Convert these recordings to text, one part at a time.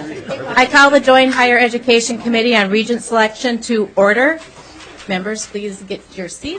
I call the Joint Higher Education Committee on Regent Selection to order. Members, please get your seats.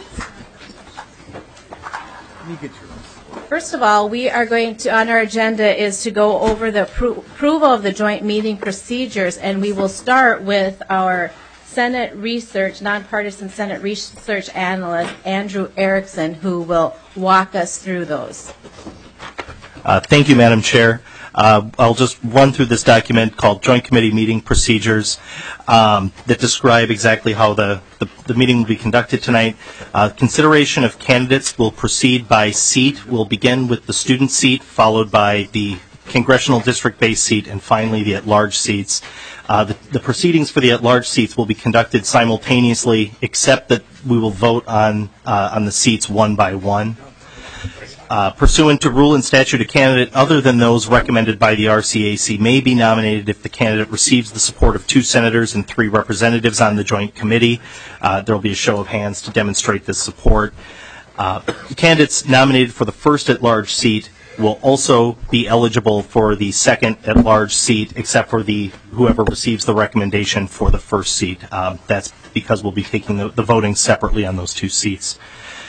First of all, we are going to, on our agenda, is to go over the approval of the joint meeting procedures, and we will start with our Senate Research, nonpartisan Senate Research Analyst, Andrew Erickson, who will walk us through those. Thank you, Madam Chair. I'll just run through this document called Joint Committee Meeting Procedures that describe exactly how the meeting will be conducted tonight. Consideration of candidates will proceed by seat. We'll begin with the student seat, followed by the congressional district-based seat, and finally the at-large seats. The proceedings for the at-large seats will be conducted simultaneously, except that we will vote on the seats one by one. Pursuant to rule and statute, a candidate other than those recommended by the RCAC may be nominated if the candidate receives the support of 2 senators and 3 representatives on the joint committee. There will be a show of hands to demonstrate this support. Candidates nominated for the first at-large seat will also be eligible for the second at-large seat, except for whoever receives the recommendation for the first seat. That's because we'll be taking the voting separately on those 2 seats.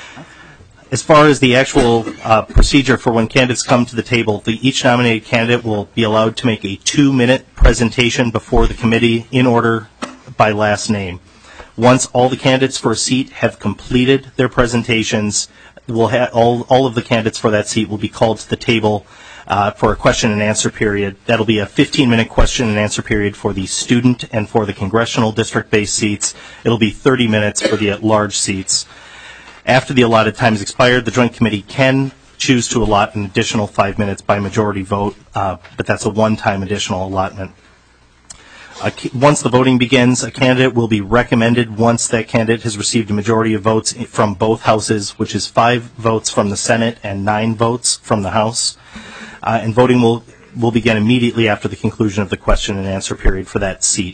As far as the actual procedure for when candidates come to the table, each nominated candidate will be allowed to make a 2-minute presentation before the committee in order by last name. Once all the candidates for a seat have completed their presentations, we'll have all of the candidates for that seat will be called to the table for a question and answer period. That'll be a 15-minute question and answer period for the student and for the congressional district-based seats. It'll be 30 minutes for the at-large seats. After the allotted time has expired, the Joint Committee can choose to allot an additional 5 minutes by majority vote, but that's a one-time additional allotment. Once the voting begins, a candidate will be recommended once that candidate has received a majority of votes from both houses, which is 5 votes from the Senate and 9 votes from the House. And voting will begin immediately after the conclusion of the question and answer period for that seat.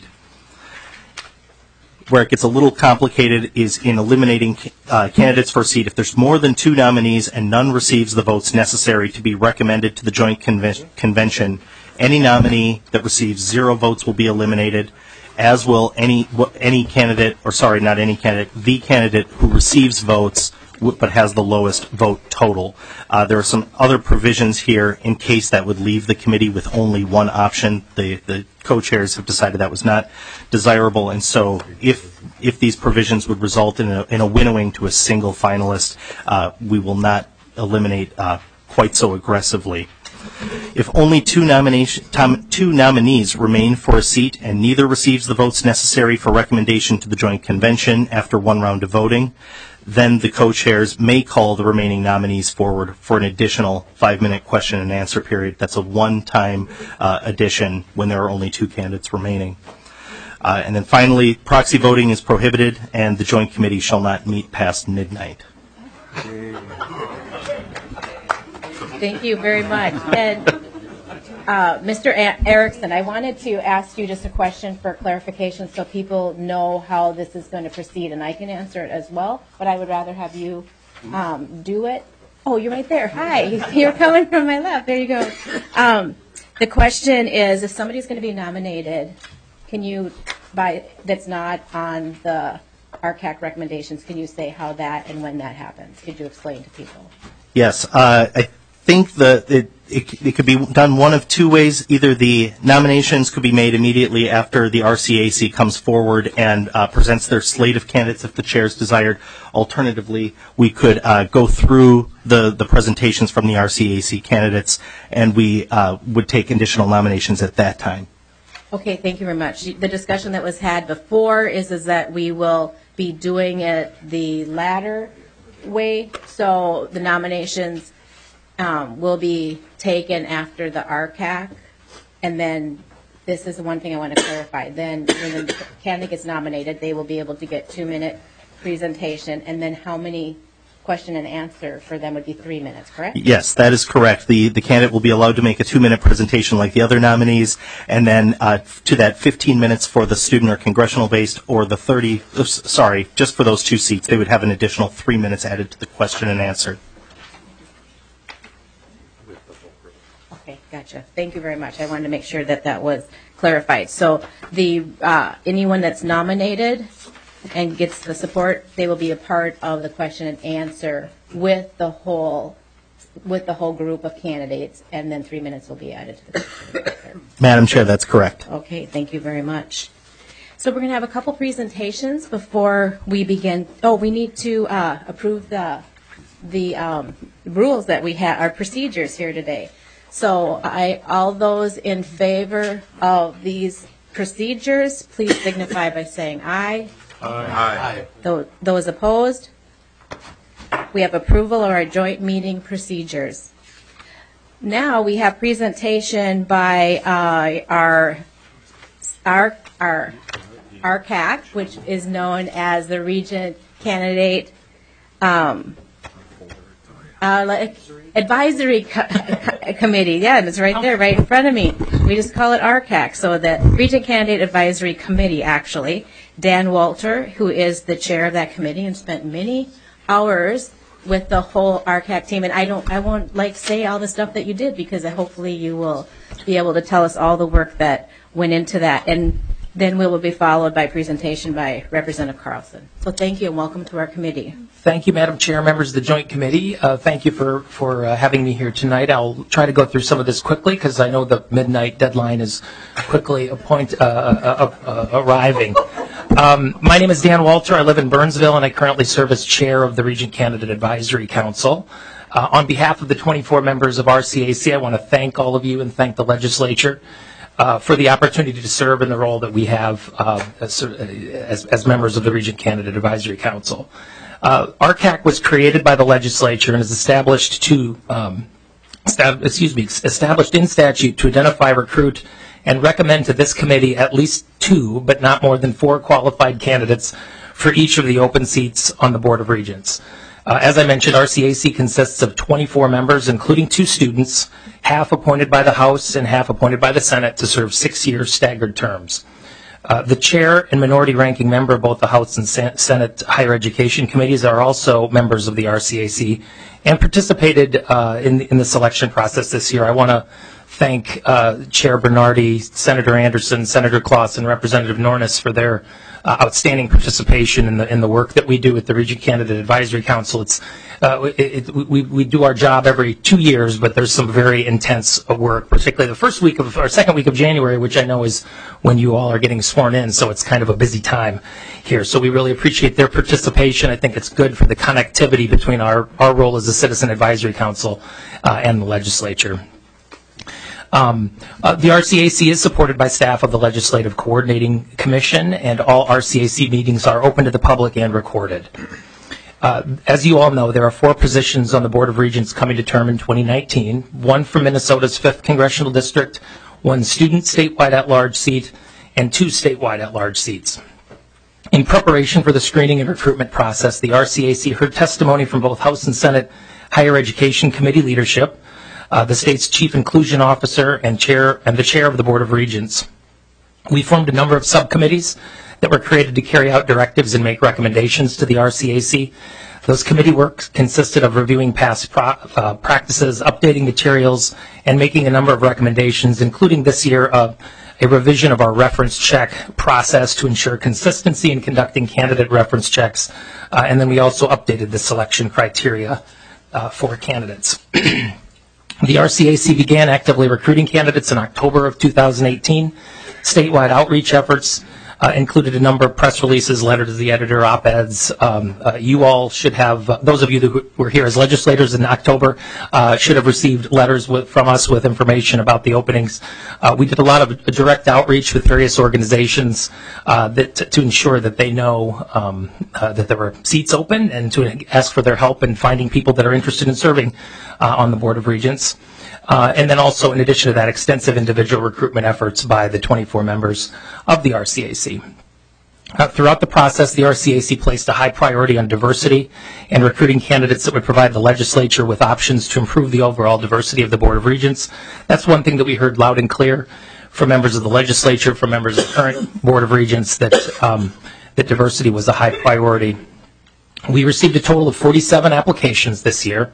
Where it gets a little complicated is in eliminating candidates for a seat. If there's more than 2 nominees and none receives the votes necessary to be recommended to the joint convention, any nominee that receives 0 votes will be eliminated, as will any candidate, or sorry, not any candidate, the candidate who receives votes but has the lowest vote total. There are some other provisions here in case that would leave the committee with only one option. The co-chairs have decided that was not desirable, and so if these provisions would result in a winnowing to a single finalist, we will not eliminate quite so aggressively. If only 2 nominees remain for a seat and neither receives the votes necessary for recommendation to the joint convention after 1 round of voting, then the co-chairs may call the remaining nominees forward for an additional 5-minute question and answer period. That's a one-time addition when there are only 2 candidates remaining. And then finally, proxy voting is prohibited, and the joint committee shall not meet past midnight. Thank you very much. And Mr. Erickson, I wanted to ask you just a question for clarification so people know how this is going to proceed, and I can answer it as well, but I would rather have you do it. Oh, you're right there. Hi. You're coming from my left. There you go. The question is, if somebody's going to be nominated, can you, that's not on the RCAC recommendations, can you say how that and when that happens? Could you explain to people? Yes. I think it could be done one of 2 ways. Either the nominations could be made immediately after the RCAC comes forward and presents their slate of candidates if the chairs desired. Alternatively, we could go through the presentations from the RCAC candidates, and we would take additional nominations at that time. Okay, thank you very much. The discussion that was had before is that we will be doing it the latter way, so the nominations will be taken after the RCAC, and then this is the one thing I want to clarify. Then when the candidate gets nominated, they will be able to get 2-minute presentation, and then how many question and answer for them would be 3 minutes, correct? Yes, that is correct. The candidate will be allowed to make a 2-minute presentation like the other nominees, and then to that 15 minutes for the student or congressional based, or the 30, just for those 2 seats, they would have an additional 3 minutes added to the question and answer. Okay, Gotcha. Thank you very much. I wanted to make sure that that was clarified. So the anyone that's nominated and gets the support, they will be a part of the question and answer with the whole group of candidates, and then 3 minutes will be added to the question. Madam Chair, that's correct. Okay, thank you very much. So we're going to have a couple presentations before we begin. Oh, we need to approve the rules that we have, our procedures here today. So all those in favor of these procedures, please signify by saying aye. Aye. Those opposed? We have approval of our joint meeting procedures. Now we have presentation by our RCAC, which is known as the Regent Candidate Advisory Committee. Yeah, it's right there, right in front of me. We just call it RCAC. So the Regent Candidate Advisory Committee, actually. Dan Walter, who is the chair of that committee and spent many hours with the whole RCAC team. And I won't say all the stuff that you did, because hopefully you will be able to tell us all the work that went into that. And then we will be followed by presentation by Representative Carlson. So thank you and welcome to our committee. Thank you, Madam Chair, members of the Joint Committee. Thank you for having me here tonight. I'll try to go through some of this quickly because I know the midnight deadline is quickly arriving. My name is Dan Walter. I live in Burnsville, and I currently serve as chair of the Regent Candidate Advisory Council. On behalf of the 24 members of RCAC, I want to thank all of you and thank the legislature for the opportunity to serve in the role that we have as members of the Regent Candidate Advisory Council. RCAC was created by the legislature and is established in statute to identify, recruit, and recommend to this committee at least 2, but not more than 4 qualified candidates for each of the open seats on the Board of Regents. As I mentioned, RCAC consists of 24 members, including 2 students, half appointed by the House and half appointed by the Senate to serve 6-year staggered terms. The chair and minority ranking member of both the House and Senate Higher Education Committees are also members of the RCAC and participated in the selection process this year. I want to thank Chair Bernardi, Senator Anderson, Senator Claus, and Representative Nornes for their outstanding participation in the work that we do at the Regent Candidate Advisory Council. We do our job every 2 years, but there's some very intense work, particularly the second week of January, which I know is when you all are getting sworn in, so it's kind of a busy time here. So we really appreciate their participation. I think it's good for the connectivity between our role as a Citizen Advisory Council and the legislature. The RCAC is supported by staff of the Legislative Coordinating Commission, and all RCAC meetings are open to the public and recorded. As you all know, there are 4 positions on the Board of Regents coming to term in 2019, 1 from Minnesota's 5th Congressional District, 1 student statewide at-large seat, and 2 statewide at-large seats. In preparation for the screening and recruitment process, the RCAC heard testimony from both House and Senate Higher Education Committee leadership, the state's Chief Inclusion Officer, and the Chair of the Board of Regents. We formed a number of subcommittees that were created to carry out directives and make recommendations to the RCAC. Those committee work consisted of reviewing past practices, updating materials, and making a number of recommendations, including this year a revision of our reference check process to ensure consistency in conducting candidate reference checks. And then we also updated the selection criteria for candidates. The RCAC began actively recruiting candidates in October of 2018. Statewide outreach efforts included a number of press releases, letters to the editor, op-eds. You all should have, those of you who were here as legislators in October, should have received letters from us with information about the openings. We did a lot of direct outreach with various organizations to ensure that they know that there were seats open and to ask for their help in finding people that are interested in serving on the Board of Regents. And then also, in addition to that, extensive individual recruitment efforts by the 24 members of the RCAC. Throughout the process, the RCAC placed a high priority on diversity and recruiting candidates that would provide the legislature with options to improve the overall diversity of the Board of Regents. That's one thing that we heard loud and clear from members of the legislature, from members of the current Board of Regents, that diversity was a high priority. We received a total of 47 applications this year.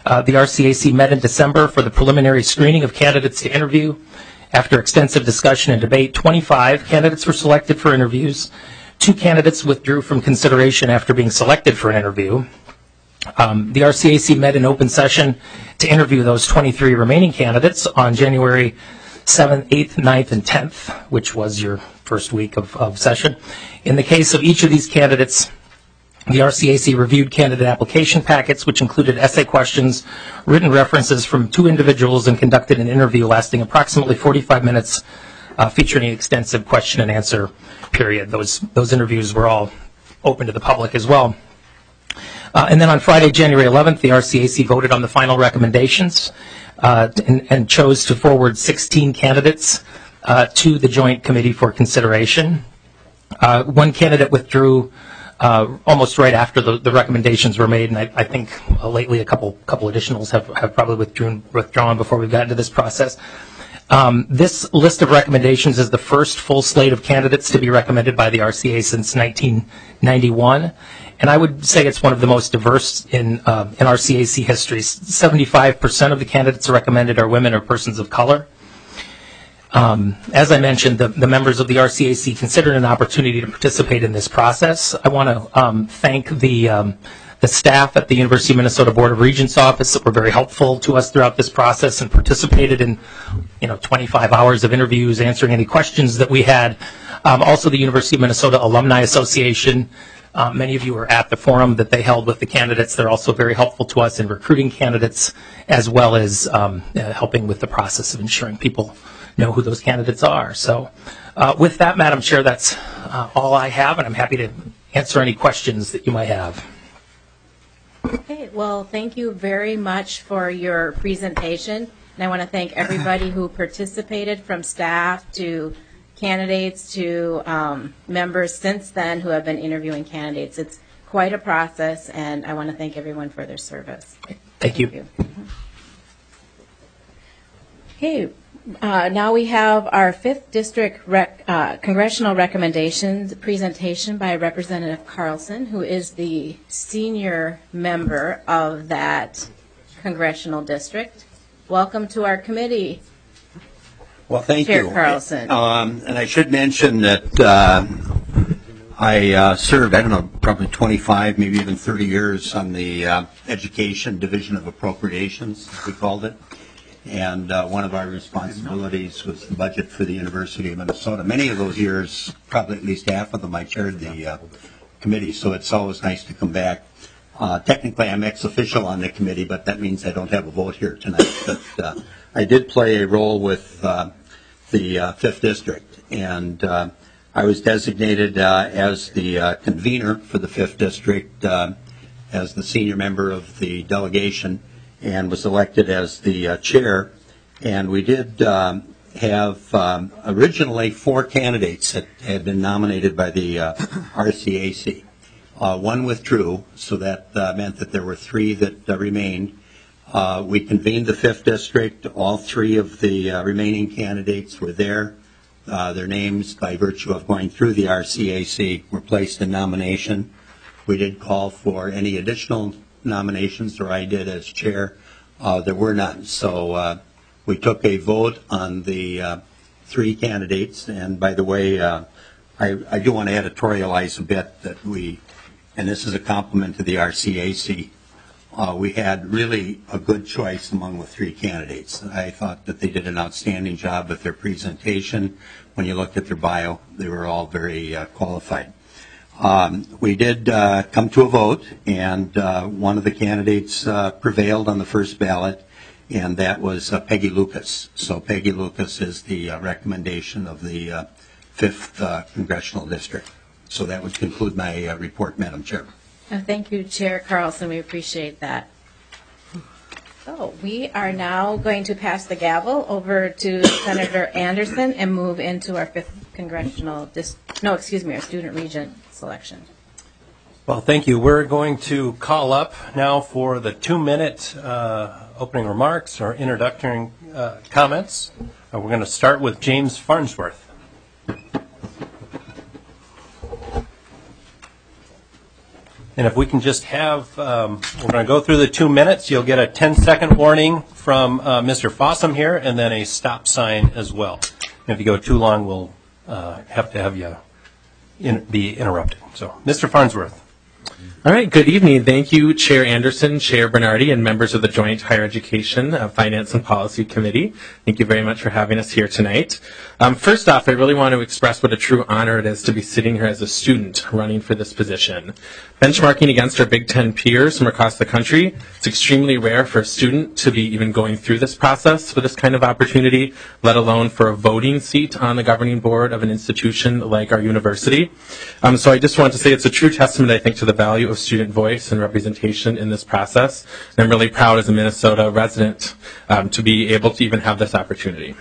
The RCAC met in December for the preliminary screening of candidates to interview. After extensive discussion and debate, 25 candidates were selected for interviews. 2 candidates withdrew from consideration after being selected for an interview. The RCAC met in open session to interview those 23 remaining candidates on January 7th, 8th, 9th, and 10th, which was your first week of session. In the case of each of these candidates, the RCAC reviewed candidate application packets, which included essay questions, written references from 2 individuals, and conducted an interview lasting approximately 45 minutes, featuring an extensive question and answer period. Those interviews were all open to the public as well. And then on Friday, January 11th, the RCAC voted on the final recommendations and chose to forward 16 candidates to the Joint Committee for consideration. 1 candidate withdrew almost right after the recommendations were made, and I think lately a couple additionals have probably withdrawn before we've gotten to this process. This list of recommendations is the first full slate of candidates to be recommended by the RCA since 1991, and I would say it's one of the most diverse in RCAC history. 75% of the candidates recommended are women or persons of color. As I mentioned, the members of the RCAC considered an opportunity to participate in this process. I want to thank the staff at the University of Minnesota Board of Regents office that were very helpful to us throughout this process and participated in 25 hours of interviews, answering any questions that we had. Also, the University of Minnesota Alumni Association. Many of you were at the forum that they held with the candidates. They're also very helpful to us in recruiting candidates, as well as helping with the process of ensuring people know who those candidates are. So with that, Madam Chair, that's all I have, and I'm happy to answer any questions that you might have. Okay, well, thank you very much for your presentation. And I want to thank everybody who participated, from staff to candidates to members since then who have been interviewing candidates. It's quite a process, and I want to thank everyone for their service. Thank you. Okay, now we have our 5th District Congressional Recommendations presentation by Representative Carlson, who is the senior member of that congressional district. Welcome to our committee. Well, thank Chair you. Carlson. And I should mention that I served, probably 25, maybe even 30 years on the Education Division of Appropriations, as we called it. And one of our responsibilities was the budget for the University of Minnesota. Many of those years, probably at least half of them, I chaired the committee, so it's always nice to come back. Technically, I'm ex-official on the committee, but that means I don't have a vote here tonight. But I did play a role with the 5th District, and I was designated as the convener for the 5th District, as the senior member of the delegation, and was elected as the chair. And we did have originally 4 candidates that had been nominated by the RCAC. 1 withdrew, so that meant that there were 3 that remained. We convened the 5th District. All 3 of the remaining candidates were there. Their names, by virtue of going through the RCAC, were placed in nomination. We did call for any additional nominations, or I did as chair. There were none. So we took a vote on the 3 candidates. And by the way, I do want to editorialize a bit that and this is a compliment to the RCAC, we had really a good choice among the 3 candidates. I thought that they did an outstanding job with their presentation. When you looked at their bio, they were all very qualified. We did come to a vote, and one of the candidates prevailed on the first ballot, and that was Peggy Lucas. So Peggy Lucas is the recommendation of the 5th Congressional District. So that would conclude my report, Madam Chair. Thank you, Chair Carlson. We appreciate that. So we are now going to pass the gavel over to Senator Anderson and move into our 5th Congressional our student regent selection. Well, thank you. We're going to call up now for the 2-minute opening remarks or introductory comments. We're going to start with James Farnsworth. And if we can just have, we're going to go through the 2 minutes. You'll get a 10-second warning from Mr. Fossum here, and then a stop sign as well. And if you go too long, we'll have to have you be interrupted. So, Mr. Farnsworth. All right, good evening. Thank you, Chair Anderson, Chair Bernardi, and members of the Joint Higher Education, Finance and Policy Committee. Thank you very much for having us here tonight. First off, I really want to express what a true honor it is to be sitting here as a student running for this position. Benchmarking against our Big Ten peers from across the country, it's extremely rare for a student to be even going through this process for this kind of opportunity, let alone for a voting seat on the governing board of an institution like our university. So I just want to say it's a true testament, I think, to the value of student voice and representation in this process. And I'm really proud as a Minnesota resident to be able to even have this opportunity.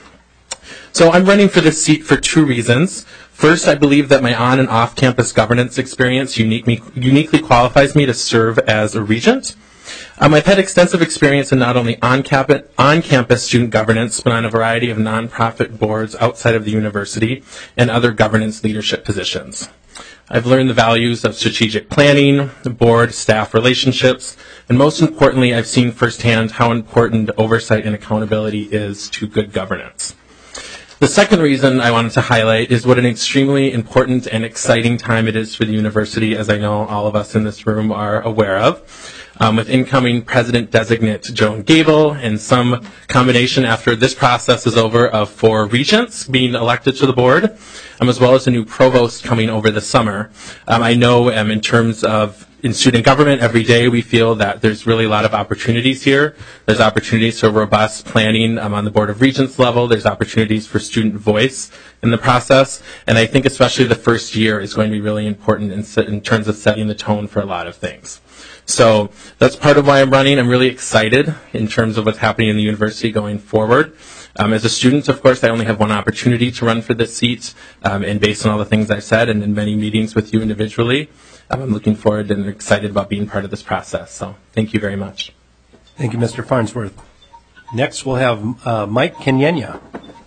So I'm running for this seat for 2 reasons. First, I believe that my on- and off-campus governance experience uniquely qualifies me to serve as a regent. I've had extensive experience in not only on-campus student governance, but on a variety of nonprofit boards outside of the university and other governance leadership positions. I've learned the values of strategic planning, board-staff relationships, and most importantly, I've seen firsthand how important oversight and accountability is to good governance. The second reason I wanted to highlight is what an extremely important and exciting time it is for the university, as I know all of us in this room are aware of. With incoming President-designate Joan Gable and some combination after this process is over of 4 regents being elected to the board, as well as a new provost coming over the summer. I know in terms of in student government every day we feel that there's really a lot of opportunities here. There's opportunities for robust planning on the Board of Regents level. There's opportunities for student voice in the process. And I think especially the first year is going to be really important in terms of setting the tone for a lot of things. So that's part of why I'm running. I'm really excited in terms of what's happening in the university going forward. As a student, of course, I only have one opportunity to run for this seat, and based on all the things I've said and in many meetings with you individually, I'm looking forward and excited about being part of this process. So thank you very much. Thank you, Mr. Farnsworth. Next, we'll have Mike Kenyanya.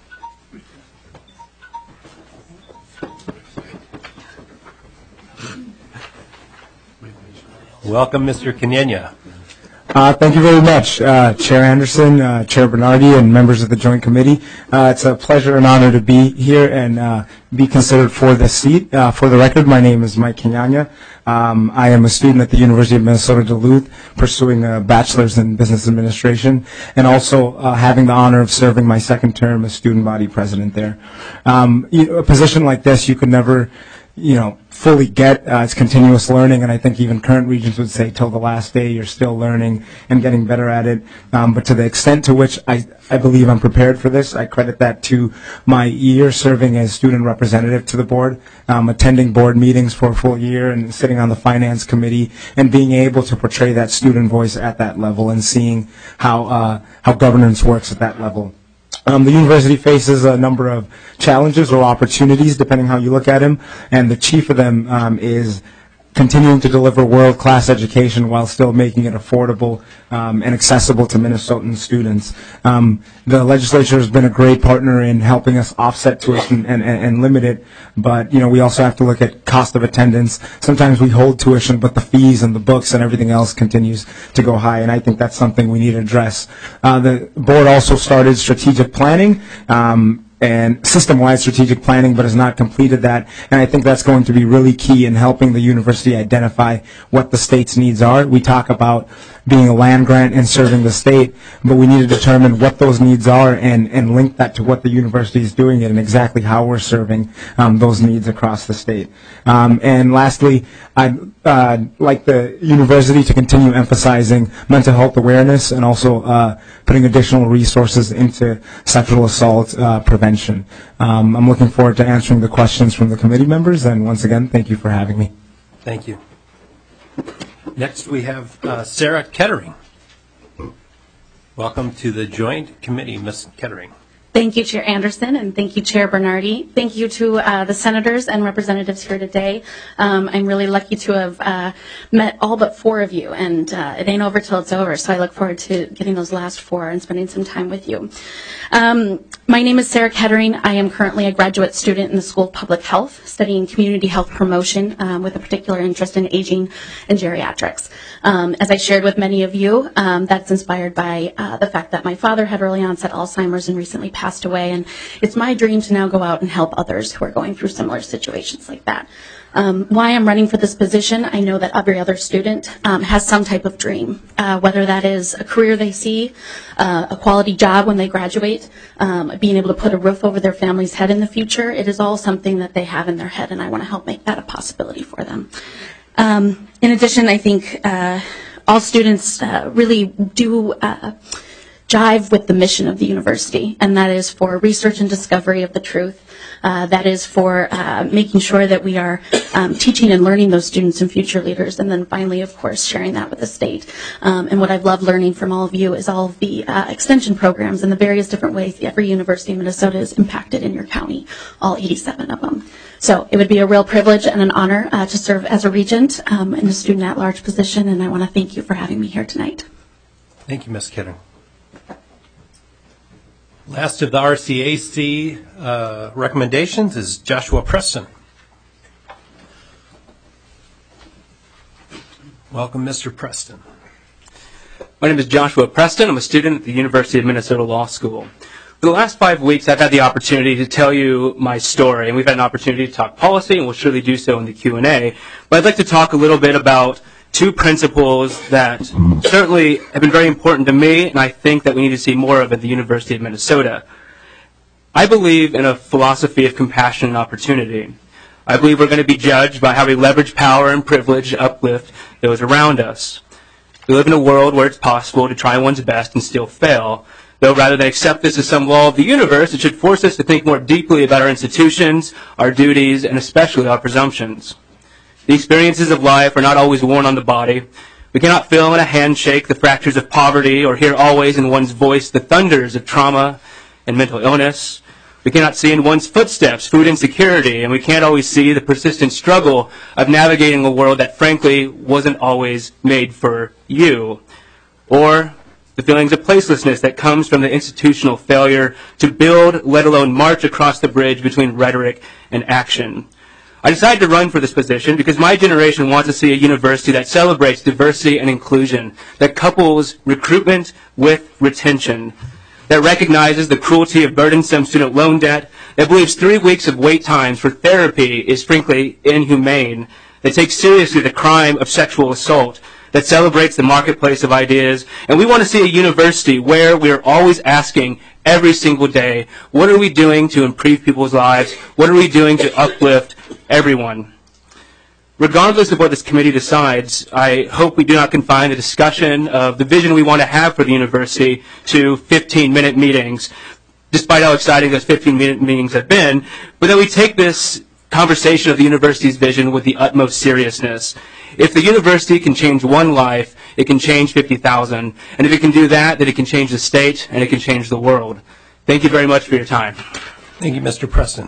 Welcome, Mr. Kenyanya. Thank you very much, Chair Anderson, Chair Bernardi, and members of the Joint Committee. It's a pleasure and honor to be here and be considered for this seat. For the record, my name is Mike Kenyanya. I am a student at the University of Minnesota Duluth, pursuing a bachelor's in business administration, and also having the honor of serving my second term as student body president there. A position like this, you could never fully get. It's continuous learning, and I think even current regents would say till the last day you're still learning and getting better at it. But to the extent to which I believe I'm prepared for this, I credit that to my year serving as student representative to the board, attending board meetings for a full year and sitting on the finance committee and being able to portray that student voice at that level and seeing how governance works at that level. The university faces a number of challenges or opportunities, depending how you look at them, and the chief of them is continuing to deliver world-class education while still making it affordable and accessible to Minnesotan students. The legislature has been a great partner in helping us offset tuition and limit it, but we also have to look at cost of attendance. Sometimes we hold tuition, but the fees and the books and everything else continues to go high, and I think that's something we need to address. The board also started strategic planning and system-wide strategic planning, but has not completed that. And I think that's going to be really key in helping the university identify what the state's needs are. We talk about being a land grant and serving the state, but we need to determine what those needs are and link that to what the university is doing and exactly how we're serving those needs across the state. And lastly, I'd like the university to continue emphasizing mental health awareness and also putting additional resources into sexual assault prevention. I'm looking forward to answering the questions from the committee members, and once again, thank you for having me. Thank you. Next, we have Sarah Kettering. Welcome to the Joint Committee, Ms. Kettering. Thank you, Chair Anderson, and thank you, Chair Bernardi. Thank you to the senators and representatives here today. I'm really lucky to have met all but 4 of you, and it ain't over till it's over, so I look forward to getting those last 4 and spending some time with you. My name is Sarah Kettering. I am currently a graduate student in the School of Public Health, studying community health promotion with a particular interest in aging and geriatrics. As I shared with many of you, that's inspired by the fact that my father had early onset Alzheimer's and recently passed away, and it's my dream to now go out and help others who are going through similar situations like that. Why I'm running for this position, I know that every other student has some type of dream, whether that is a career they see, a quality job when they graduate, being able to put a roof over their family's head in the future. It is all something that they have in their head, and I want to help make that a possibility for them. In addition, I think all students really do jive with the mission of the university, and that is for research and discovery of the truth. That is for making sure that we are teaching and learning those students and future leaders, and then finally, of course, sharing that with the state. And what I've loved learning from all of you is all of the extension programs and the various different ways every university in Minnesota is impacted in your county, all 87 of them. So it would be a real privilege and an honor to serve as a regent in a student at-large position, and I want to thank you for having me here tonight. Thank you, Ms. Kettering. Last of the RCAC recommendations is Joshua Preston. Welcome, Mr. Preston. My name is Joshua Preston. I'm a student at the University of Minnesota Law School. For the last 5 weeks, I've had the opportunity to tell you my story, and we've had an opportunity to talk policy, and we'll surely do so in the Q&A. But I'd like to talk a little bit about two principles that certainly have been very important to me, and I think that we need to see more of at the University of Minnesota. I believe in a philosophy of compassion and opportunity. I believe we're going to be judged by how we leverage power and privilege to uplift those around us. We live in a world where it's possible to try one's best and still fail, though rather than accept this as some law of the universe, it should force us to think more deeply about our institutions, our duties, and especially our presumptions. The experiences of life are not always worn on the body. We cannot feel in a handshake the fractures of poverty or hear always in one's voice the thunders of trauma and mental illness. We cannot see in one's footsteps food insecurity, and we can't always see the persistent struggle of navigating a world that frankly wasn't always made for you. Or the feelings of placelessness that comes from the institutional failure to build, let alone march across the bridge between rhetoric and action. I decided to run for this position because my generation wants to see a university that celebrates diversity and inclusion, that couples recruitment with retention, that recognizes the cruelty of burdensome student loan debt, that believes 3 weeks of wait times for therapy is frankly inhumane, that takes seriously the crime of sexual assault, that celebrates the marketplace of ideas. And we want to see a university where we are always asking every single day, what are we doing to improve people's lives? What are we doing to uplift everyone? Regardless of what this committee decides, I hope we do not confine the discussion of the vision we want to have for the university to 15-minute meetings, despite how exciting those 15-minute meetings have been, but that we take this conversation of the university's vision with the utmost seriousness. If the university can change one life, it can change 50,000. And if it can do that, then it can change the state and it can change the world. Thank you very much for your time. Thank you, Mr. Preston.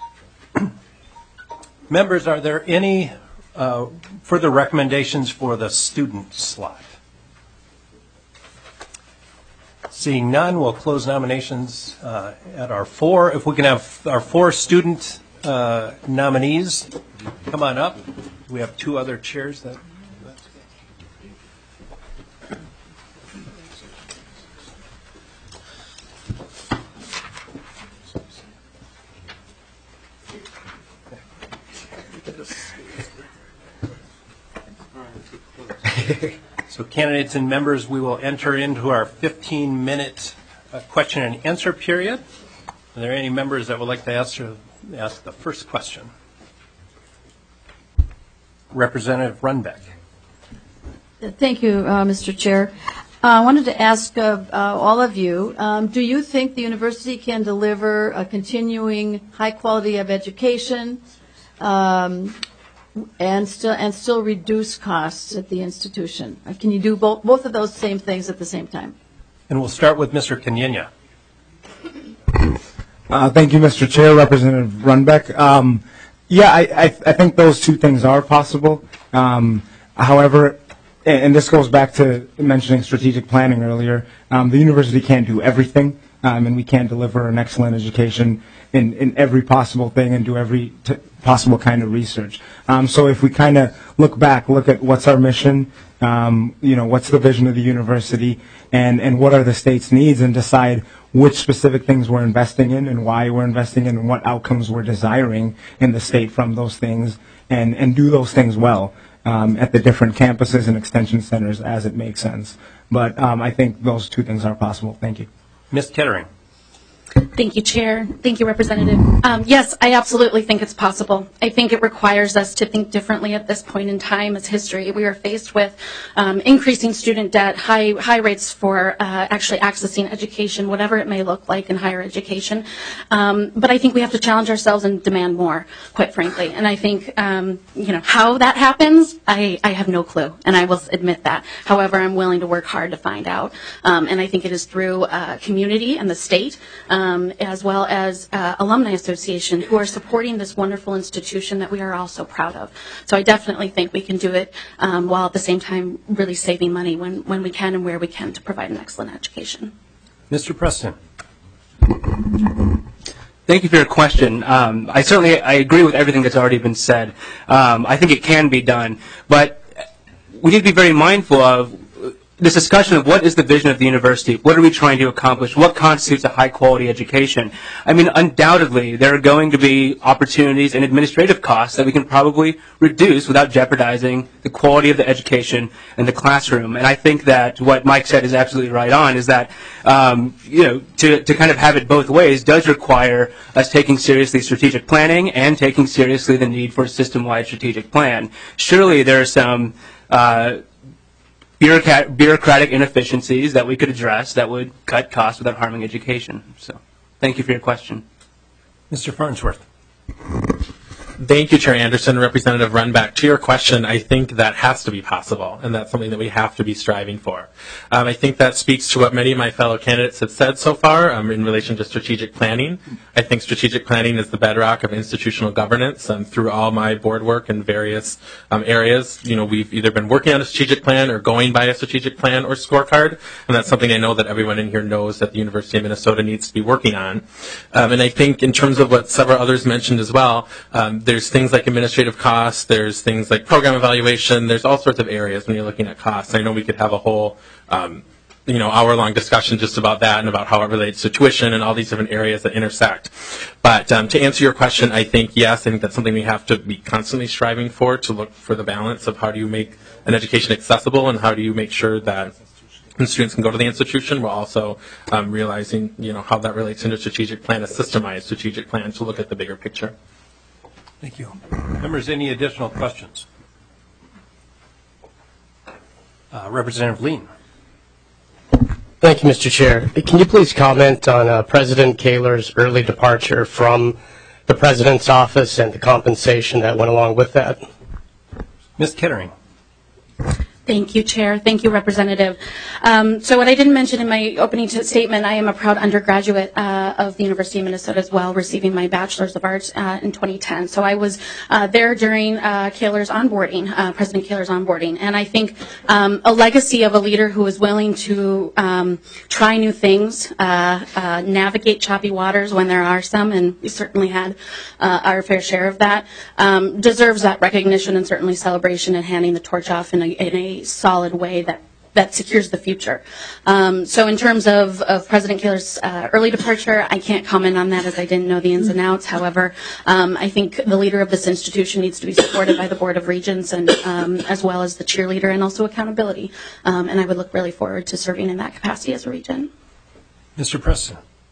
Members, are there any further recommendations for the student slot? Seeing none, we'll close nominations at our four. If we can have our four student nominees come on up. We have two other chairs that. So candidates and members, we will enter into our 15-minute question and answer period. Are there any members that would like to ask the first question? Representative Runbeck. Thank you, Mr. Chair. I wanted to ask all of you, do you think the university can deliver a continuing high quality of education and still reduce costs at the institution? Can you do both of those same things at the same time? And we'll start with Mr. Kenyanya. Thank you, Mr. Chair, Representative Runbeck. Yeah, I think those two things are possible. However, and this goes back to mentioning strategic planning earlier, the university can't do everything. and we can't deliver an excellent education in every possible thing and do every possible kind of research. So if we kind of look at what's our mission, what's the vision of the university, and what are the state's needs, and decide which specific things we're investing in and why we're investing in and what outcomes we're desiring in the state from those things, and do those things well at the different campuses and extension centers as it makes sense. But I think those two things are possible. Thank you. Ms. Kettering. Thank you, Chair. Thank you, Representative. Yes, I absolutely think it's possible. I think it requires us to think differently at this point in time as history. We are faced with increasing student debt, high rates for actually accessing education, whatever it may look like in higher education. But I think we have to challenge ourselves and demand more, quite frankly. And I think, how that happens, I have no clue, and I will admit that. However, I'm willing to work hard to find out. And I think it is through community and the state, as well as Alumni Association, who are supporting this wonderful institution that we are all so proud of. So I definitely think we can do it while at the same time really saving money when we can and where we can to provide an excellent education. Mr. Preston. Thank you for your question. I agree with everything that's already been said. I think it can be done, but we need to be very mindful of this discussion of what is the vision of the university, what are we trying to accomplish, what constitutes a high-quality education. I mean, undoubtedly, there are going to be opportunities and administrative costs that we can probably reduce without jeopardizing the quality of the education in the classroom. And I think that what Mike said is absolutely right on, is that, to kind of have it both ways does require us taking seriously strategic planning and taking seriously the need for a system-wide strategic plan. Surely there are some bureaucratic inefficiencies that we could address that would cut costs without harming education. So thank you for your question. Mr. Farnsworth. Thank you, Chair Anderson. Representative Runback, to your question, I think that has to be possible, and that's something that we have to be striving for. I think that speaks to what many of my fellow candidates have said so far in relation to strategic planning. I think strategic planning is the bedrock of institutional governance. Through all my board work in various areas, we've either been working on a strategic plan or going by a strategic plan or scorecard, and that's something I know that everyone in here knows that the University of Minnesota needs to be working on. And I think in terms of what several others mentioned as well, there's things like administrative costs, there's things like program evaluation, there's all sorts of areas when you're looking at costs. I know we could have a whole hour-long discussion just about that and about how it relates to tuition and all these different areas that intersect. But to answer your question, I think, yes, I think that's something we have to be constantly striving for, to look for the balance of how do you make an education accessible and how do you make sure that students can go to the institution, while also realizing, how that relates into a strategic plan, a systemized strategic plan to look at the bigger picture. Thank you. Members, any additional questions? Representative Lean. Thank you, Mr. Chair. Can you please comment on President Kaler's early departure from the President's office and the compensation that went along with that? Ms. Kettering. Thank you, Chair. Thank you, Representative. So what I didn't mention in my opening statement, I am a proud undergraduate of the University of Minnesota as well, receiving my Bachelor's of Arts in 2010. So I was there during Kaler's onboarding, President Kaler's onboarding. And I think a legacy of a leader who is willing to try new things, navigate choppy waters when there are some, and we certainly had our fair share of that, deserves that recognition and certainly celebration and handing the torch off in a solid way that secures the future. So in terms of President Kaler's early departure, I can't comment on that as I didn't know the ins and outs. However, I think the leader of this institution needs to be supported by the Board of Regents and as well as the cheerleader and also accountability. And I would look really forward to serving in that capacity as a regent. Mr. Preston.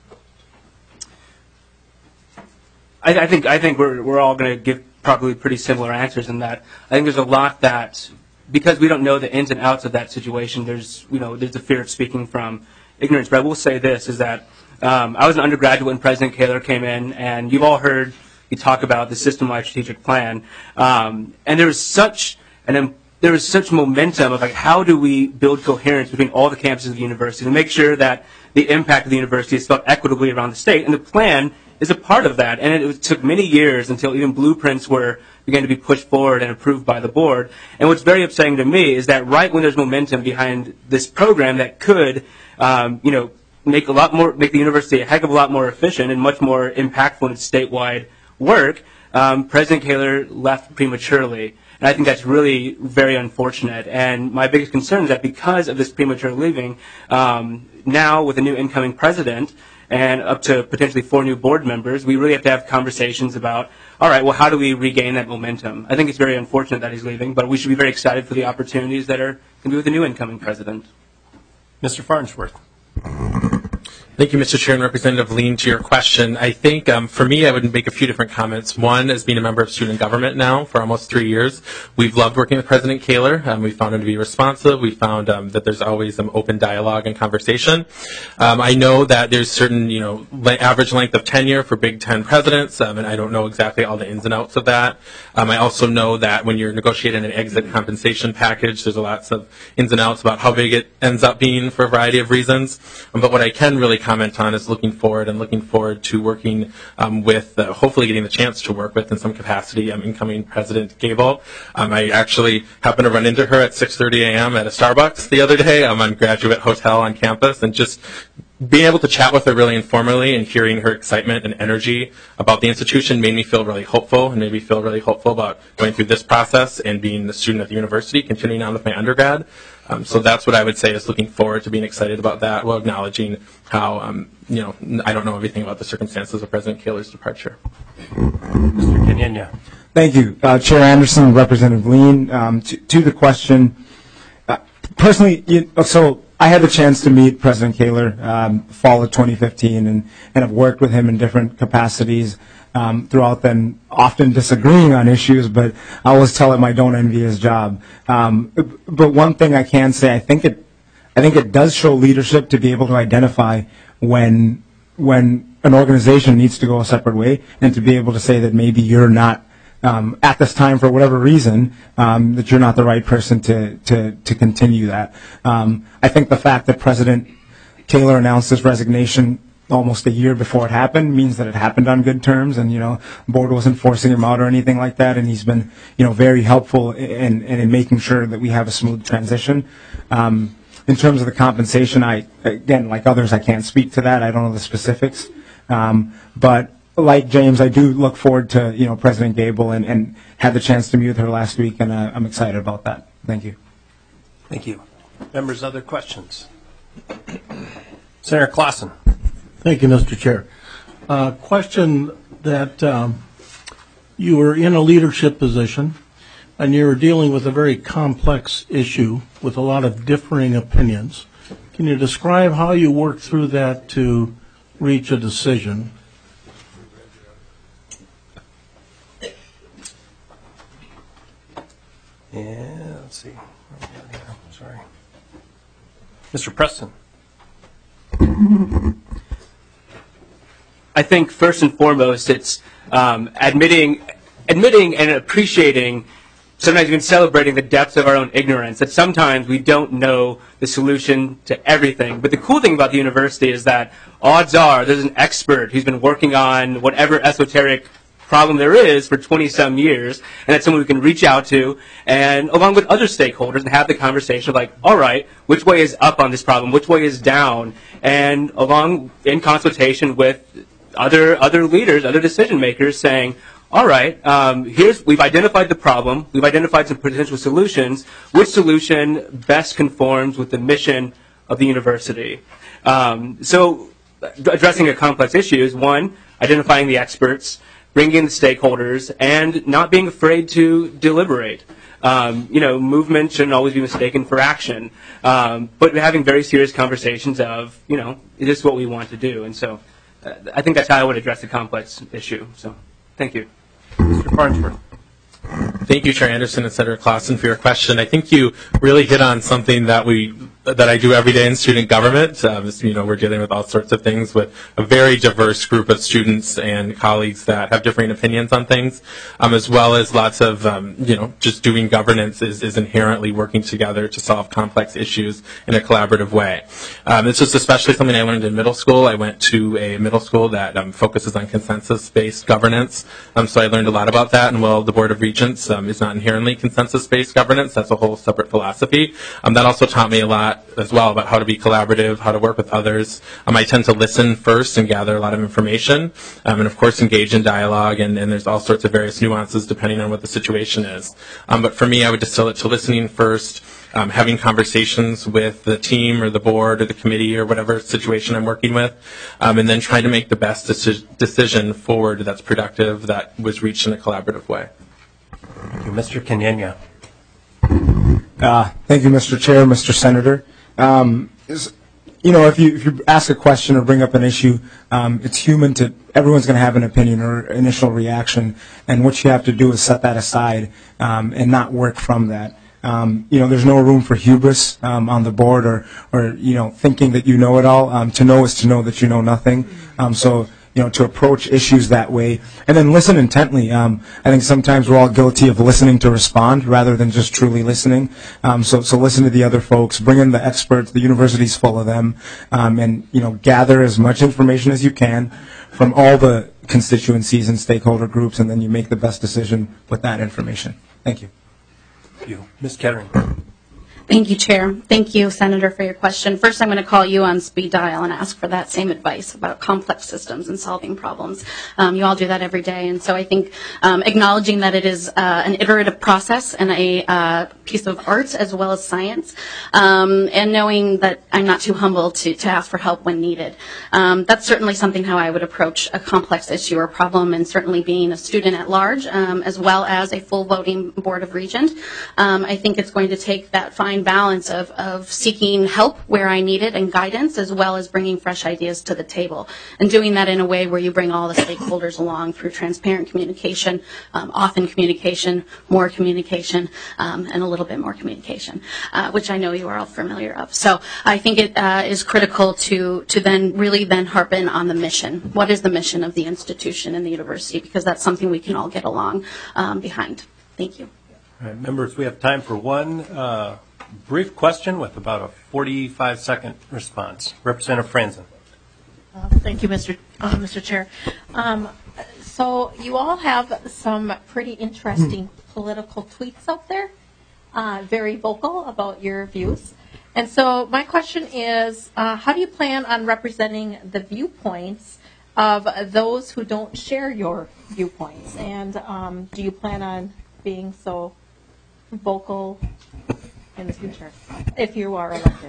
I think we're all going to give probably pretty similar answers in that. I think there's a lot that, because we don't know the ins and outs of that situation, there's a fear of speaking from ignorance. But I will say this, is that I was an undergraduate when President Kaler came in, and you've all heard me talk about the system-wide strategic plan. And there was such momentum of how do we build coherence between all the campuses of the university to make sure that the impact of the university is felt equitably around the state. And the plan is a part of that. And it took many years until even blueprints began to be pushed forward and approved by the board. And what's very upsetting to me is that right when there's momentum behind this program that could, make the university a heck of a lot more efficient and much more impactful in its statewide work, President Kaler left prematurely. And I think that's really very unfortunate. And my biggest concern is that because of this premature leaving, now with a new incoming president and up to potentially 4 new board members, we really have to have conversations about, all right, well, how do we regain that momentum? I think it's very unfortunate that he's leaving, but we should be very excited for the opportunities that are going to be with the new incoming president. Mr. Farnsworth. Thank you, Mr. Chair and Representative Lean. To your question, I think for me, I would make a few different comments. One, as being a member of student government now for almost 3 years, we've loved working with President Kaler. We found him to be responsive. We found that there's always some open dialogue and conversation. I know that there's certain, average length of tenure for Big Ten presidents, and I don't know exactly all the ins and outs of that. I also know that when you're negotiating an exit compensation package, there's lots of ins and outs about how big it ends up being for a variety of reasons. But what I can really comment on is looking forward to working with, hopefully getting the chance to work with in some capacity, incoming President Gabel. I actually happened to run into her at 6:30 a.m. at a Starbucks the other day on Graduate Hotel on campus, and just being able to chat with her really informally and hearing her excitement and energy about the institution made me feel really hopeful, and made me feel really hopeful about going through this process and being a student at the university, continuing on with my undergrad. So that's what I would say is looking forward to being excited about that, while acknowledging how, I don't know everything about the circumstances of President Kaler's departure. Mr. Kenyanya. Thank you. Chair Anderson, Representative Lean. To the question, personally, so I had the chance to meet President Kaler fall of 2015 and have worked with him in different capacities throughout then, often disagreeing on issues, but I always tell him I don't envy his job. But one thing I can say, I think it does show leadership to be able to identify when an organization needs to go a separate way, and to be able to say that maybe you're not at this time, for whatever reason, that you're not the right person to continue that. I think the fact that President Kaler announced his resignation almost a year before it happened means that it happened on good terms, and the board wasn't forcing him out or anything like that, and he's been very helpful in making sure that we have a smooth transition. In terms of the compensation, again, like others, I can't speak to that. I don't know the specifics, but like James, I do look forward to President Gabel, and had the chance to meet with her last week, and I'm excited about that. Thank you. Thank you. Members, other questions? Senator Clausen. Thank you, Mr. Chair. Question that you were in a leadership position, and you were dealing with a very complex issue with a lot of differing opinions. Can you describe how you worked through that to reach a decision? Yeah, let's see. Sorry. Mr. Preston. I think first and foremost, it's admitting and appreciating, sometimes even celebrating the depths of our own ignorance, that sometimes we don't know the solution to everything. But the cool thing about the university is that odds are there's an expert who's been working on whatever esoteric problem there is for 20-some years, and that's someone we can reach out to, and along with other stakeholders, and have the conversation of all right, which way is up on this problem, which way is down, and along in consultation with other leaders, other decision makers, saying, all right, we've identified the problem, we've identified some potential solutions, which solution best conforms with the mission of the university? So addressing a complex issue is, one, identifying the experts, bringing in the stakeholders, and not being afraid to deliberate. Movement shouldn't always be mistaken for action, but having very serious conversations of, is this what we want to do? And so I think that's how I would address the complex issue. So thank you. Mr. Farnsworth. Thank you, Chair Anderson and Senator Clausen, for your question. I think you really hit on something that I do every day in student government. We're dealing with all sorts of things with a very diverse group of students and colleagues that have differing opinions on things, as well as lots of, just doing governance is inherently working together to solve complex issues in a collaborative way. This is especially something I learned in middle school. I went to a middle school that focuses on consensus-based governance, so I learned a lot about that. And while the Board of Regents is not inherently consensus-based governance, that's a whole separate philosophy. That also taught me a lot lot as well about how to be collaborative, how to work with others. I tend to listen first and gather a lot of information, and of course engage in dialogue, and there's all sorts of various nuances depending on what the situation is. But for me, I would distill it to listening first, having conversations with the team or the board or the committee or whatever situation I'm working with, and then trying to make the best decision forward that's productive, that was reached in a collaborative way. Thank you. Mr. Kenyanya. Thank you, Mr. Chair, Mr. Senator. If you ask a question or bring up an issue, it's human to, everyone's going to have an opinion or initial reaction, and what you have to do is set that aside and not work from that. There's no room for hubris on the board or thinking that you know it all. To know is to know that you know nothing. To approach issues that way, and then listen intently. I think sometimes we're all guilty of listening to respond rather than just truly listening. So listen to the other folks, bring in the experts. The university's full of them, and gather as much information as you can from all the constituencies and stakeholder groups, and then you make the best decision with that information. Thank you. Thank you. Ms. Kettering. Thank you, Chair. Thank you, Senator, for your question. First, I'm going to call you on speed dial and ask for that same advice about complex systems and solving problems. You all do that every day, and so I think acknowledging that it is an iterative process and a piece of art as well as science, and knowing that I'm not too humble to ask for help when needed. That's certainly something how I would approach a complex issue or problem, and certainly being a student at large, as well as a full voting Board of Regents. I think it's going to take that fine balance of seeking help where I need it and guidance, as well as bringing fresh ideas to the table, and doing that in a way where you bring all the stakeholders along through transparent communication, often communication, more communication, and a little bit more communication, which I know you are all familiar of. So I think it is critical to then really harp in on the mission. What is the mission of the institution and the university? Because that's something we can all get along behind. Thank you. All right, members, we have time for one brief question with about a 45-second response. Representative Franzen. Thank you, Mr. Chair. So you all have some pretty interesting political tweets out there, very vocal about your views. And so my question is, how do you plan on representing the viewpoints of those who don't share your viewpoints? And do you plan on being so vocal in the future, if you are elected?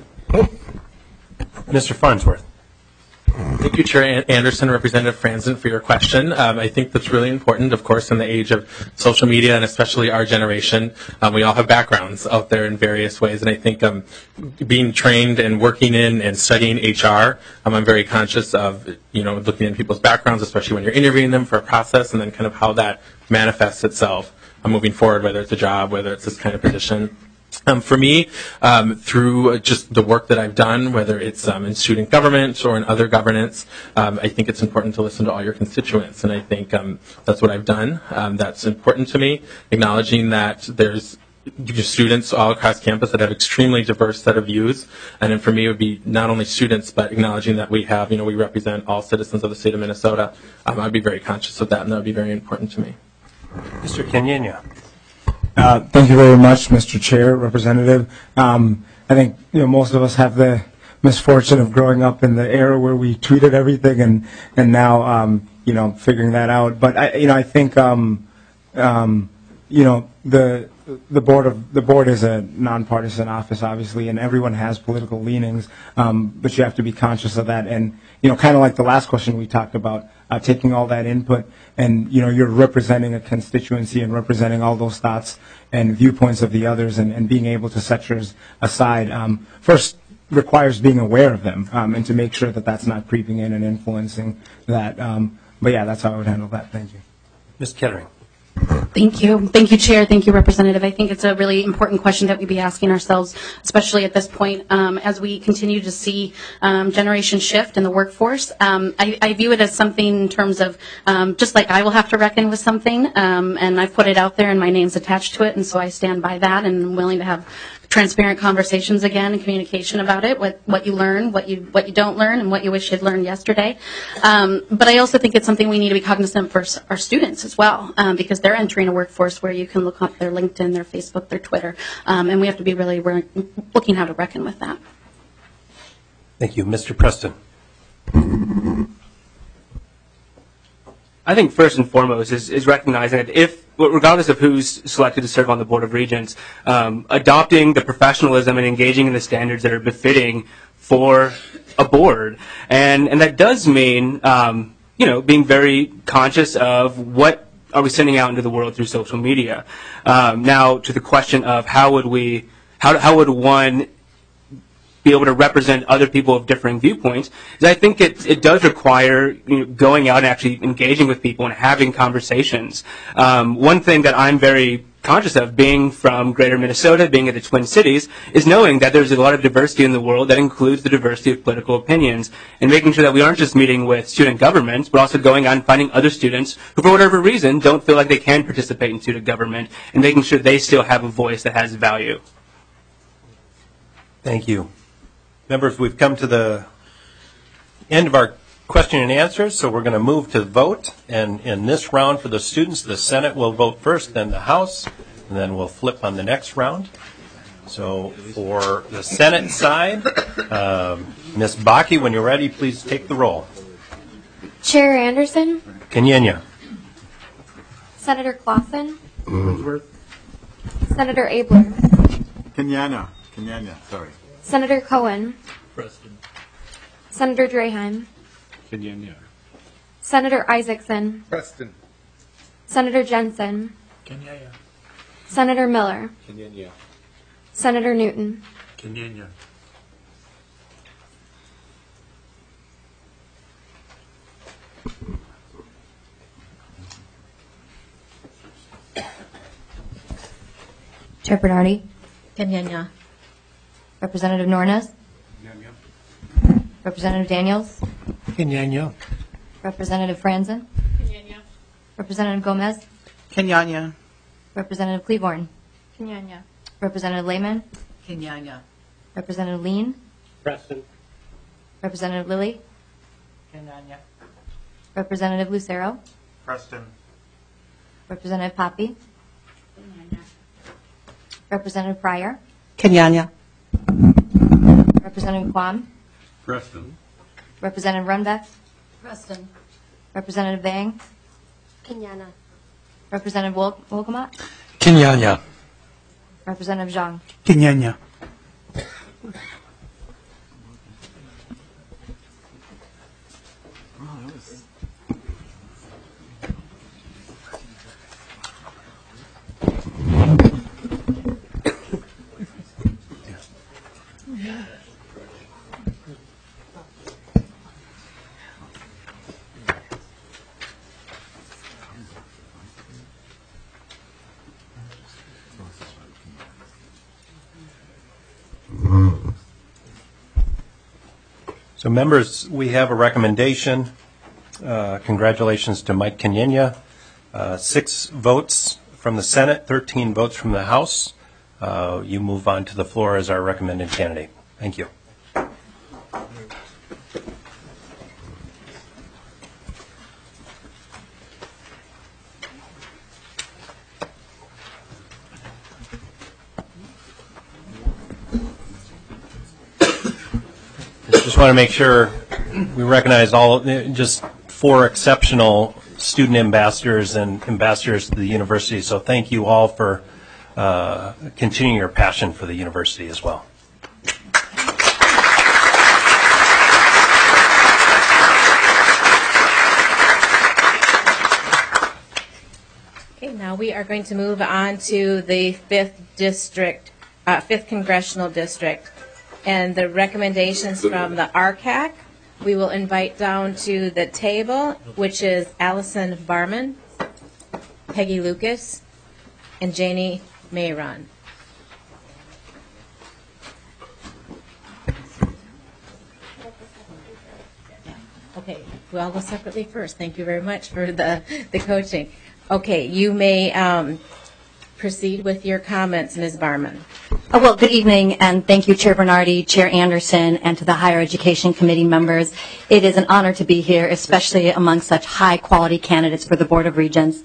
Mr. Farnsworth. Thank you, Chair Anderson, Representative Franzen, for your question. I think that's really important, of course, in the age of social media, and especially our generation. We all have backgrounds out there in various ways, and I think being trained and working in and studying HR, I'm very conscious of looking at people's backgrounds, especially when you're interviewing them for a process, and then kind of how that manifests itself moving forward, whether it's a job, whether it's this kind of position. For me, through just the work that I've done, whether it's in student government or in other governance, I think it's important to listen to all your constituents, and I think that's what I've done. That's important to me, acknowledging that there's students all across campus that have extremely diverse set of views, and then for me it would be not only students, but acknowledging that we have, we represent all citizens of the state of Minnesota. I'd be very conscious of that, and that would be very important to me. Mr. Kenyanya. Thank you very much, Mr. Chair, Representative. I think most of us have the misfortune of growing up in the era where we tweeted everything, and now figuring that out. But I think the board is a nonpartisan office, obviously, and everyone has political leanings, but you have to be conscious of that. And kind of like the last question we talked about, taking all that input, and you're representing a constituency and representing all those thoughts and viewpoints of the others, and being able to set yours aside. First requires being aware of them, and to make sure that that's not creeping in and influencing that. But yeah, that's how I would handle that. Thank you. Ms. Kettering. Thank you. Thank you, Chair. Thank you, Representative. I think it's a really important question that we be asking ourselves, especially at this point, as we continue to see generation shift in the workforce. I view it as something in terms of just like I will have to reckon with something, and I've put it out there and my name's attached to it, and so I stand by that, and I'm willing to have transparent conversations again and communication about it, what you learn, what you don't learn, and what you wish you'd learned yesterday. But I also think it's something we need to be cognizant for our students as well, because they're entering a workforce where you can look up their LinkedIn, their Facebook, their Twitter, and we have to be really looking how to reckon with that. Thank you. Mr. Preston. I think first and foremost is recognizing that if, regardless of who's selected to serve on the Board of Regents, adopting the professionalism and engaging in the standards that are befitting for a board. And that does mean, being very conscious of what are we sending out into the world through social media. Now, to the question of how would one be able to represent other people of differing viewpoints, is I think it does require going out and actually engaging with people and having conversations. One thing that I'm very conscious of, being from greater Minnesota, being in the Twin Cities, is knowing that there's a lot of diversity in the world that includes the diversity of political opinions, and making sure that we aren't just meeting with student governments, but also going out and finding other students who, for whatever reason, don't feel like they can participate in student government, and making sure they still have a voice that has value. Thank you. Members, we've come to the end of our question and answers, so we're going to move to vote. And in this round for the students, the Senate will vote first, then the House, and then we'll flip on the next round. So for the Senate side, Ms. Bakke, when you're ready, please take the roll. Chair Anderson, Kenyanya. Senator Clausen, Senator Abler, Kenyanya, sorry. Senator Cohen, Preston. Senator Draheim, Kenyanya. Senator Isaacson, Preston. Senator Jensen, Kenyanya. Senator Miller, Kenyanya. Senator Newton. Kenyanya. Chair Bernardi, Kenyanya. Representative Nornes, Kenyanya. Representative Daniels, Kenyanya. Representative Franzen, Kenyanya. Representative Gomez, Kenyanya. Representative Cleaborn, Kenyanya. Representative Lehman, Kenyanya. Representative Lean, Preston. Representative Lilly, Kenyanya. Representative Lucero, Preston. Representative Poppy, Representative Pryor, Kenyanya. Representative Quam, Preston. Representative Runbeck, Preston. Representative Vang, Kenyana. Representative Wolgamott, Kenyanya. Representative Zhang. Kenyanya. So members, we have a recommendation. Congratulations to Mike Kenyanya. 6 votes from the Senate, 13 votes from the House. You move on to the floor as our recommended candidate. Thank you. Just want to make sure we recognize just 4 exceptional student ambassadors and ambassadors to the university. So thank you all for continuing your passion for the university as well. Okay, now we are going to move on to the 5th Congressional District. And the recommendations from the RCAC, we will invite down to the table, which is Allison Barman, Peggy Lucas, and Janie Mayron. Okay, we'll go separately first. Thank you very much for the coaching. Okay, you may proceed with your comments, Ms. Barman. Well, good evening, and thank you, Chair Bernardi, Chair Anderson, and to the Higher Education Committee members. It is an honor to be here, especially among such high-quality candidates for the Board of Regents.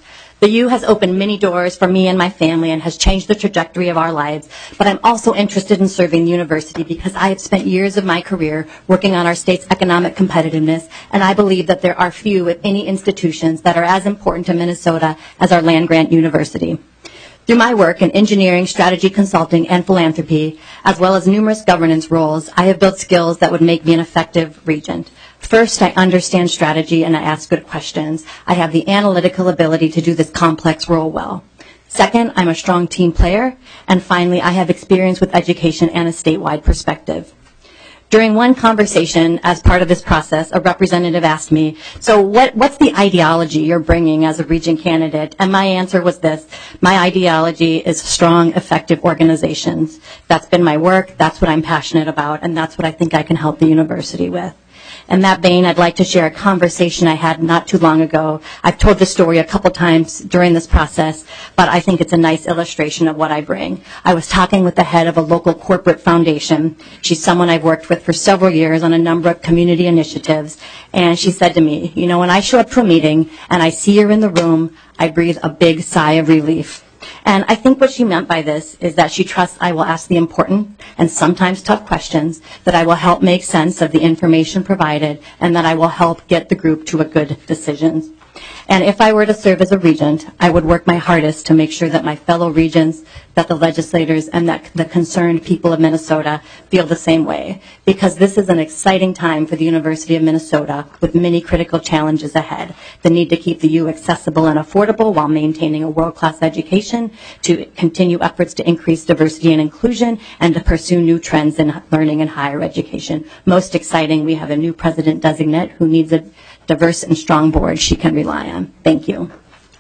The U has opened many doors for me and my family and has changed the trajectory of our lives, but I'm also interested in serving the university because I have spent years of my career working on our state's economic competitiveness, and I believe that there are few, if any, institutions that are as important to Minnesota as our land-grant university. Through my work in engineering, strategy consulting, and philanthropy, as well as numerous governance roles, I have built skills that would make me an effective regent. First, I understand strategy and I ask good questions. I have the analytical ability to do this complex role well. Second, I'm a strong team player. And finally, I have experience with education and a statewide perspective. During one conversation as part of this process, a representative asked me, so what's the ideology you're bringing as a regent candidate? And my answer was this: my ideology is strong, effective organizations. That's been my work, that's what I'm passionate about, and that's what I think I can help the university with. In that vein, I'd like to share a conversation I had not too long ago. I've told this story a couple times during this process, but I think it's a nice illustration of what I bring. I was talking with the head of a local corporate foundation. She's someone I've worked with for several years on a number of community initiatives, and she said to me, you know, when I show up to a meeting and I see her in the room, I breathe a big sigh of relief. And I think what she meant by this is that she trusts I will ask the important and sometimes tough questions, that I will help make sense of the information provided, and that I will help get the group to a good decision. And if I were to serve as a regent, I would work my hardest to make sure that my fellow regents, that the legislators, and that the concerned people of Minnesota feel the same way. Because this is an exciting time for the University of Minnesota with many critical challenges ahead. The need to keep the U accessible and affordable while maintaining a world-class education, to continue efforts to increase diversity and inclusion, and to pursue new trends in learning and higher education. Most exciting, we have a new president-designate who needs a diverse and strong board she can rely on. Thank you.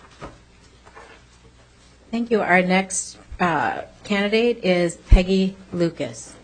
Thank you. Our next candidate is Peggy Lucas.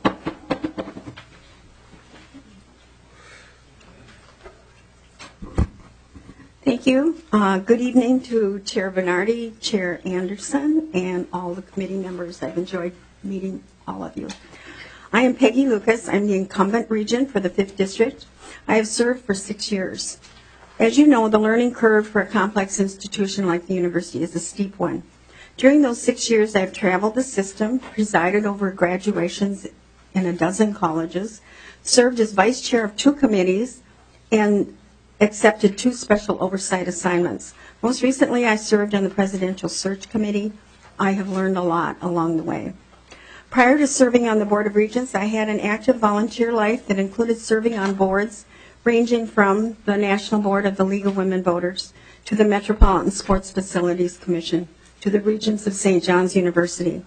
Thank you. Good evening to Chair Bernardi, Chair Anderson, and all the committee members. I've enjoyed meeting all of you. I am Peggy Lucas. I'm the incumbent regent for the 5th District. I have served for 6 years. As you know, the learning curve for a complex institution like the university is a steep one. During those 6 years, I've traveled the system, presided over graduations in a dozen colleges, served as vice chair of 2 committees, and accepted 2 special oversight assignments. Most recently, I served on the Presidential Search Committee. I have learned a lot along the way. Prior to serving on the Board of Regents, I had an active volunteer life that included serving on boards ranging from the National Board of the League of Women Voters to the Metropolitan Sports Facilities Commission to the Regents of St. John's University.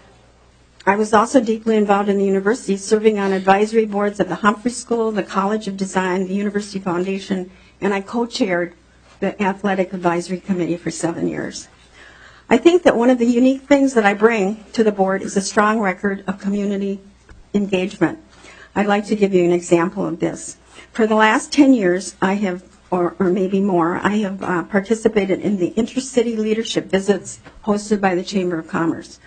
I was also deeply involved in the university, serving on advisory boards of the Humphrey School, the College of Design, the University Foundation, and I co-chaired the Athletic Advisory Committee for 7 years. I think that one of the unique things that I bring to the board is a strong record of community engagement. I'd like to give you an example of this. For the last 10 years, I have, or maybe more, I have participated in the intercity leadership visits hosted by the Chamber of Commerce.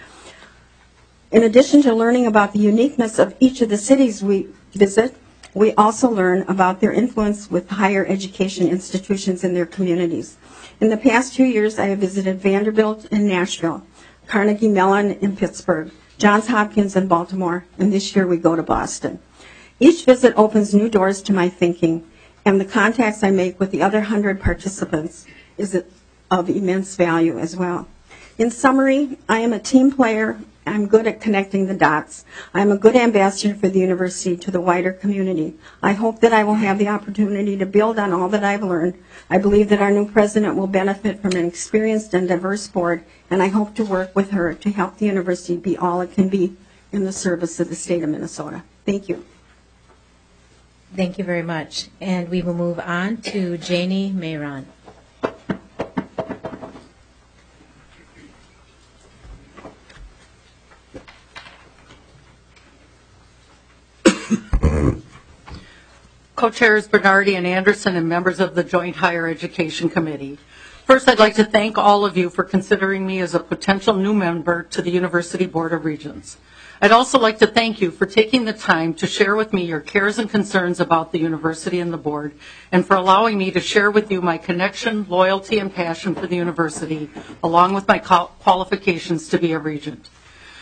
In addition to learning about the uniqueness of each of the cities we visit, we also learn about their influence with higher education institutions in their communities. In the past 2 years, I have visited Vanderbilt in Nashville, Carnegie Mellon in Pittsburgh, Johns Hopkins in Baltimore, and this year we go to Boston. Each visit opens new doors to my thinking, and the contacts I make with the other 100 participants is of immense value as well. In summary, I am a team player. I'm good at connecting the dots. I'm a good ambassador for the university to the wider community. I hope that I will have the opportunity to build on all that I've learned. I believe that our new president will benefit from an experienced and diverse board, and I hope to work with her to help the university be all it can be in the service of the state of Minnesota. Thank you. Thank you very much. And we will move on to Janie Mayron. Co-chairs Bernardi and Anderson and members of the Joint Higher Education Committee. First, I'd like to thank all of you for considering me as a potential new member to the University Board of Regents. I'd also like to thank you for taking the time to share with me your cares and concerns about the university and the board, and for allowing me to share with you my connection, loyalty, and passion for the university, along with my qualifications to be a regent.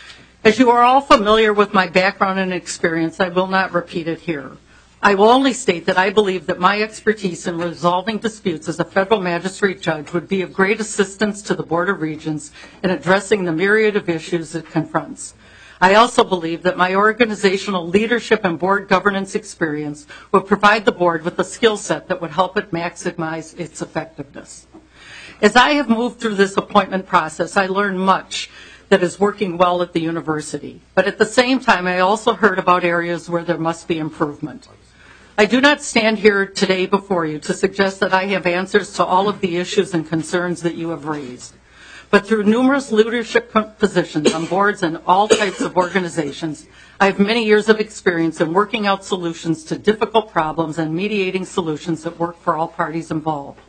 As you are all familiar with my background and experience, I will not repeat it here. I will only state that I believe that my expertise in resolving disputes as a federal magistrate judge would be of great assistance to the Board of Regents in addressing the myriad of issues it confronts. I also believe that my organizational leadership and board governance experience would provide the board with a skill set that would help it maximize its effectiveness. As I have moved through this appointment process, I learned much that is working well at the university. But at the same time, I also heard about areas where there must be improvement. I do not stand here today before you to suggest that I have answers to all of the issues and concerns that you have raised. But through numerous leadership positions on boards and all types of organizations, I have many years of experience in working out solutions to difficult problems and mediating solutions that work for all parties involved.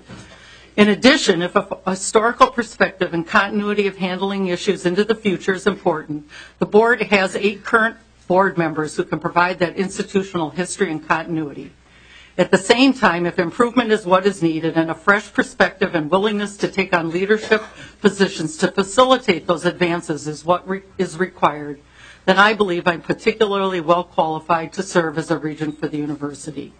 In addition, if a historical perspective and continuity of handling issues into the future is important, the board has 8 current board members who can provide that institutional history and continuity. At the same time, if improvement is what is needed and a fresh perspective and willingness to take on leadership positions to facilitate those advances is what is required, then I believe I'm particularly well qualified to serve as a regent for the university.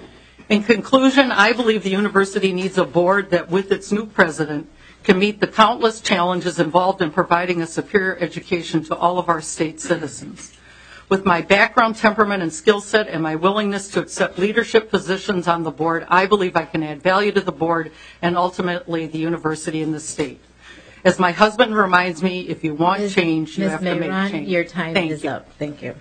In conclusion, I believe the university needs a board that, with its new president, can meet the countless challenges involved in providing a superior education to all of our state citizens. With my background, temperament, and skill set, and my willingness to accept leadership positions on the board, I believe I can add value to the board and ultimately the university and the state. As my husband reminds me, if you want change, you have to make change. Your time is up. Thank you.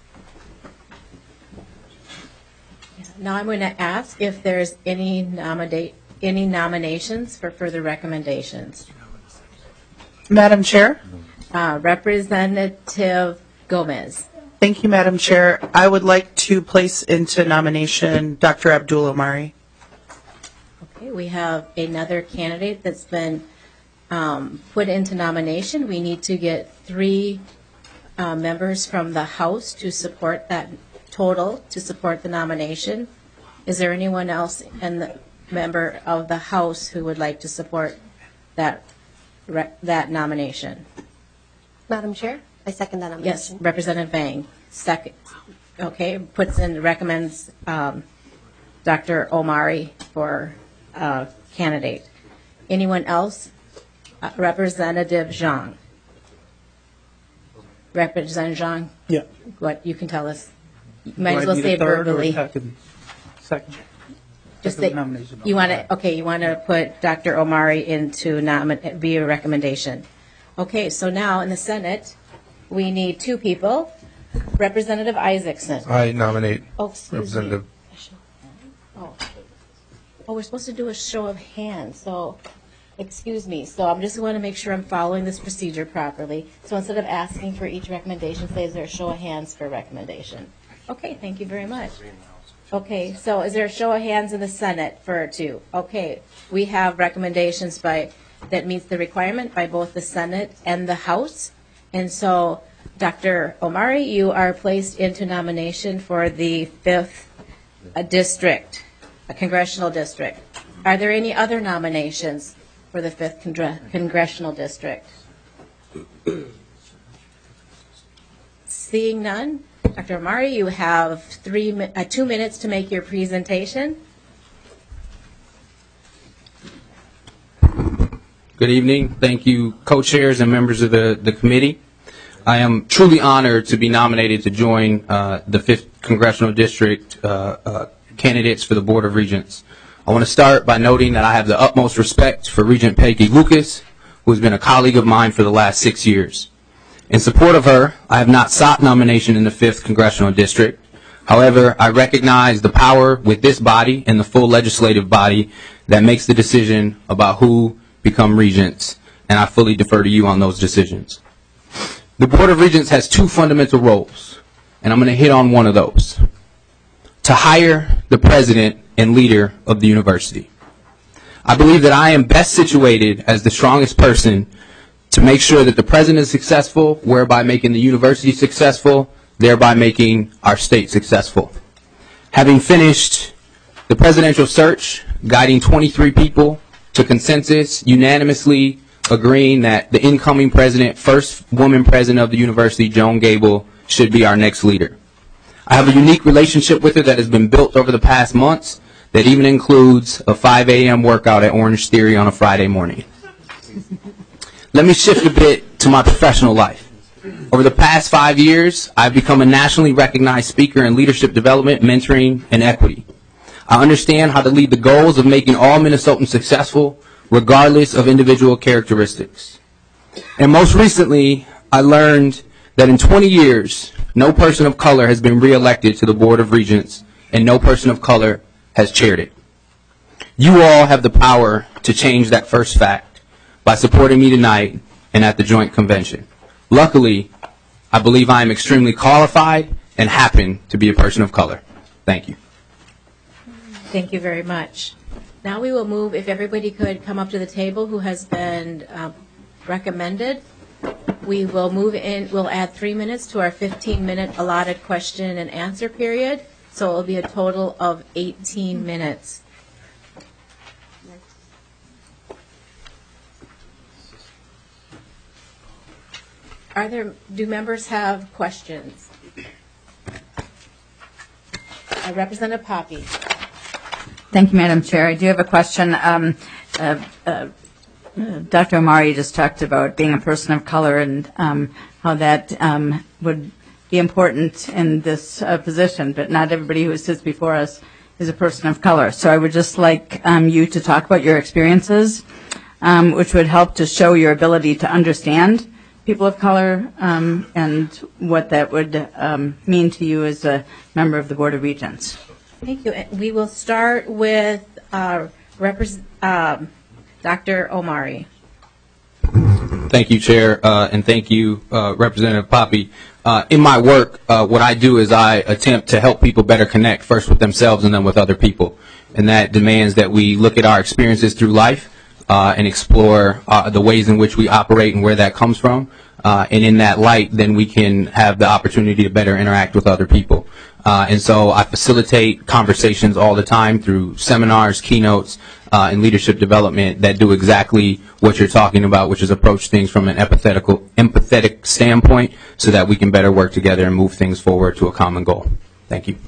Now I'm going to ask if there's any nominations for further recommendations. Madam Chair? Representative Gomez. Thank you, Madam Chair. I would like to place into nomination Dr. Abdul Omari. Okay, we have another candidate that's been put into nomination. We need to get 3 members from the House to support that total, to support the nomination. Is there anyone else in the member of the House who would like to support that nomination? Madam Chair, I second that nomination. Yes, Representative Vang. Second. Okay, recommends Dr. Omari for candidate. Anyone else? Representative Zhang. Representative Zhang? Yeah. What, you can tell us. You might as well say it verbally. Second. Just say, you want to, okay, you want to put Dr. Omari into be a recommendation. Okay, so now in the Senate, we need 2 people. Representative Isaacson. I nominate Representative. Representative. Oh, we're supposed to do a show of hands, so excuse me. So I'm just going to make sure I'm following this procedure properly. So instead of asking for each recommendation, say is there a show of hands for recommendation? Okay, thank you very much. Okay, so is there a show of hands in the Senate for 2? Okay, we have recommendations that meets the requirement by both the Senate and the House. And so, Dr. Omari, you are placed into nomination for the 5th district, a congressional district. Are there any other nominations for the 5th congressional district? Seeing none, Dr. Omari, you have 2 minutes to make your presentation. Good evening. Thank you, co-chairs and members of the committee. I am truly honored to be nominated to join the 5th Congressional District candidates for the Board of Regents. I want to start by noting that I have the utmost respect for Regent Peggy Lucas, who has been a colleague of mine for the last 6 years. In support of her, I have not sought nomination in the 5th Congressional District. However, I recognize the power with this body and the full legislative body that makes the decision about who become regents, and I fully defer to you on those decisions. The Board of Regents has 2 fundamental roles, and I'm going to hit on one of those. To hire the president and leader of the university. I believe that I am best situated as the strongest person to make sure that the president is successful, whereby making the university successful, thereby making our state successful. Having finished the presidential search, guiding 23 people to consensus, unanimously agreeing that the incoming president, first woman president of the university, Joan Gable, should be our next leader. I have a unique relationship with her that has been built over the past months that even includes a 5 a.m. workout at Orange Theory on a Friday morning. Let me shift a bit to my professional life. Over the past 5 years, I've become a nationally recognized speaker in leadership development, mentoring, and equity. I understand how to lead the goals of making all Minnesotans successful, regardless of individual characteristics. And most recently, I learned that in 20 years, no person of color has been reelected to the Board of Regents, and no person of color has chaired it. You all have the power to change that first fact by supporting me tonight and at the joint convention. Luckily, I believe I am extremely qualified and happen to be a person of color. Thank you. Thank you very much. Now we will move, if everybody could come up to the table who has been recommended. We will move in, we'll add 3 minutes to our 15-minute allotted question and answer period. So it will be a total of 18 minutes. Do members have questions? Representative Poppe. Thank you, Madam Chair. I do have a question. Dr. Omari just talked about being a person of color and how that would be important in this position, but not everybody who sits before us is a person of color. So I would just like you to talk about your experiences, which would help to show your ability to understand people of color and what that would mean to you as a member of the Board of Regents. Thank you. We will start with Dr. Omari. Thank you, Chair, and thank you, Representative Poppe. In my work, what I do is I attempt to help people better connect first with themselves and then with other people. And that demands that we look at our experiences through life and explore the ways in which we operate and where that comes from. And in that light, then we can have the opportunity to better interact with other people. And so I facilitate conversations all the time through seminars, keynotes, and leadership development that do exactly what you're talking about, which is approach things from an empathetic standpoint so that we can better work together and move things forward to a common goal. Thank you.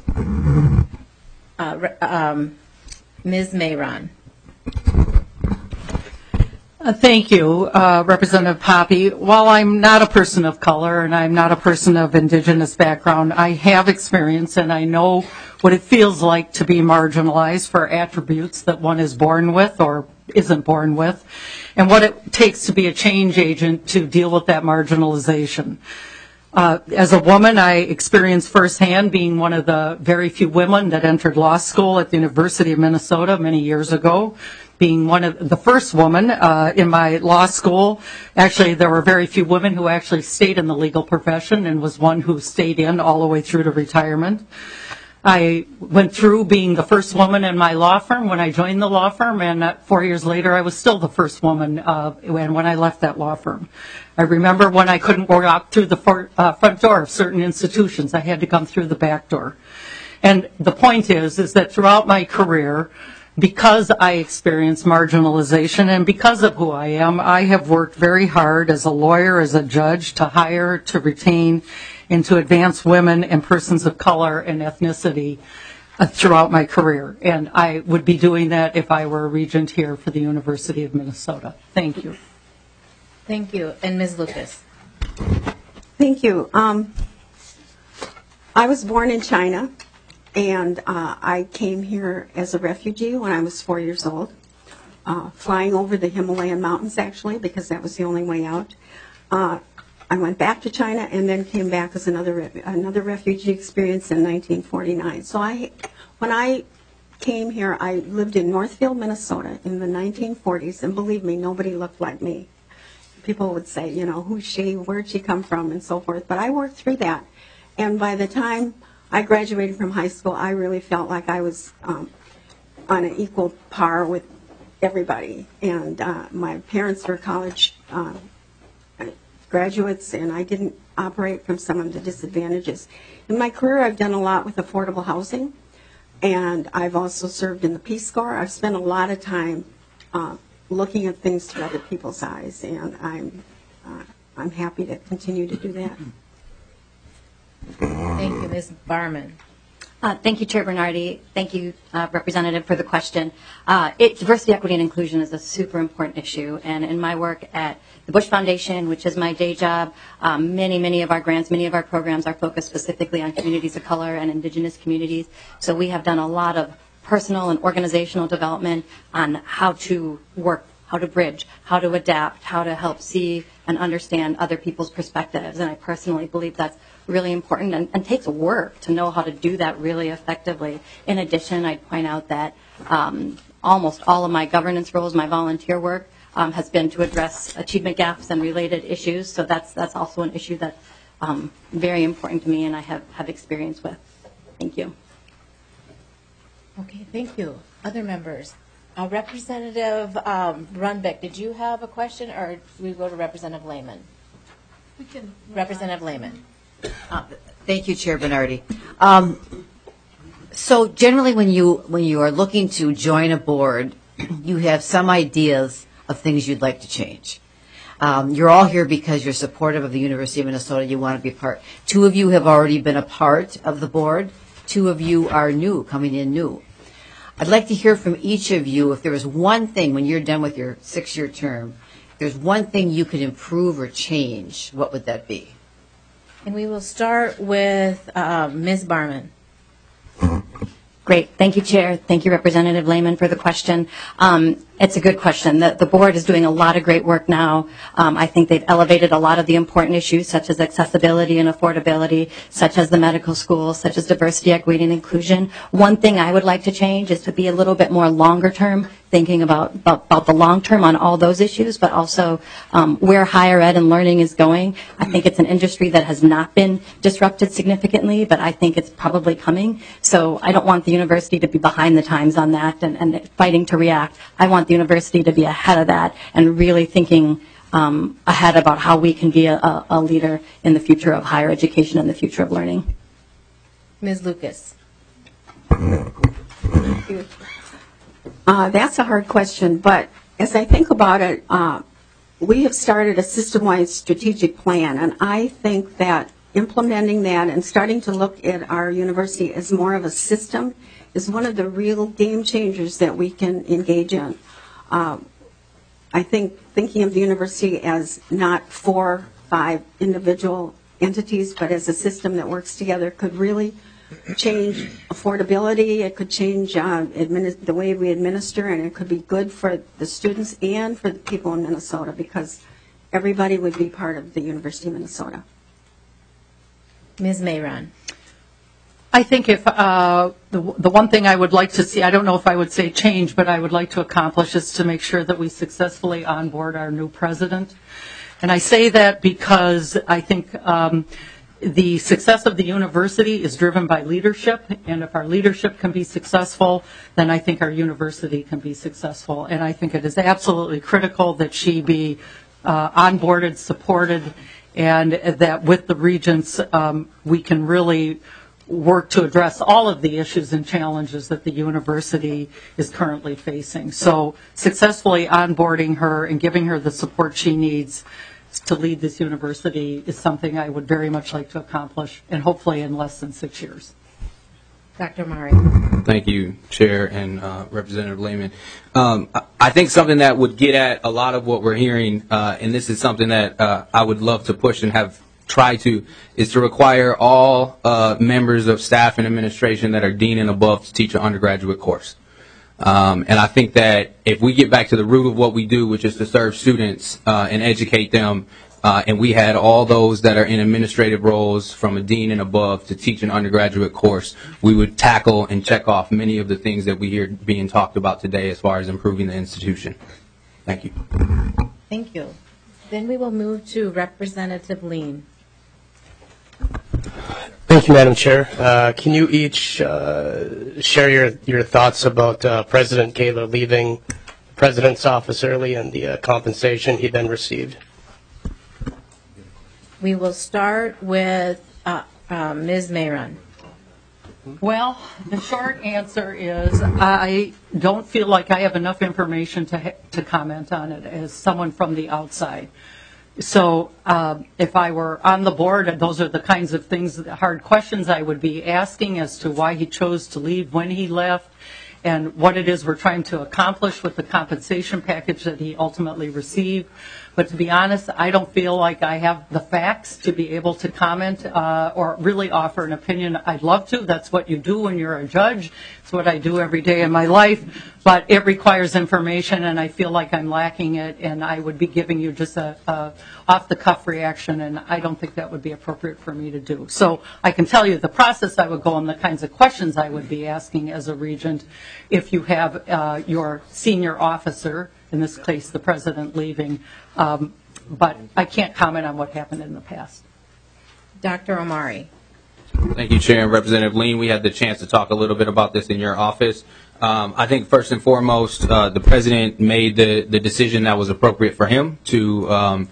Ms. Mayron. Thank you, Representative Poppe. While I'm not a person of color and I'm not a person of indigenous background, I have experience and I know what it feels like to be marginalized for attributes that one is born with or isn't born with, and what it takes to be a change agent to deal with that marginalization. As a woman, I experienced firsthand being one of the very few women that entered law school at the University of Minnesota many years ago. Being one of the first woman in my law school. Actually, there were very few women who actually stayed in the legal profession and was one who stayed in all the way through to retirement. I went through being the first woman in my law firm when I joined the law firm, and 4 years later I was still the first woman when I left that law firm. I remember when I couldn't walk through the front door of certain institutions, I had to come through the back door. And the point is that throughout my career, because I experienced marginalization and because of who I am, I have worked very hard as a lawyer, as a judge, to hire, to retain, and to advance women and persons of color and ethnicity throughout my career. And I would be doing that if I were a regent here for the University of Minnesota. Thank you. Thank you. And Ms. Lucas. Thank you. I was born in China. And I came here as a refugee when I was 4 years old, flying over the Himalayan mountains, actually, because that was the only way out. I went back to China and then came back as another refugee experience in 1949. So when I came here, I lived in Northfield, Minnesota in the 1940s, and believe me, nobody looked like me. People would say, you know, who's she, where'd she come from, and so forth. But I worked through that. And by the time I graduated from high school, I really felt like I was on an equal par with everybody. And my parents were college graduates, and I didn't operate from some of the disadvantages. In my career, I've done a lot with affordable housing, and I've also served in the Peace Corps. I've spent a lot of time looking at things through other people's eyes, and I'm happy to continue to do that. Thank you, Ms. Barman. Thank you, Chair Bernardi. Thank you, Representative, for the question. Diversity, equity, and inclusion is a super important issue. And in my work at the Bush Foundation, which is my day job, many of our grants, many of our programs are focused specifically on communities of color and indigenous communities. So we have done a lot of personal and organizational development on how to work, how to bridge, how to adapt, how to help see and understand other people's perspectives. And I personally believe that's really important and takes work to know how to do that really effectively. In addition, I'd point out that almost all of my governance roles, my volunteer work, has been to address achievement gaps and related issues. So that's also an issue that's very important to me and I have experience with. Thank you. Okay, thank you. Other members? Representative Runbeck, did you have a question, or do we go to Representative Lehman? Representative Lehman. Thank you, Chair Bernardi. So generally when you are looking to join a board, you have some ideas of things you'd like to change. You're all here because you're supportive of the University of Minnesota. You want to be a part. 2 of you have already been a part of the board. 2 of you are new, coming in new. I'd like to hear from each of you if there was one thing when you're done with your 6-year term, if there's one thing you could improve or change, what would that be? And we will start with Ms. Barman. Great. Thank you, Chair. Thank you, Representative Lehman, for the question. It's a good question. The board is doing a lot of great work now. I think they've elevated a lot of the important issues, such as accessibility and affordability, such as the medical schools, such as diversity, equity, and inclusion. One thing I would like to change is to be a little bit more longer term, thinking about the long term on all those issues, but also where higher ed and learning is going. I think it's an industry that has not been disrupted significantly, but I think it's probably coming. So I don't want the university to be behind the times on that and fighting to react. I want the university to be ahead of that and really thinking ahead about how we can be a leader in the future of higher education and the future of learning. Ms. Lucas. Thank you. That's a hard question, but as I think about it, we have started a system-wide strategic plan, and I think that implementing that and starting to look at our university as more of a system is one of the real game changers that we can engage in. I think thinking of the university as not 4, 5 individual entities, but as a system that works together could really change affordability. It could change the way we administer, and it could be good for the students and for the people in Minnesota because everybody would be part of the University of Minnesota. Ms. Mayron. I think if the one thing I would like to see, I don't know if I would say change, but I would like to accomplish is to make sure that we successfully onboard our new president. And I say that because I think the success of the university is driven by leadership, and if our leadership can be successful, then I think our university can be successful. And I think it is absolutely critical that she be onboarded, supported, and that with the regents we can really work to address all of the issues and challenges that the university is currently facing. So successfully onboarding her and giving her the support she needs to lead this university is something I would very much like to accomplish, and hopefully in less than 6 years. Dr. Murray. Thank you, Chair and Representative Lehman. I think something that would get at a lot of what we're hearing, and this is something that I would love to push and have try to, is to require all members of staff and administration that are dean and above to teach an undergraduate course. And I think that if we get back to the root of what we do, which is to serve students and educate them, and we had all those that are in administrative roles from a dean and above to teach an undergraduate course, we would tackle and check off many of the things that we hear being talked about today as far as improving the institution. Thank you. Thank you. Then we will move to Representative Lean. Thank you, Madam Chair. Can you each share your thoughts about President Kaler leaving the President's office early and the compensation he then received? We will start with Ms. Mayron. Well, the short answer is I don't feel like I have enough information to comment on it as someone from the outside. So if I were on the board, those are the kinds of things, hard questions I would be asking as to why he chose to leave when he left and what it is we're trying to accomplish with the compensation package that he ultimately received. But to be honest, I don't feel like I have the facts to be able to comment or really offer an opinion. I'd love to. That's what you do when you're a judge. It's what I do every day in my life. But it requires information, and I feel like I'm lacking it, and I would be giving you just a off-the-cuff reaction, and I don't think that would be appropriate for me to do. So I can tell you the process I would go and the kinds of questions I would be asking as a regent if you have your senior officer, in this case the president, leaving. But I can't comment on what happened in the past. Dr. Omari. Thank you, Chair and Representative Lean. We had the chance to talk a little bit about this in your office. I think first and foremost, the president made the decision that was appropriate for him to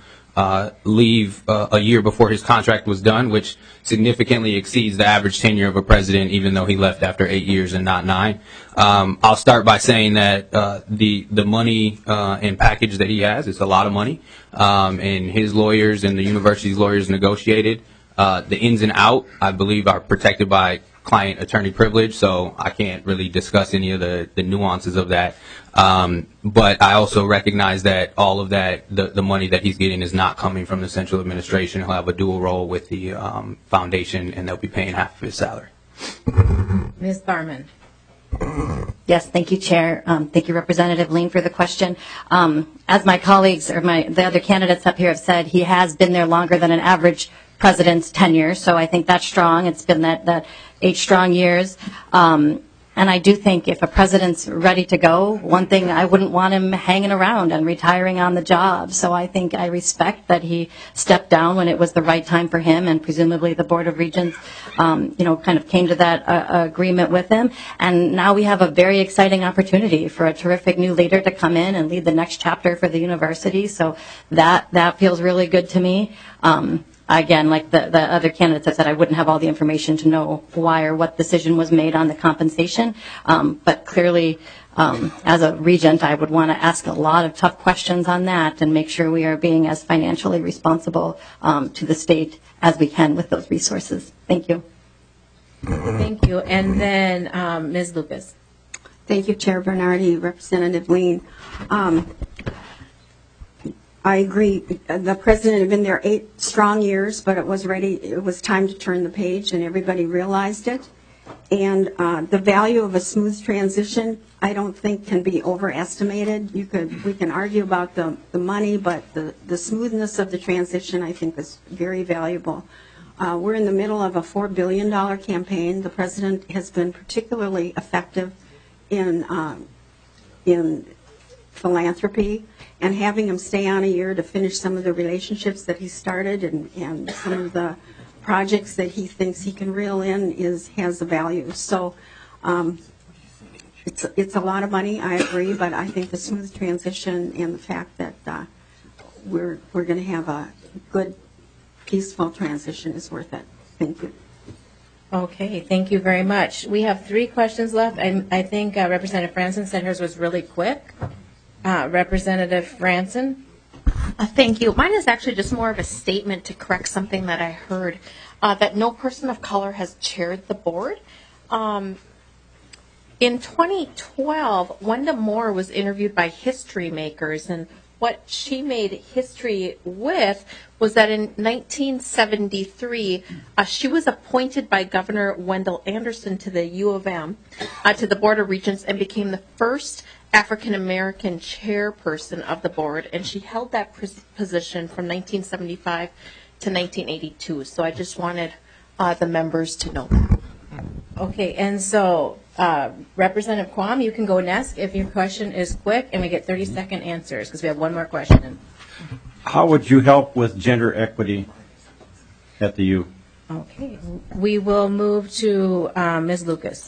leave a year before his contract was done, which significantly exceeds the average tenure of a president, even though he left after 8 years and not 9. I'll start by saying that the money and package that he has is a lot of money, and his lawyers and the university's lawyers negotiated. The ins and out, I believe, are protected by client-attorney privilege, so I can't really discuss any of the nuances of that. But I also recognize that all of that, the money that he's getting is not coming from the central administration. He'll have a dual role with the foundation, and they'll be paying half of his salary. Ms. Barman. Yes, thank you, Chair. Thank you, Representative Lean, for the question. As my colleagues or the other candidates up here have said, he has been there longer than an average president's tenure, so I think that's strong. It's been that 8 strong years. And I do think if a president's ready to go, one thing, I wouldn't want him hanging around and retiring on the job. So I think I respect that he stepped down when it was the right time for him, and presumably the Board of Regents, kind of came to that agreement with him. And now we have a very exciting opportunity for a terrific new leader to come in and lead the next chapter for the university. So that feels really good to me. Again, like the other candidates have said, I wouldn't have all the information to know why or what decision was made on the compensation. But clearly, as a regent, I would want to ask a lot of tough questions on that and make sure we are being as financially responsible to the state as we can with those resources. Thank you. Thank you. And then Ms. Lucas. Thank you, Chair Bernardi, Representative Lean. I agree. The president had been there 8 strong years, but it was time to turn the page, and everybody realized it. And the value of a smooth transition, I don't think, can be overestimated. We can argue about the money, but the smoothness of the transition, I think, is very valuable. We're in the middle of a $4 billion campaign. The president has been particularly effective in philanthropy, and having him stay on a year to finish some of the relationships that he started and some of the projects that he thinks he can reel in has a value. So it's a lot of money, I agree, but I think the smooth transition and the fact that we're going to have a good, peaceful transition is worth it. Thank you. Okay, thank you very much. We have 3 questions left. I think Representative Franson said hers was really quick. Representative Franson. Thank you. Mine is actually just more of a statement to correct something that I heard, that no person of color has chaired the board. In 2012, Wenda Moore was interviewed by History Makers, and what she made history with was that in 1973, she was appointed by Governor Wendell Anderson to the U of M, to the Board of Regents, and became the first African-American chairperson of the board, and she held that position from 1975 to 1982. So I just wanted the members to know that. Okay, and so Representative Quam, you can go next if your question is quick, and we get 30-second answers because we have one more question. How would you help with gender equity at the U? Okay, we will move to Ms. Lucas.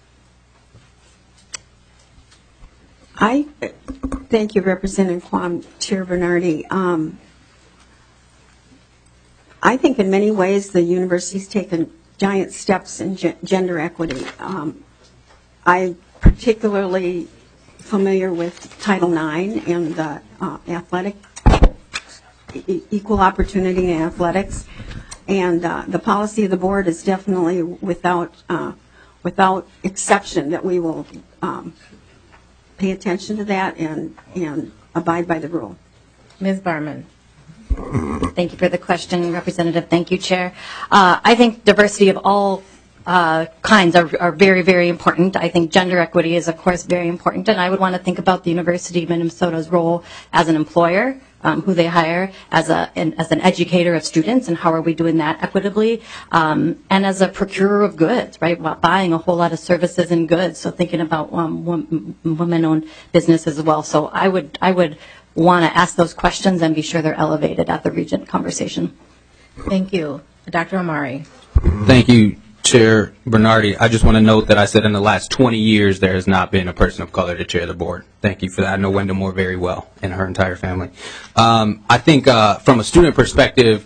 Thank you, Representative Quam, Chair Bernardi. I think in many ways the university's taken giant steps in gender equity. I'm particularly familiar with Title IX and the equal opportunity in athletics, and the policy of the board is definitely without exception that we will pay attention to that and abide by the rule. Ms. Barman. Thank you for the question, Representative. Thank you, Chair. I think diversity of all kinds are very, very important. I think gender equity is, of course, very important, and I would want to think about the University of Minnesota's role as an employer, who they hire, as an educator of students, and how are we doing that equitably, and as a procurer of goods, right, buying a whole lot of services and goods, so thinking about women-owned business as well. So I would want to ask those questions and be sure they're elevated at the Regent conversation. Thank you. Dr. Omari. Thank you, Chair Bernardi. I just want to note that I said in the last 20 years there has not been a person of color to chair the board. Thank you for that. I know Wendell Moore very well and her entire family. I think from a student perspective,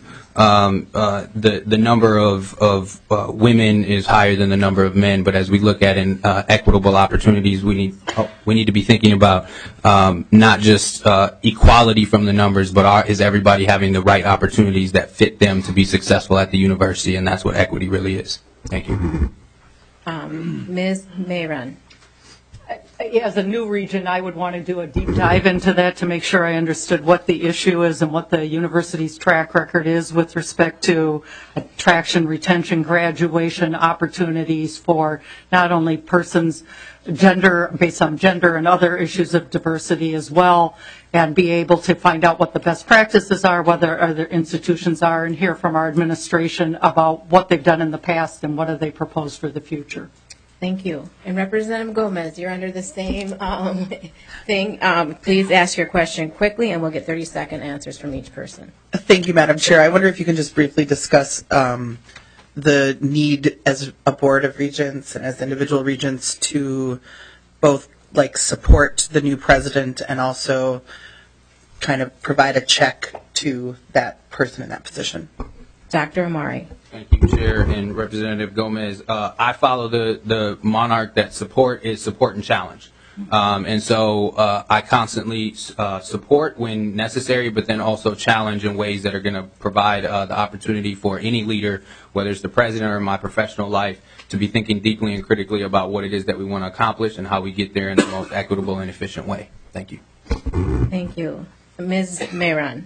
the number of women is higher than the number of men, but as we look at equitable opportunities, we need to be thinking about not just equality from the numbers, but is everybody having the right opportunities that fit them to be successful at the university, and that's what equity really is. Thank you. Ms. Mayron. As a new region, I would want to do a deep dive into that to make sure I understood what the issue is and what the university's track record is with respect to attraction, retention, graduation opportunities for not only persons based on gender and other issues of diversity as well, and be able to find out what the best practices are, whether other institutions are, and hear from our administration about what they've done in the past and what do they propose for the future. Thank you. And Representative Gomez, you're under the same thing. Please ask your question quickly, and we'll get 30-second answers from each person. Thank you, Madam Chair. I wonder if you can just briefly discuss the need as a board of regents and as individual regents to both support the new president and also kind of provide a check to that person in that position. Dr. Omari. Thank you, Chair and Representative Gomez. I follow the monarch that support is support and challenge. And so I constantly support when necessary, but then also challenge in ways that are going to provide the opportunity for any leader, whether it's the president or my professional life, to be thinking deeply and critically about what it is that we want to accomplish and how we get there in the most equitable and efficient way. Thank you. Thank you. Ms. Mayron.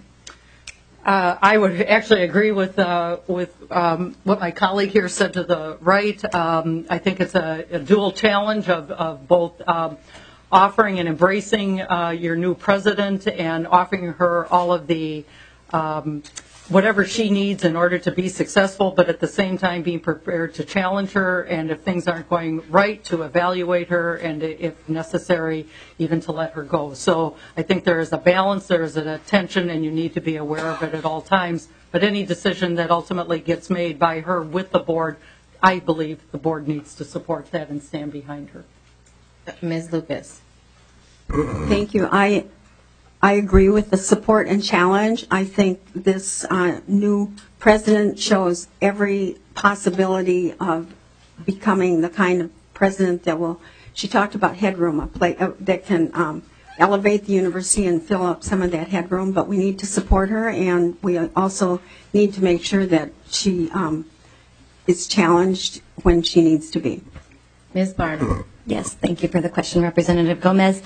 I would actually agree with what my colleague here said to the right. I think it's a dual challenge of both offering and embracing your new president and offering her all of the whatever she needs in order to be successful, but at the same time being prepared to challenge her, and if things aren't going right, to evaluate her, and if necessary, even to let her go. So I think there is a balance, there is a tension, and you need to be aware of it at all times. But any decision that ultimately gets made by her with the board, I believe the board needs to support that and stand behind her. Ms. Lucas. Thank you. I agree with the support and challenge. I think this new president shows every possibility of becoming the kind of president that will, she talked about headroom, that can elevate the university and fill up some of that headroom, but we need to support her, and we also need to make sure that she is challenged when she needs to be. Ms. Barnum. Yes, thank you for the question, Representative Gomez.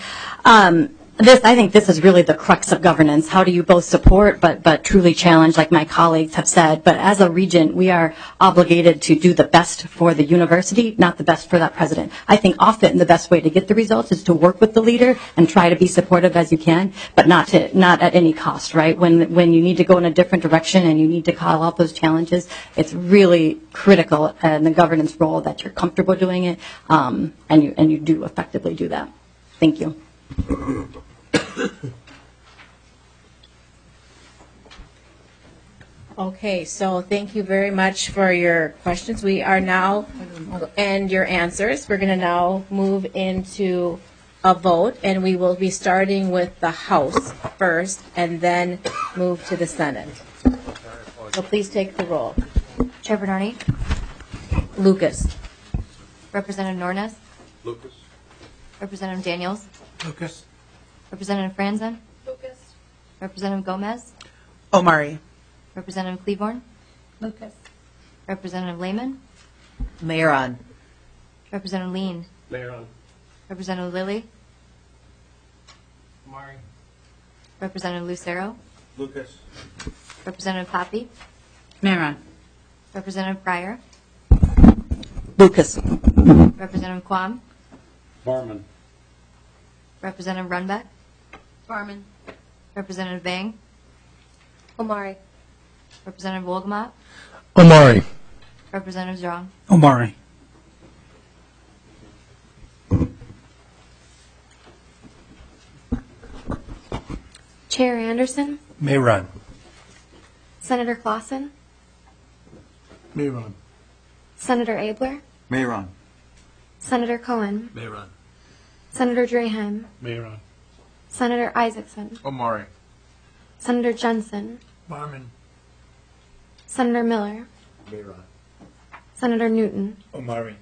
I think this is really the crux of governance. How do you both support but truly challenge, like my colleagues have said? But as a regent, we are obligated to do the best for the university, not the best for that president. I think often the best way to get the results is to work with the leader and try to be supportive as you can, but not at any cost, right? When you need to go in a different direction and you need to call out those challenges, it's really critical in the governance role that you're comfortable doing it, and you do effectively do that. Thank you. Okay, so thank you very much for your questions. We are now, and your answers. We're going to now move into a vote, and we will be starting with the House first, and then move to the Senate. So please take the roll. Chair Bernardi, Lucas. Representative Nornes, Lucas. Representative Daniels, Lucas. Representative Franzen, Lucas. Representative Gomez, Omari. Representative Cleavorn, Lucas. Representative Lehman, Mayron. Representative Lean, Mayron. Representative Lilly, Omari. Representative Lucero, Lucas. Representative Poppy, Mayron. Representative Pryor, Lucas. Representative Quam, Barman. Representative Runbeck, Barman. Representative Bang, Omari. Representative Wolgamott, Omari. Representative Zhang. Omari. Chair Anderson, May run. Senator Clausen, Mayron. Senator Abler, Mayron. Senator Cohen, Mayron. Senator Draheim, Mayron. Senator Isaacson, Omari. Senator Jensen, Barman. Senator Miller, Mayron. Senator Newton. Omari.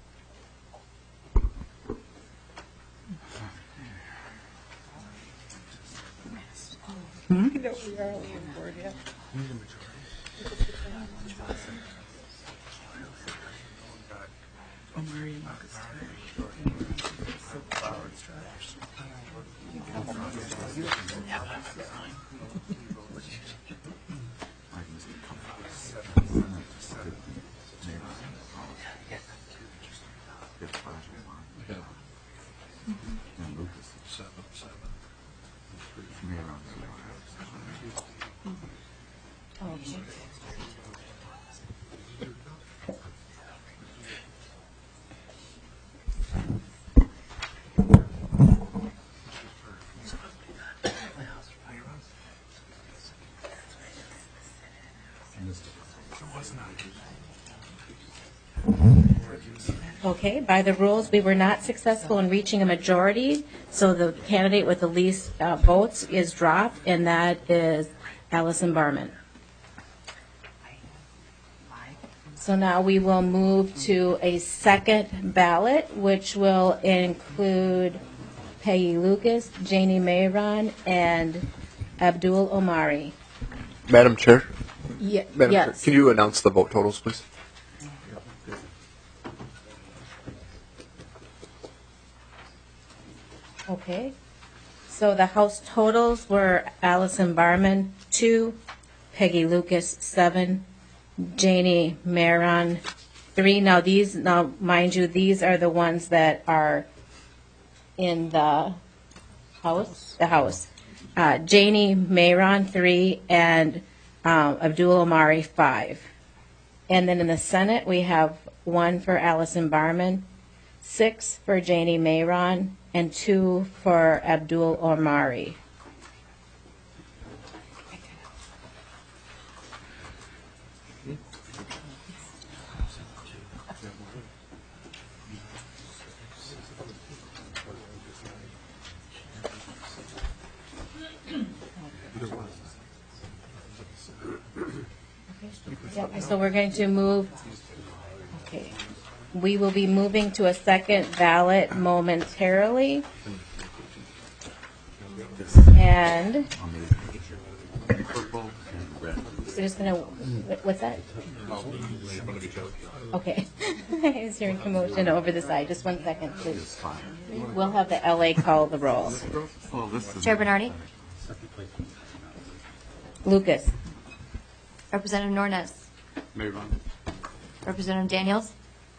Okay, by the rules, we were not successful in reaching a majority, so the candidate with the least votes is dropped, and that is Allison Barman. So now we will move to a second ballot, which will include Peggy Lucas, Janie Mayron, and Abdul Omari. Madam Chair? Madam Yes. Chair, can you announce the vote totals, please? Okay. So the House totals were Allison Barman, 2, Peggy Lucas, 7, Janie Mayron, 3. Now, mind you, these are the ones that are in the House. The House. Janie Mayron, 3, and Abdul Omari, 5. And then in the Senate, we have 1 for Allison Barman, 6 for Janie Mayron, and 2 for Abdul Omari. So we're going to move. Okay. We will be moving to a second ballot momentarily. And we're just going to, what's that? Okay. I was hearing commotion over the side. Just 1 second, please. We'll have the LA call the roll. Chair Bernardi, Lucas. Representative Nornes, Mayron. Representative Daniels,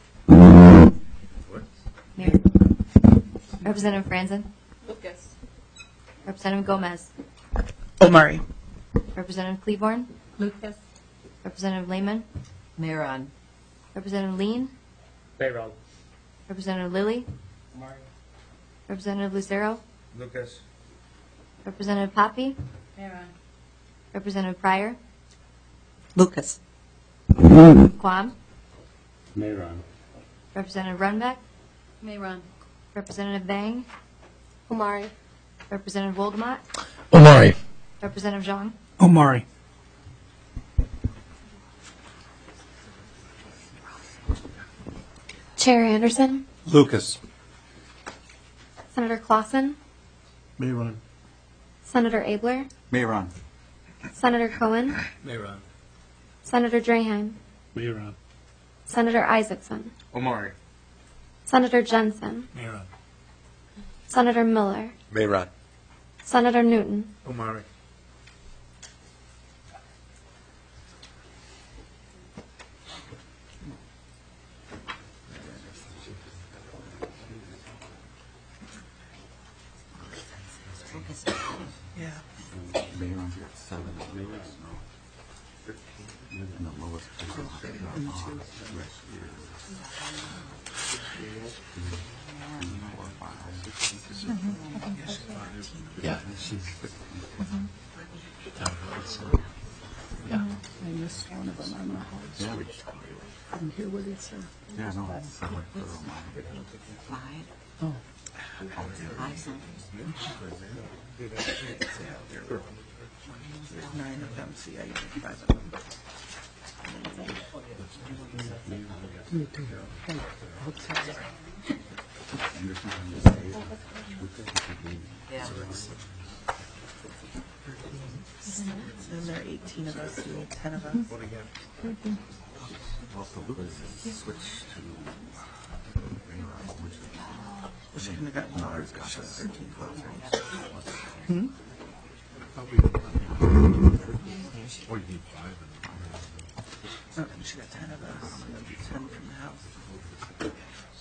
Representative Franzen, Lucas. Representative Gomez, Omari. Representative Cleavorn, Lucas. Representative Lehman, Mayron. Representative Lean, Mayron. Representative Lilly, Representative Lucero, Lucas. Representative Poppy, Representative Pryor, Lucas. Quam, Mayron. Representative Runbeck, Mayron. Representative Bang, Omari. Representative Wolgamott, Omari. Representative Zhang. Omari. Chair Anderson, Lucas. Senator Clausen, Mayron. Senator Abler, Mayron. Senator Cohen, Mayron. Senator Draheim, Mayron. Senator Isaacson, Omari. Senator Jensen, Mayron. Senator Miller, Mayron. Senator Newton, Omari. Yeah. Mayron's got 7. And the lowest. Yeah. Yeah. I missed one of them on the house. Yeah. I didn't hear what he said. Yeah, no, it's 7 for Omari. 5? Oh. 5 9 of them, see, I did 5 of them. Me too. And there are 18 of us, we need 10 of us. Also, Lucas switched to Well, she couldn't have gotten ours, because she was 13 votes, right? Hmm? Oh, she got 10 of us, so that'd be 10 from the House.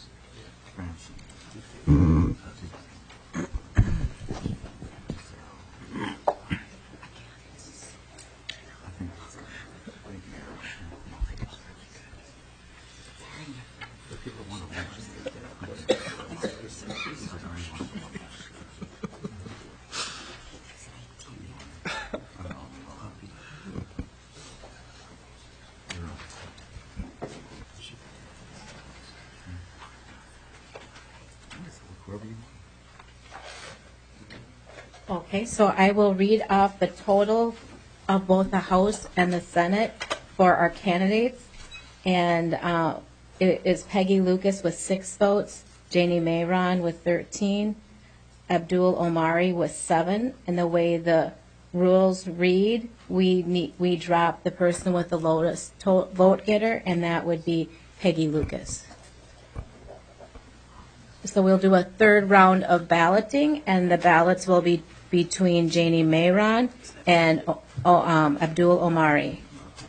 Okay, so I will read off the total of both the House and the Senate for our candidates. And it is Peggy Lucas with 6 votes, Janie Mayron with 13, Abdul Omari with 7. And the way the rules read, we drop the person with the lowest vote getter, and that would be Peggy Lucas. So we'll do a third round of balloting, and the ballots will be between Janie Mayron and Abdul Omari.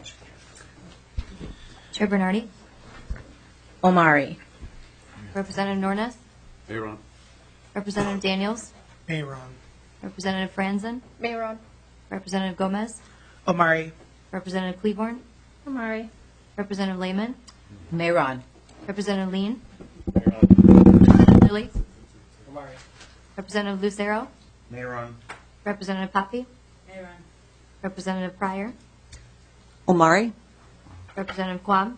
Chair Bernardi, Omari. Representative Nornes, Mayron. Representative Daniels, Mayron. Representative Franzen, Mayron. Representative Gomez, Omari. Representative Cleaborn, Omari. Representative Lehman, Mayron. Representative Lean, Representative Lilly, Omari. Representative Lucero, Mayron. Representative Poppy, Representative Pryor, Omari. Representative Quam,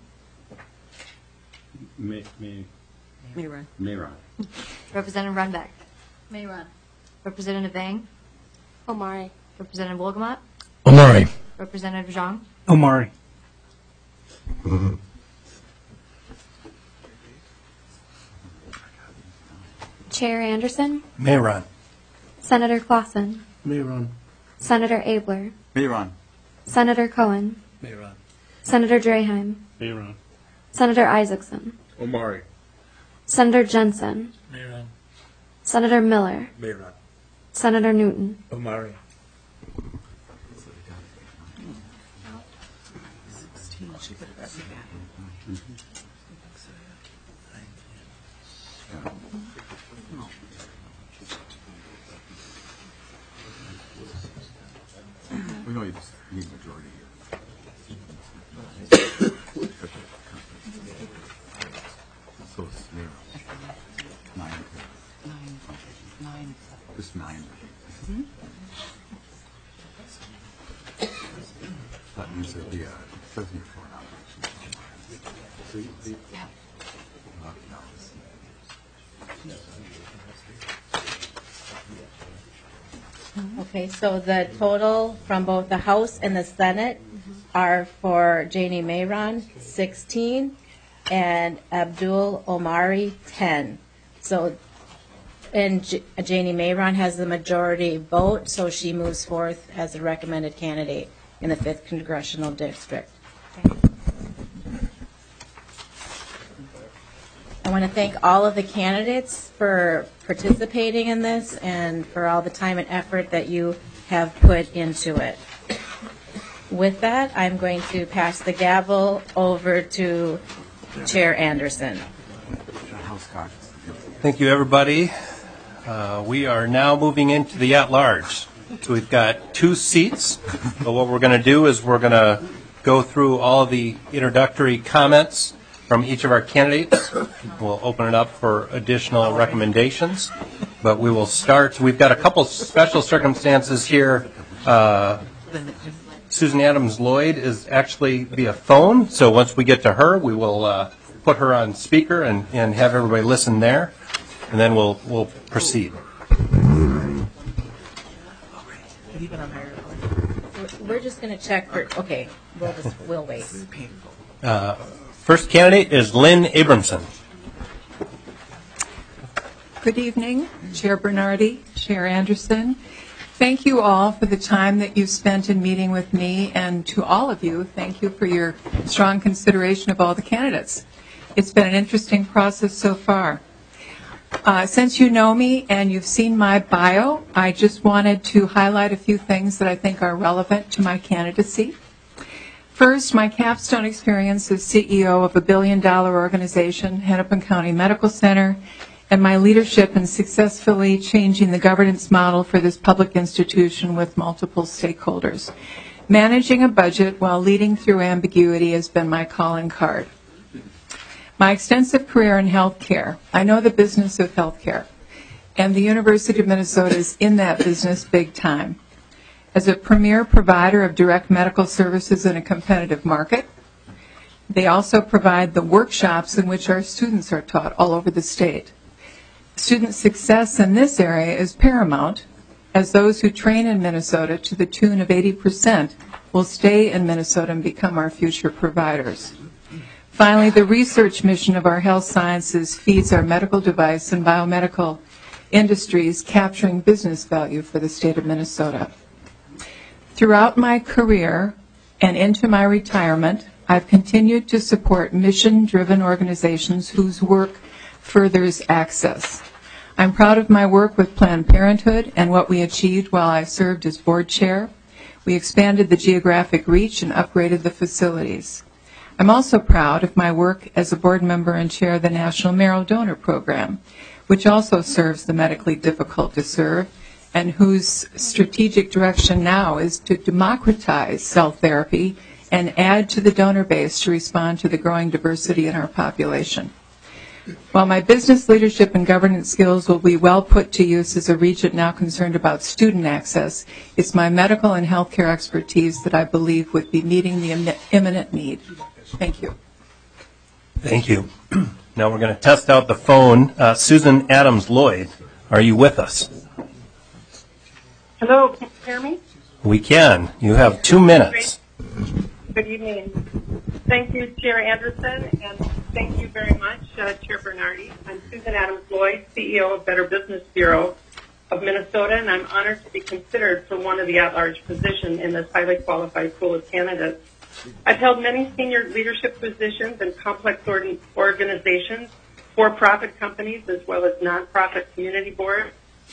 Mayron. Mayron. Representative Runbeck, Mayron. Representative Vang, Omari. Representative Wolgamott, Omari. Representative Zhang, Omari. Chair Anderson, Mayron. Senator Clausen, Mayron. Senator Abler, Mayron. Senator Cohen, Mayron. Senator Draheim, Mayron. Senator Isaacson, Omari. Senator Jensen, Mayron. Senator Miller, Mayron. Senator Newton. Omari. 16, she could have gotten. We know you just need majority here. So it's Mayron. 9. 9. Just 9. That means there'll be a 74 nominations. Yeah. Okay, so the total from both the House and the Senate are for Janie Mayron, 16, and Abdul Omari 10. So, and Janie Mayron has the majority vote, so she moves forth as the recommended candidate in the 5th Congressional District. I want to thank all of the candidates for participating in this and for all the time and effort that you have put into it. With that, I'm going to pass the gavel over to Chair Anderson. Thank you, everybody. We are now moving into the at-large. So we've got 2 seats, but what we're going to do is we're going to go through all of the introductory comments from each of our candidates. We'll open it up for additional recommendations, but we will start. We've got a couple special circumstances here. Susan Adams Lloyd is actually via phone, so once we get to her, we will put her on speaker and have everybody listen there, and then we'll proceed. We're just going to check for, okay, we'll wait. First candidate is Lynn Abramson. Good evening, Chair Bernardi, Chair Anderson. Thank you all for the time that you've spent in meeting with me, and to all of you, thank you for your strong consideration of all the candidates. It's been an interesting process so far. Since you know me and you've seen my bio, I just wanted to highlight a few things that I think are relevant to my candidacy. First, my capstone experience as CEO of a billion-dollar organization, Hennepin County Medical Center, and my leadership in successfully changing the governance model for this public institution with multiple stakeholders. Managing a budget while leading through ambiguity has been my calling card. My extensive career in healthcare, I know the business of healthcare, and the University of Minnesota is in that business big time. As a premier provider of direct medical services in a competitive market, they also provide the workshops in which our students are taught all over the state. Student success in this area is paramount, as those who train in Minnesota to the tune of 80% will stay in Minnesota and become our future providers. Finally, the research mission of our health sciences feeds our medical device and biomedical industries, capturing business value for the state of Minnesota. Throughout my career and into my retirement, I've continued to support mission-driven organizations whose work furthers access. I'm proud of my work with Planned Parenthood and what we achieved while I served as board chair. We expanded the geographic reach and upgraded the facilities. I'm also proud of my work as a board member and chair of the National Marrow Donor Program, which also serves the medically difficult to serve, and whose strategic direction now is to democratize cell therapy and add to the donor base to respond to the growing diversity in our population. While my business leadership and governance skills will be well put to use as a regent now concerned about student access, it's my medical and healthcare expertise that I believe would be meeting the imminent need. Thank you. Thank you. Now we're going to test out the phone. Susan Adams Lloyd, are you with us? Hello, can you hear me? We can. You have 2 minutes. Good evening. Thank you, Chair Anderson, and thank you very much, Chair Bernardi. I'm Susan Adams Lloyd, CEO of Better Business Bureau of Minnesota, and I'm honored to be considered for one of the at-large positions in this highly qualified pool of candidates. I've held many senior leadership positions in complex organizations, for-profit companies, as well as nonprofit community boards,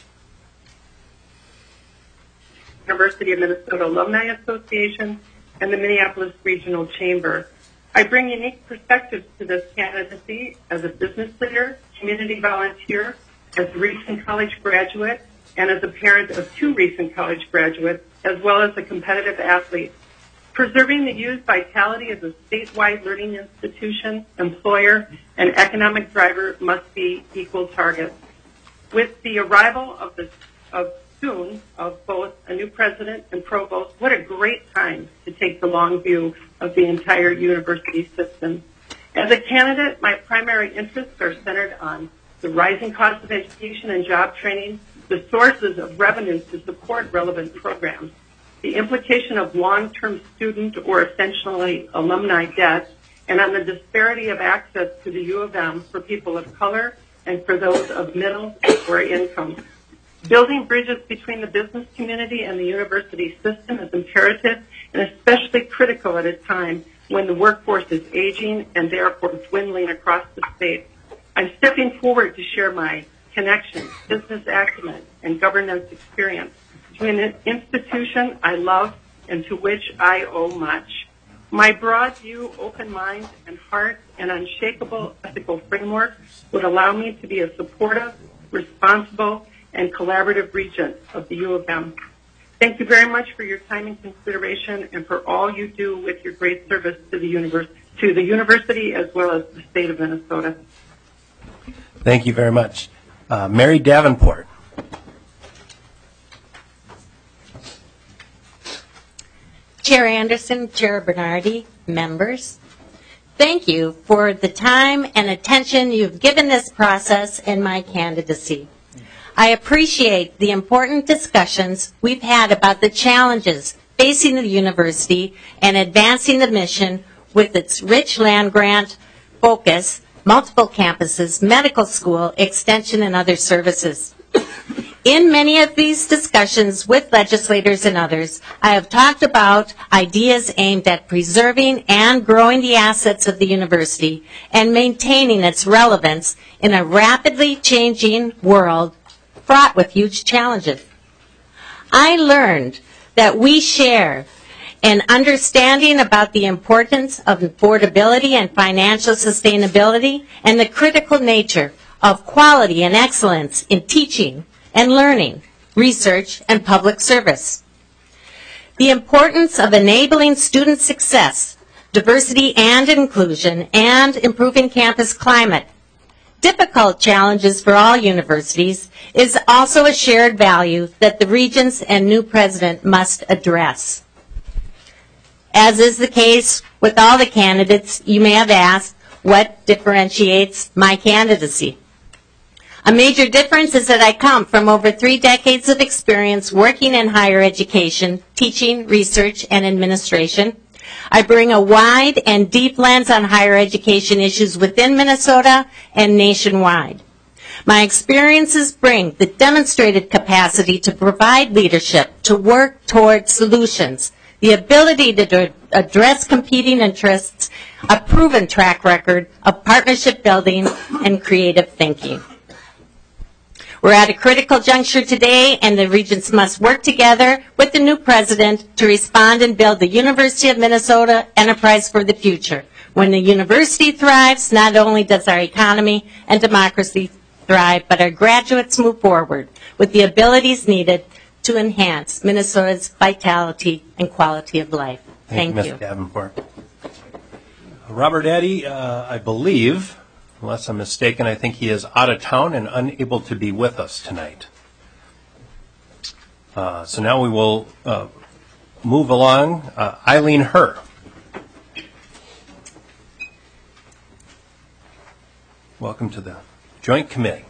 University of Minnesota Alumni Association, and the Minneapolis Regional Chamber. I bring unique perspectives to this candidacy as a business leader, community volunteer, as a recent college graduate, and as a parent of 2 recent college graduates, as well as a competitive athlete. Preserving the youth vitality as a statewide learning institution, employer, and economic driver must be equal targets. With the arrival soon of both a new president and provost, what a great time to take the long view of the entire university system. As a candidate, my primary interests are centered on the rising cost of education and job training, the sources of revenue to support relevant programs, the implication of long-term student or essentially alumni debt, and on the disparity of access to the U of M for people of color and for those of middle or income. Building bridges between the business community and the university system is imperative and especially critical at a time when the workforce is aging and therefore dwindling across the state. I'm stepping forward to share my connections, business acumen, and governance experience to an institution I love and to which I owe much. My broad view, open mind, and heart, and unshakable ethical framework would allow me to be a supportive, responsible, and collaborative regent of the U of M. Thank you very much for your time and consideration and for all you do with your great service to the university as well as the state of Minnesota. Thank you very much. Mary Davenport. Chair Anderson, Chair Bernardi, members, thank you for the time and attention you've given this process and my candidacy. I appreciate the important discussions we've had about the challenges facing the university and advancing the mission with its rich land grant focus, multiple campuses, medical school, extension, and other services. In many of these discussions with legislators and others, I have talked about ideas aimed at preserving and growing the assets of the university and maintaining its relevance in a rapidly changing world fraught with huge challenges. I learned that we share an understanding about the importance of affordability and financial sustainability and the critical nature of quality and excellence in teaching and learning, research, and public service. The importance of enabling student success, diversity and inclusion, and improving campus climate. Difficult challenges for all universities is also a shared value that the regents and new president must address. As is the case with all the candidates, you may have asked, what differentiates my candidacy? A major difference is that I come from over 3 decades of experience working in higher education, teaching, research, and administration. I bring a wide and deep lens on higher education issues within Minnesota and nationwide. My experiences bring the demonstrated capacity to provide leadership, to work toward solutions, the ability to address competing interests, a proven track record of partnership building and creative thinking. We're at a critical juncture today, and the regents must work together with the new president to respond and build the University of Minnesota enterprise for the future. When the university thrives, not only does our economy and democracy thrive, but our graduates move forward with the abilities needed to enhance Minnesota's vitality and quality of life. Thank you. Ms. Davenport. Robert Addy, I believe, unless I'm mistaken, I think he is out of town and unable to be with us tonight. So now we will move along. Eileen Herr. Welcome to the Joint Committee.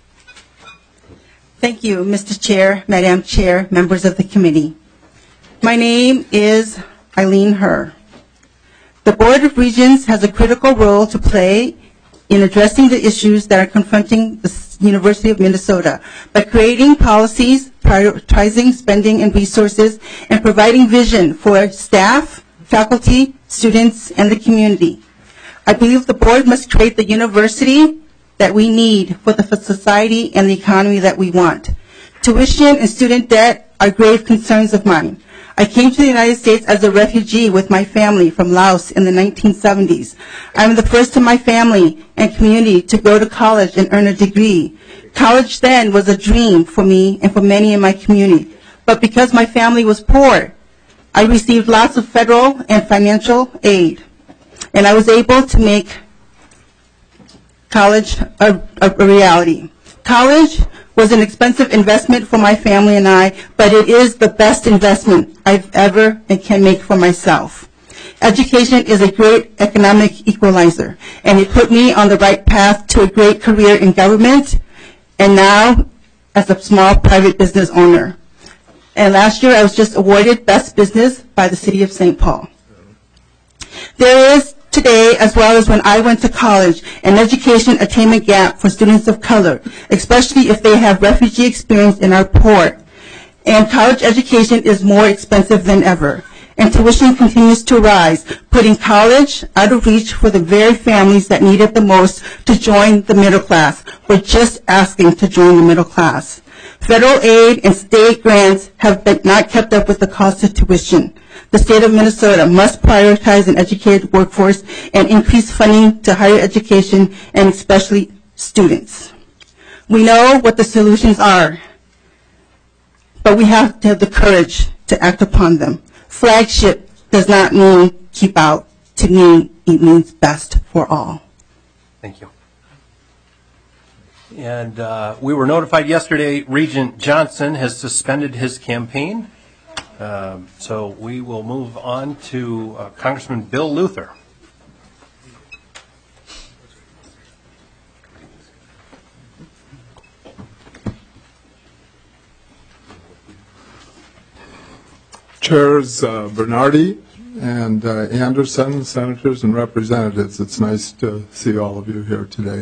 Thank you, Mr. Chair, Madam Chair, members of the committee. My name is Eileen Herr. The Board of Regents has a critical role to play in addressing the issues that are confronting the University of Minnesota by creating policies, prioritizing spending and resources, and providing vision for staff, faculty, students, and the community. I believe the board must create the university that we need for the society and the economy that we want. Tuition and student debt are grave concerns of mine. I came to the United States as a refugee with my family from Laos in the 1970s. I'm the first in my family and community to go to college and earn a degree. College then was a dream for me and for many in my community. But because my family was poor, I received lots of federal and financial aid. And I was able to make college a reality. College was an expensive investment for my family and I, but it is the best investment I've ever and can make for myself. Education is a great economic equalizer, and it put me on the right path to a great career in government, and now as a small private business owner. And last year I was just awarded Best Business by the City of St. Paul. There is today, as well as when I went to college, an education attainment gap for students of color, especially if they have refugee experience and are poor. And college education is more expensive than ever. And tuition continues to rise, putting college out of reach for the very families that need it the most to join the middle class. We're just asking to join the middle class. Federal aid and state grants have not kept up with the cost of tuition. The state of Minnesota must prioritize an educated workforce and increase funding to higher education and especially students. We know what the solutions are, but we have to have the courage to act upon them. Flagship does not mean keep out. To me, it means best for all. Thank you. And we were notified yesterday Regent Johnson has suspended his campaign. So we will move on to Congressman Bill Luther. Chairs Bernardi and Anderson, senators and representatives, it's nice to see all of you here today.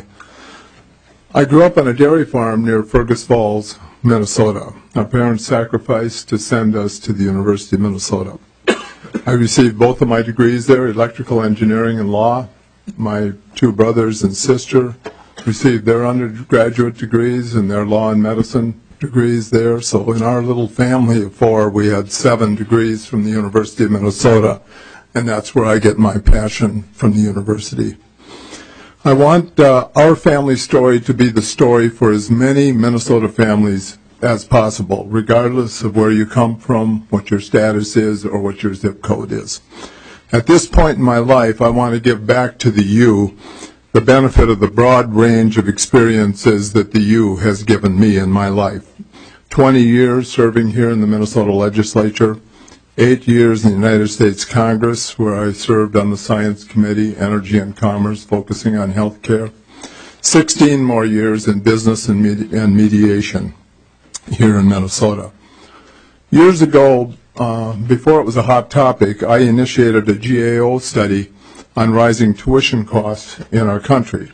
I grew up on a dairy farm near Fergus Falls, Minnesota. Our parents sacrificed to send us to the University of Minnesota. I received both of my degrees there, electrical engineering and law. My two brothers and sister received their undergraduate degrees and their law and medicine degrees there. So in our little family of four, we had 7 degrees from the University of Minnesota, and that's where I get my passion from the university. I want our family story to be the story for as many Minnesota families as possible, regardless of where you come from, what your status is, or what your zip code is. At this point in my life, I want to give back to the U the benefit of the broad range of experiences that the U has given me in my life. 20 years serving here in the Minnesota legislature, 8 years in the United States Congress, where I served on the Science Committee, Energy and Commerce, focusing on health care, 16 more years in business and mediation here in Minnesota. Years ago, before it was a hot topic, I initiated a GAO study on rising tuition costs in our country.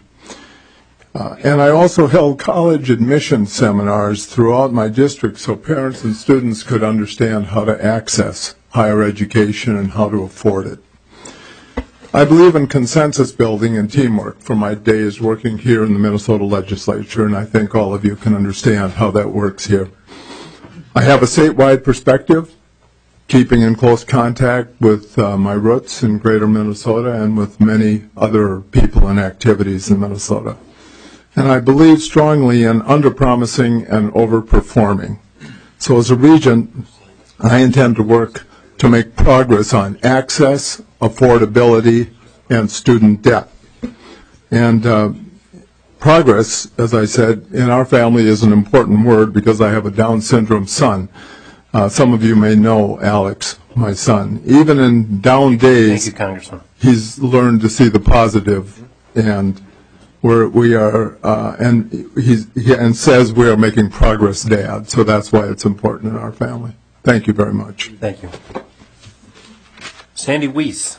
And I also held college admission seminars throughout my district so parents and students could understand how to access higher education and how to afford it. I believe in consensus building and teamwork from my days working here in the Minnesota legislature, and I think all of you can understand how that works here. I have a statewide perspective, keeping in close contact with my roots in greater Minnesota and with many other people and activities in Minnesota. And I believe strongly in under-promising and over-performing. So as a regent, I intend to work to make progress on access, affordability, and student debt. And progress, as I said, in our family is an important word because I have a Down syndrome son. Some of you may know Alex, my son. Even in down days, Thank you, Congressman. He's learned to see the positive, and we are, and says we are making progress, Dad. So that's why it's important in our family. Thank you very much. Thank you. Sandy Weiss.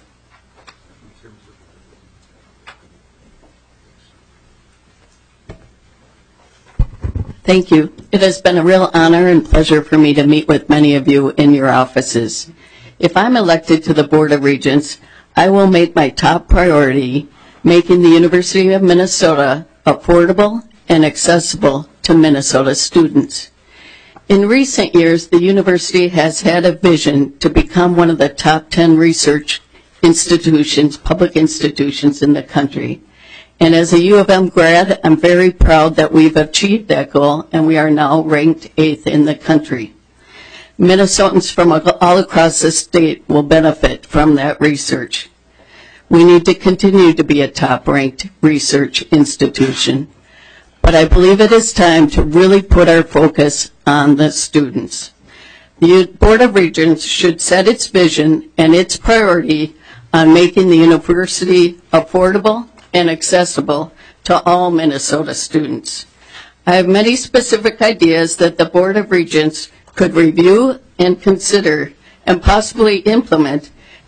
Thank you. It has been a real honor and pleasure for me to meet with many of you in your offices. If I'm elected to the Board of Regents, I will make my top priority making the University of Minnesota affordable and accessible to Minnesota students. In recent years, the university has had a vision to become one of the top 10 research institutions, public institutions in the country. And as a U of M grad, I'm very proud that we've achieved that goal, and we are now ranked 8th in the country. Minnesotans from all across the state will benefit from that research. We need to continue to be a top-ranked research institution, but I believe it is time to really put our focus on the students. The Board of Regents should set its vision and its priority on making the university affordable and accessible to all Minnesota students. I have many specific ideas that the Board of Regents could review and consider and possibly implement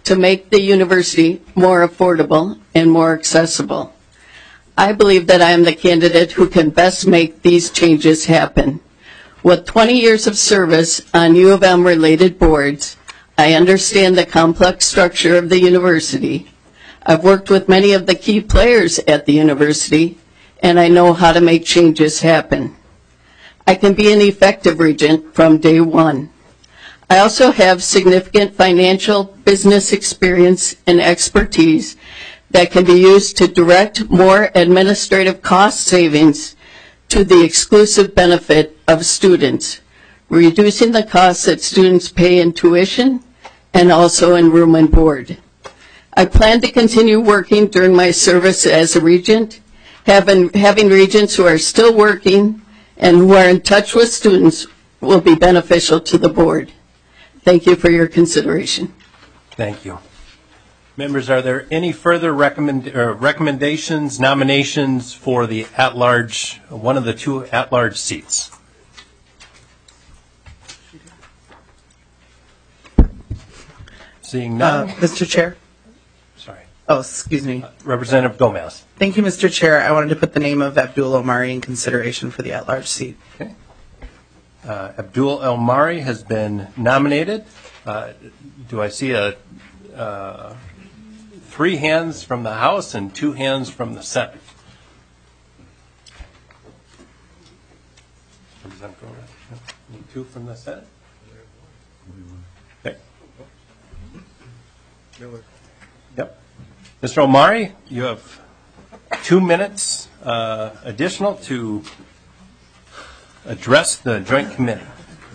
to make the university more affordable and more accessible. I believe that I am the candidate who can best make these changes happen. With 20 years of service on U of M related boards, I understand the complex structure of the university. I've worked with many of the key players at the university, and I know how to make changes happen. I can be an effective regent from day one. I also have significant financial business experience and expertise that can be used to direct more administrative cost savings to the exclusive benefit of students, reducing the costs that students pay in tuition and also in room and board. I plan to continue working during my service as a regent, having regents who are still working and who are in touch with students will be beneficial to the board. Thank you for your consideration. Thank you. Members, are there any further recommendations, nominations for the at-large, one of the two at-large seats? Seeing none. Mr. Chair? Sorry. Oh, excuse me. Representative Gomez. Thank you, Mr. Chair. I wanted to put the name of Abdul Omari in consideration for the at-large seat. Okay. Abdul Omari has been nominated. Do I see three hands from the House and 2 hands from the Senate? Need 2 from the Senate? Okay. Yep. Mr. Omari, you have 2 minutes additional to address the Joint Committee.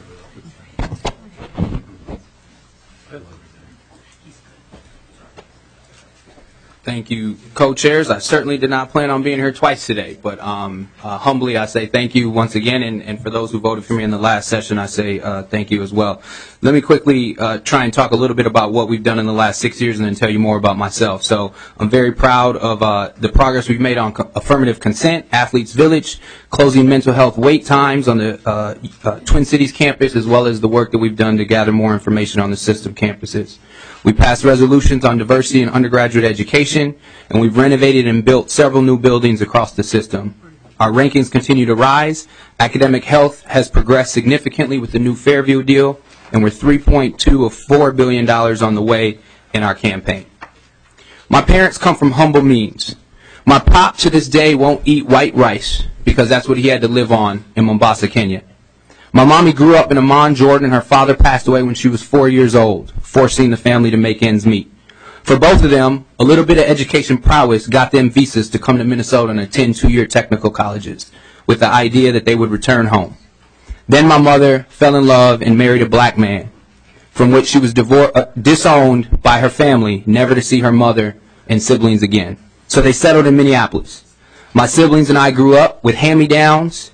Thank you, co-chairs. I certainly did not plan on being here twice today, but humbly I say thank you once again, and for those who voted for me in the last session, I say thank you as well. Let me quickly try and talk a little bit about what we've done in the last 6 years and then tell you more about myself. So I'm very proud of the progress we've made on affirmative consent, Athletes Village, closing mental health wait times on the Twin Cities campus, as well as the work that we've done to gather more information on the system campuses. We passed resolutions on diversity in undergraduate education, and we've renovated and built several new buildings across the system. Our rankings continue to rise. Academic health has progressed significantly with the new Fairview deal, and we're $3.2 of $4 billion on the way in our campaign. My parents come from humble means. My pop to this day won't eat white rice because that's what he had to live on in Mombasa, Kenya. My mommy grew up in Amman, Jordan, and her father passed away when she was 4 years old, forcing the family to make ends meet. For both of them, a little bit of education prowess got them visas to come to Minnesota and attend 2-year technical colleges with the idea that they would return home. Then my mother fell in love and married a black man, from which she was disowned by her family, never to see her mother and siblings again. So they settled in Minneapolis. My siblings and I grew up with hand-me-downs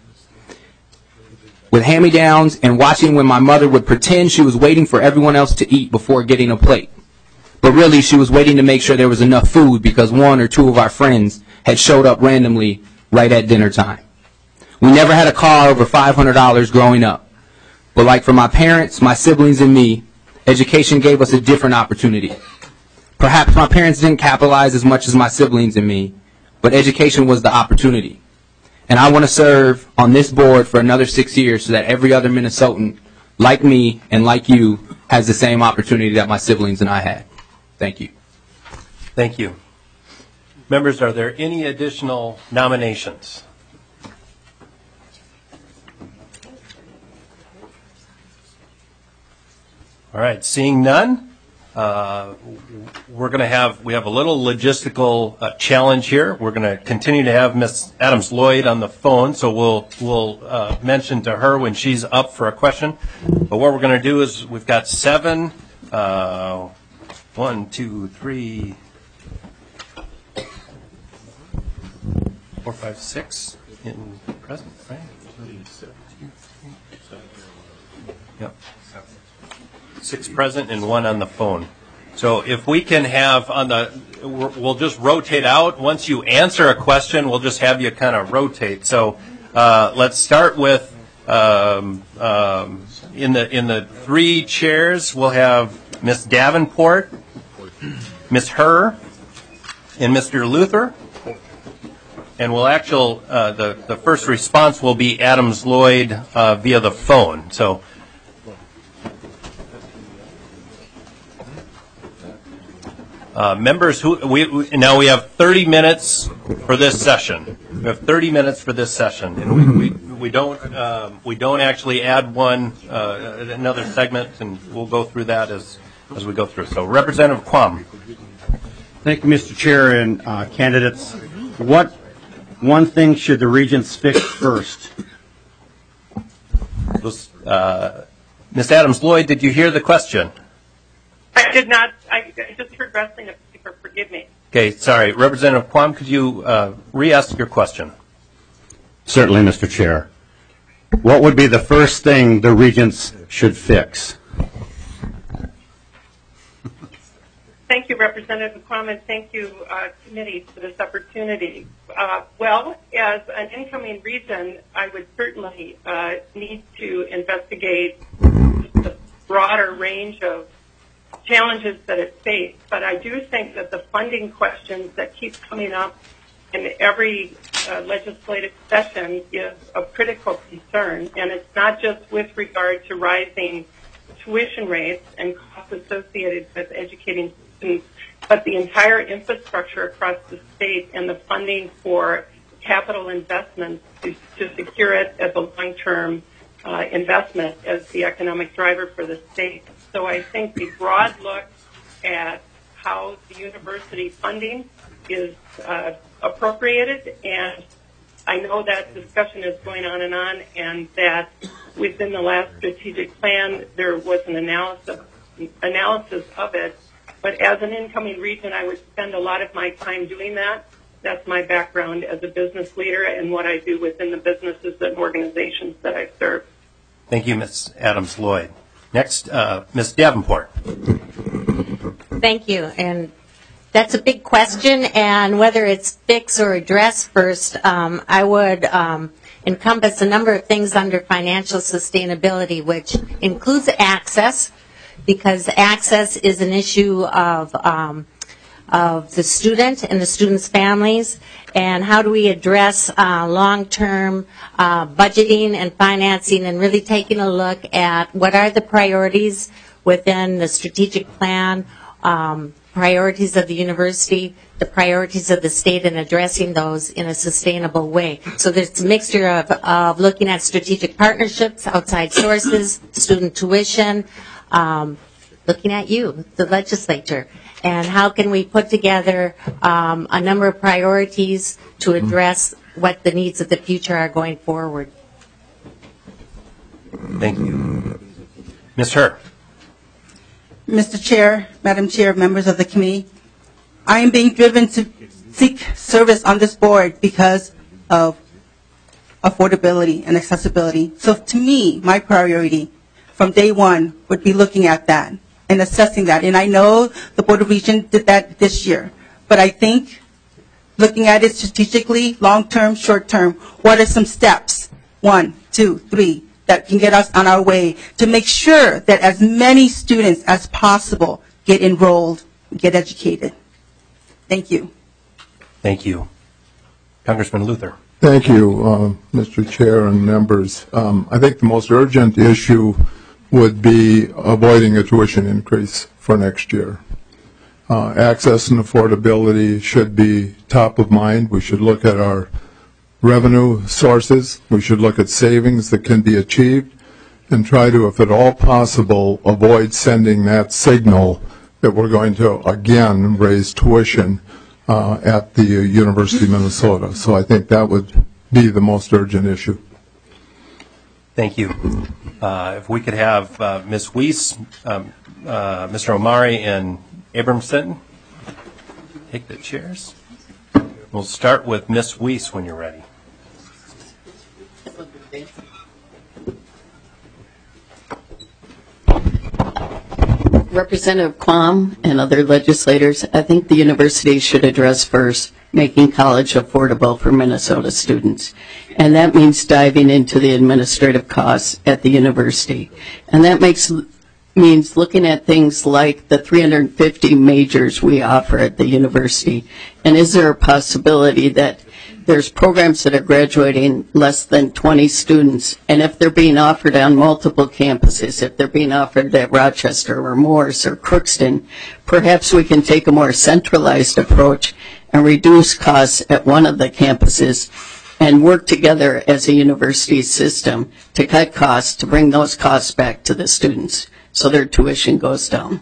and watching when my mother would pretend she was waiting for everyone else to eat before getting a plate. But really, she was waiting to make sure there was enough food because 1 or 2 of our friends had showed up randomly right at dinner time. We never had a car over $500 growing up. But like for my parents, my siblings, and me, education gave us a different opportunity. Perhaps my parents didn't capitalize as much as my siblings and me, but education was the opportunity. And I want to serve on this board for another 6 years so that every other Minnesotan, like me and like you, has the same opportunity that my siblings and I had. Thank you. Thank you. Members, are there any additional nominations? All right, seeing none, we have a little logistical challenge here. We're going to continue to have Ms. Adams-Lloyd on the phone, so we'll mention to her when she's up for a question. But what we're going to do is we've got 7, 1, 2, 3, 4, 5, 6 in present, right? Yep. 6 present and 1 on the phone. So if we can have we'll just rotate out. Once you answer a question, we'll just have you kind of rotate. So let's start with in the 3 chairs, we'll have Ms. Davenport, Ms. Herr and Mr. Luther. And the first response will be Adams Lloyd via the phone. So, members, now we have 30 minutes for this session. We have 30 minutes for this session, and we don't actually add another segment, and we'll go through that as we go through. So, Representative Quam. Thank you, Mr. Chair and candidates. What one thing should the regents fix first? Ms. Adams Lloyd, did you hear the question? I did not. I just heard wrestling. Forgive me. Okay, sorry. Representative Quam, could you re-ask your question? Certainly, Mr. Chair. What would be the first thing the regents should fix? Thank you, Representative Quam, and thank you, committee, for this opportunity. Well, as an incoming regent, I would certainly need to investigate the broader range of challenges that it faced, but I do think that the funding questions that keep coming up in every legislative session is of critical concern, and it's not just with regard to rising tuition rates and costs associated with educating students, but the entire infrastructure across the state and the funding for capital investments to secure it as a long-term investment as the economic driver for the state. So I think the broad look at how the university funding is appropriated, and I know that discussion is going on, and that within the last strategic plan there was an analysis of it. But as an incoming regent, I would spend a lot of my time doing that. That's my background as a business leader and what I do within the businesses and organizations that I serve. Thank you, Ms. Adams Lloyd. Next, Ms. Davenport. Thank you. And that's a big question, and whether it's fix or address first, I would encompass a number of things under financial sustainability, which includes access, because access is an issue of the student and the student's families, and how do we address long-term budgeting and financing, and really taking a look at what are the priorities within the strategic plan, priorities of the university, the priorities of the state, and addressing those in a sustainable way. So there's a mixture of looking at strategic partnerships, outside sources, student tuition, looking at you, the legislature, and how can we put together a number of priorities to address what the needs of the future are going forward. Thank you. Ms. Herr. Mr. Chair, Madam Chair, members of the committee, I am being driven to seek service on this board because of affordability and accessibility. So to me, my priority from day one would be looking at that and assessing that. And I know the Board of Regents did that this year, but I think looking at it strategically, long-term, short-term, what are some steps, 1, 2, 3, that can get us on our way to make sure that as many students as possible get enrolled, get educated. Thank you. Thank you. Congressman Luther. Thank you, Mr. Chair and members. I think the most urgent issue would be avoiding a tuition increase for next year. Access and affordability should be top of mind. We should look at our revenue sources. We should look at savings that can be achieved and try to, if at all possible, avoid sending that signal that we're going to, again, raise tuition at the University of Minnesota. So I think that would be the most urgent issue. Thank you. If we could have Ms. Weiss, Mr. Omari, and Abramson take the chairs. We'll start with Ms. Weiss when you're ready. Representative Quam and other legislators, I think the university should address first making college affordable for Minnesota students. And that means diving into the administrative costs at the university. And that makes means looking at things like the 350 majors we offer at the university. And is there a possibility that there's programs that are graduating less than 20 students, and if they're being offered on multiple campuses, if they're being offered at Rochester or Morris or Crookston, perhaps we can take a more centralized approach and reduce costs at one of the campuses and work together as a university system to cut costs, to bring those costs back to the students so their tuition goes down.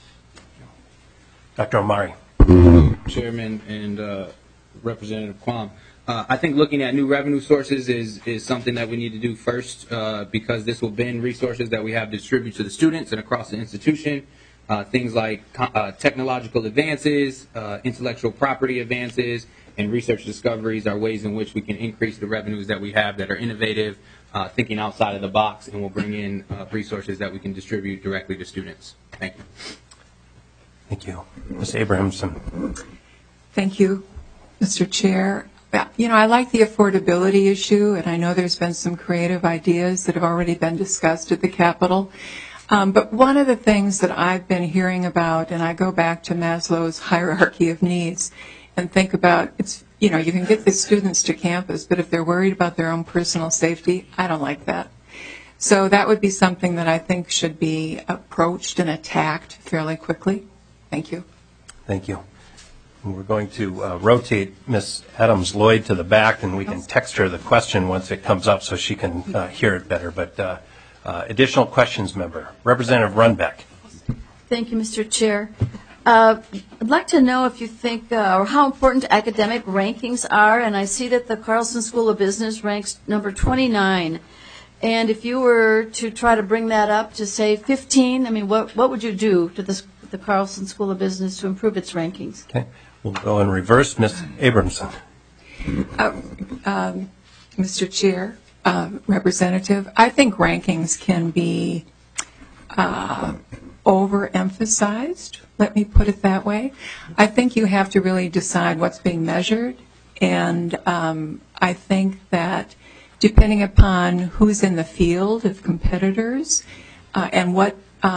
Dr. Omari. Chairman and Representative Quam. I think looking at new revenue sources is something that we need to do first because this will bend resources that we have distributed to the students and across the institution. Things like technological advances, intellectual property advances, and research discoveries are ways in which we can increase the revenues that we have that are innovative, thinking outside of the box, and will bring in resources that we can distribute directly to students. Thank you. Thank you. Ms. Abrahamson. Thank you, Mr. Chair. You know, I like the affordability issue, and I know there's been some creative ideas that have already been discussed at the Capitol. But one of the things that I've been hearing about, and I go back to Maslow's hierarchy of needs and think about, it's, you know, you can get the students to campus, but if they're worried about their own personal safety, I don't like that. So that would be something that I think should be approached and attacked fairly quickly. Thank you. Thank you. We're going to rotate Ms. Adams-Lloyd to the back, and we can text her the question once it comes up so she can hear it better. But additional questions, member. Representative Runbeck. Thank you, Mr. Chair. I'd like to know if you think, or how important academic rankings are, and I see that the Carlson School of Business ranks number 29. And if you were to try to bring that up to, say, 15, I mean, what would you do to the Carlson School of Business to improve its rankings? Okay. We'll go in reverse. Ms. Abramson. Mr. Chair, Representative, I think rankings can be overemphasized, let me put it that way. I think you have to really decide what's being measured, and I think that depending upon who's in the field of competitors and what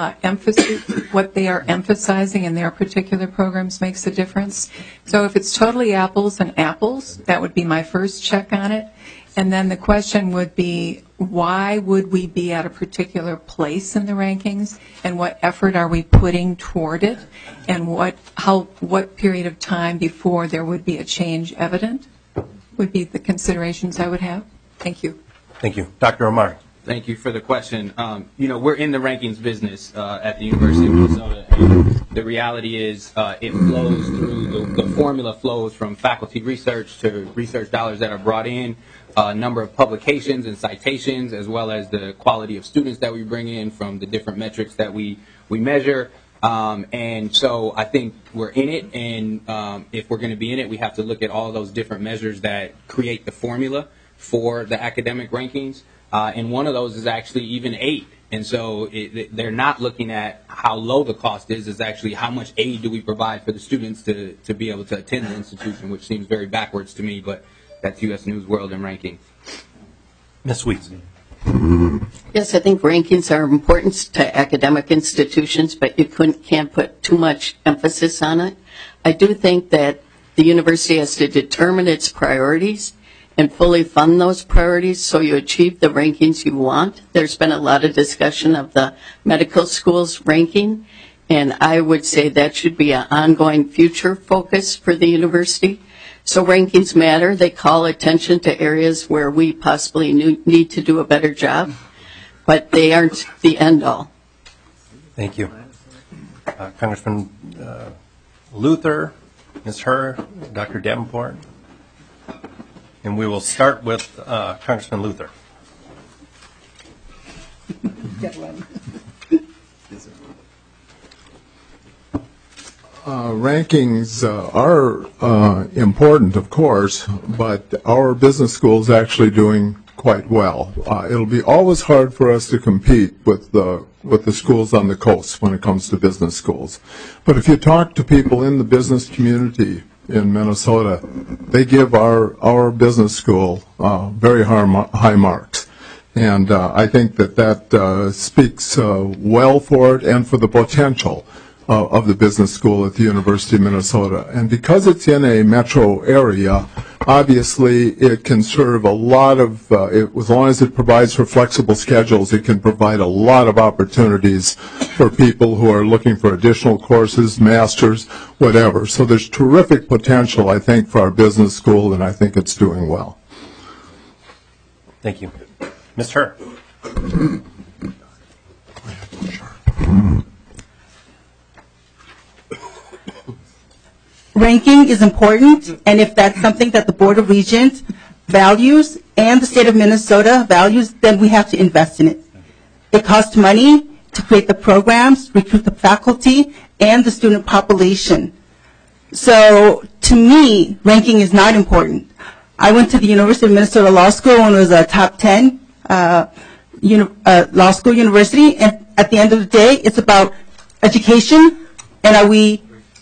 what they are emphasizing in their particular programs makes a difference. So if it's totally apples and apples, that would be my first check on it. And then the question would be, why would we be at a particular place in the rankings, and what effort are we putting toward it, and what period of time before there would be a change evident would be the considerations I would have. Thank you. Thank you. Dr. Omari. Thank you for the question. You know, we're in the rankings business at the University of Minnesota, and the reality is it flows through, the formula flows from faculty research to research dollars that are brought in, number of publications and citations, as well as the quality of students that we bring in from the different metrics that we measure. And so I think we're in it, and if we're going to be in it, we have to look at all those different measures that create the formula for the academic rankings. And one of those is actually even aid. And so they're not looking at how low the cost is, it's actually how much aid do we provide for the students to be able to attend the institution, which seems very backwards to me, but that's U.S. News World and rankings. Ms. Weeks. Yes, I think rankings are important to academic institutions, but you can't put too much emphasis on it. I do think that the university has to determine its priorities and fully fund those priorities so you achieve the rankings you want. There's been a lot of discussion of the medical schools ranking, and I would say that should be an ongoing future focus for the university. So rankings matter. They call attention to areas where we possibly need to do a better job, but they aren't the end all. Thank you. Congressman Luther, Ms. Herr, Dr. Davenport. And we will start with Congressman Luther. Rankings are important, of course, but our business school is actually doing quite well. It'll be always hard for us to compete with the schools on the coast when it comes to business schools. But if you talk to people in the business community in Minnesota, they give our business school very high marks. And I think that speaks well for it and for the potential of the business school at the University of Minnesota. And because it's in a metro area, obviously it can serve a lot of, as long as it provides for flexible schedules, it can provide a lot of opportunities for people who are looking for additional courses, masters, whatever. So there's terrific potential, I think, for our business school, and I think it's doing well. Thank you. Ms. Herr. Ranking is important, and if that's something that the Board of Regents values and the state of Minnesota values, then we have to invest in it. It costs money to create the programs, recruit the faculty, and the student population. So to me, ranking is not important. I went to the University of Minnesota Law School and was a top 10 law school university, and at the end of the day, it's about education, and are we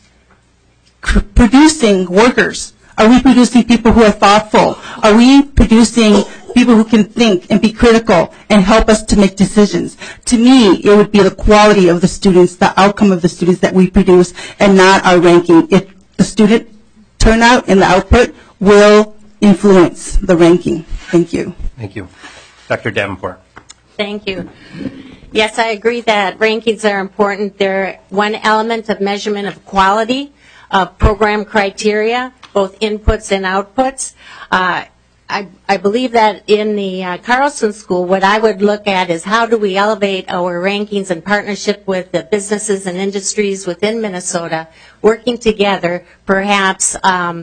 producing workers? Are we producing people who are thoughtful? Are we producing people who can think and be critical and help us to make decisions? To me, it would be the quality of the students, the outcome of the students that we produce, and not our ranking. If the student turnout and the output will influence the ranking. Thank you. Thank you. Dr. Davenport. Thank you. Yes, I agree that rankings are important. They're one element of measurement of quality of program criteria, both inputs and outputs. I believe that in the Carlson School, what I would look at is how do we elevate our rankings in partnership with the businesses and industries within Minnesota, working together, perhaps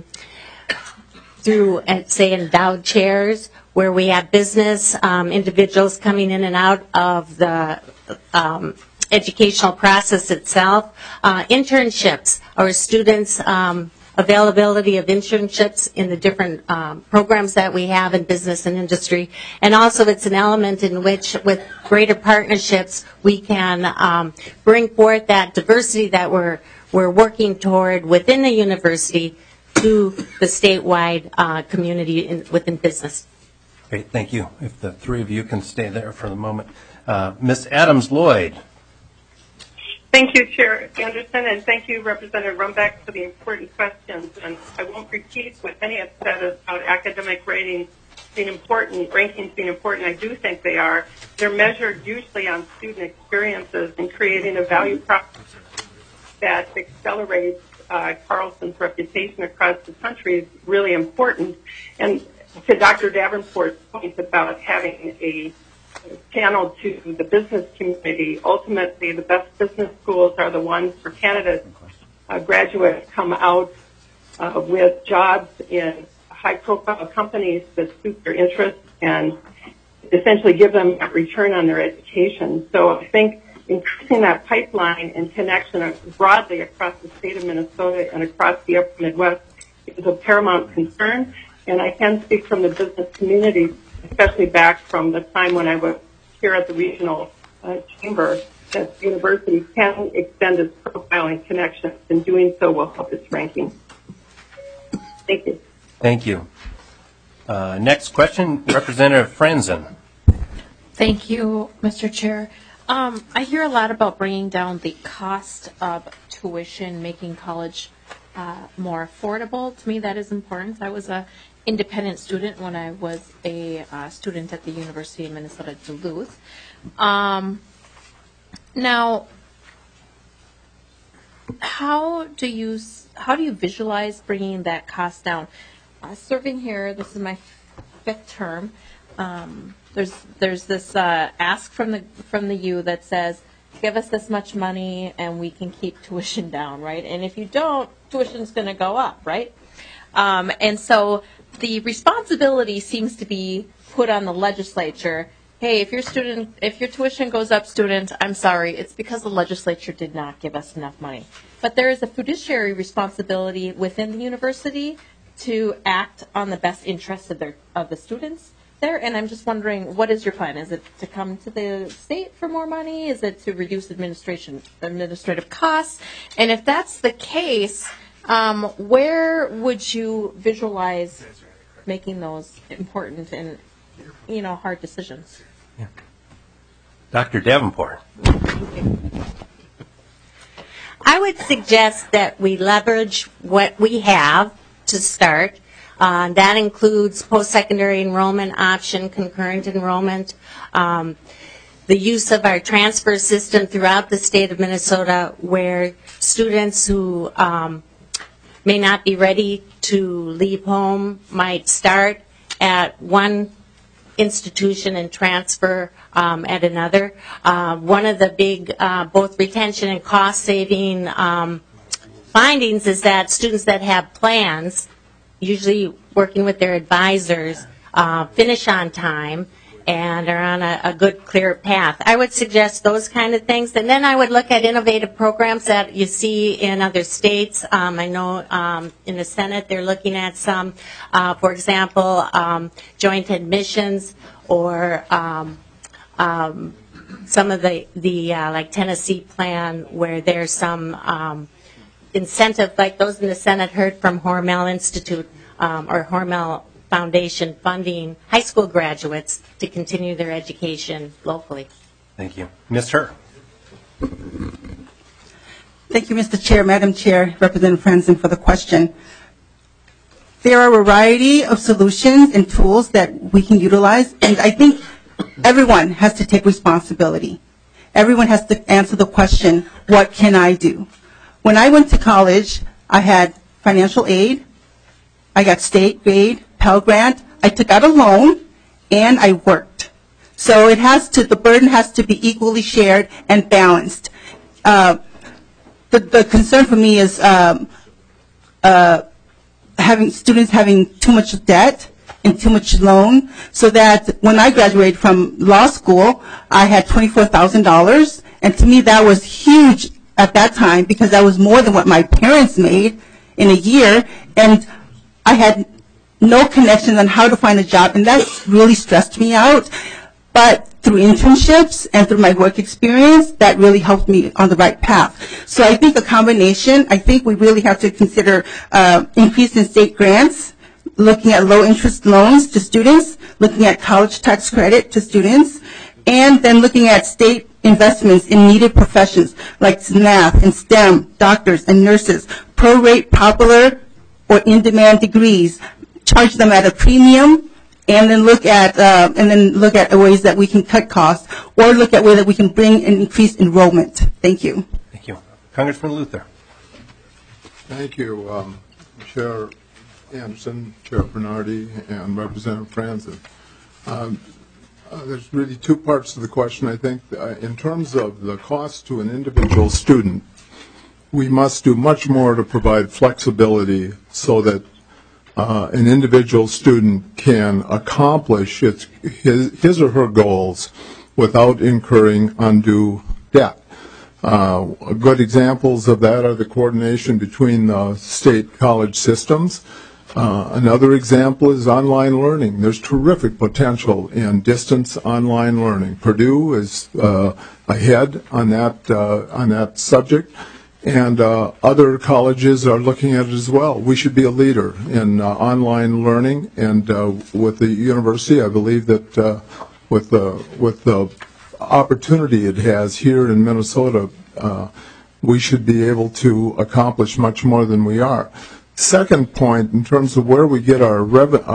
through, say, endowed chairs, where we have business individuals coming in and out of the educational process itself, internships, or students' availability of internships in the different programs that we have in business and industry. And also it's an element in which, with greater partnerships, we can bring forth that diversity that we're working toward within the university to the statewide community within business. Great, thank you. If the three of you can stay there for the moment. Ms. Adams-Lloyd. Thank you, Chair Anderson, and thank you, Representative Rumbeck, for the important questions. And I won't repeat what many have said about academic ratings being important, rankings being important. I do think they are. They're measured usually on student experiences and creating a value proposition that accelerates Carlson's reputation across the country is really important. And to Dr. Davenport's point about having a channel to the business community, ultimately the best business schools are the ones for candidates, graduates come out with jobs in high-profile companies that suit their interests and essentially give them a return on their education. So I think increasing that pipeline and connection broadly across the state of Minnesota and across the upper Midwest is of paramount concern. And I can speak from the business community, especially back from the time when I was here at the regional chamber, that the university can extend its profile and connections, and doing so will help its ranking. Thank you. Thank you. Next question, Representative Franzen. Thank you, Mr. Chair. I hear a lot about bringing down the cost of tuition, making college more affordable. To me, that is important. I was an independent student when I was a student at the University of Minnesota Duluth. Now, how do you visualize bringing that cost down? Serving here, this is my fifth term. There's this ask from the U that says, give us this much money and we can keep tuition down, right? And if you don't, tuition's going to go up, right? And so the responsibility seems to be put on the legislature. Hey, if your tuition goes up, student, I'm sorry, it's because the legislature did not give us enough money. But there is a fiduciary responsibility within the university to act on the best interests of the students there. And I'm just wondering, what is your plan? Is it to come to the state for more money? Is it to reduce administrative costs? And if that's the case, where would you visualize making those important and hard decisions? Dr. Davenport. I would suggest that we leverage what we have to start. That includes post-secondary enrollment option, concurrent enrollment, the use of our transfer system throughout the state of Minnesota, where students who may not be ready to leave home might start at one institution and transfer at another. One of the big both retention and cost saving findings is that students that have plans, usually working with their advisors, finish on time and are on a good, clear path. I would suggest those kind of things. And then I would look at innovative programs that you see in other states. I know in the Senate they're looking at some, for example, joint admissions or some of the like Tennessee plan where there's some incentive, like those in the Senate heard from Hormel Institute or Hormel Foundation funding high school graduates to continue their education locally. Thank you. Ms. Herr. Thank you, Mr. Chair, Madam Chair, Representative Franzen, for the question. There are a variety of solutions and tools that we can utilize, and I think everyone has to take responsibility. Everyone has to answer the question, what can I do? When I went to college, I had financial aid, I got state aid, Pell Grant, I took out a loan, and I worked. So the burden has to be equally shared and balanced. The concern for me is having students having too much debt and too much loan, so that when I graduated from law school, I had $24,000, and to me that was huge at that time because that was more than what my parents made in a year, and I had no connections on how to find a job, and that really stressed me out. But through internships and through my work experience, that really helped me on the right path. So I think a combination, I think we really have to consider increase in state grants, looking at low interest loans to students, looking at college tax credit to students, and then looking at state investments in needed professions like math and STEM, doctors and nurses, prorate popular or in-demand degrees, charge them at a premium, and then look at ways that we can cut costs, or look at ways that we can bring an increased enrollment. Thank you. Thank you. Congressman Luther. Thank you, Chair Anderson, Chair Bernardi, and Representative Franzen. There's really two parts to the question, I think. In terms of the cost to an individual student, we must do much more to provide flexibility so that an individual student can accomplish his or her goals without incurring undue debt. Good examples of that are the coordination between the state college systems. Another example is online learning. There's terrific potential in distance online learning. Purdue is ahead on that subject, and other colleges are looking at it as well. We should be a leader in online learning, and with the university, I believe that with the opportunity it has here in Minnesota, we should be able to accomplish much more than we are. Second point, in terms of where we get our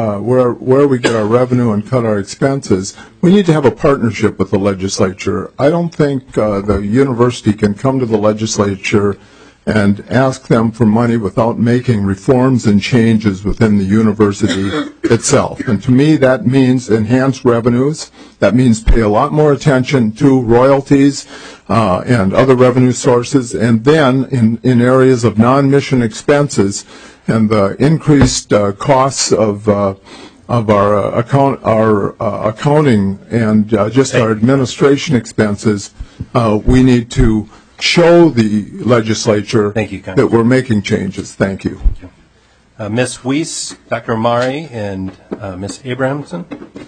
revenue and cut our expenses, we need to have a partnership with the legislature. I don't think the university can come to the legislature and ask them for money without making reforms and changes within the university itself. And to me, that means enhanced revenues. That means pay a lot more attention to royalties and other revenue sources. And then in areas of non-mission expenses and the increased costs of our accounting and just our administration expenses, we need to show the legislature that we're making changes. Thank you. Ms. Weiss, Dr. Amari, and Ms. Abrahamson.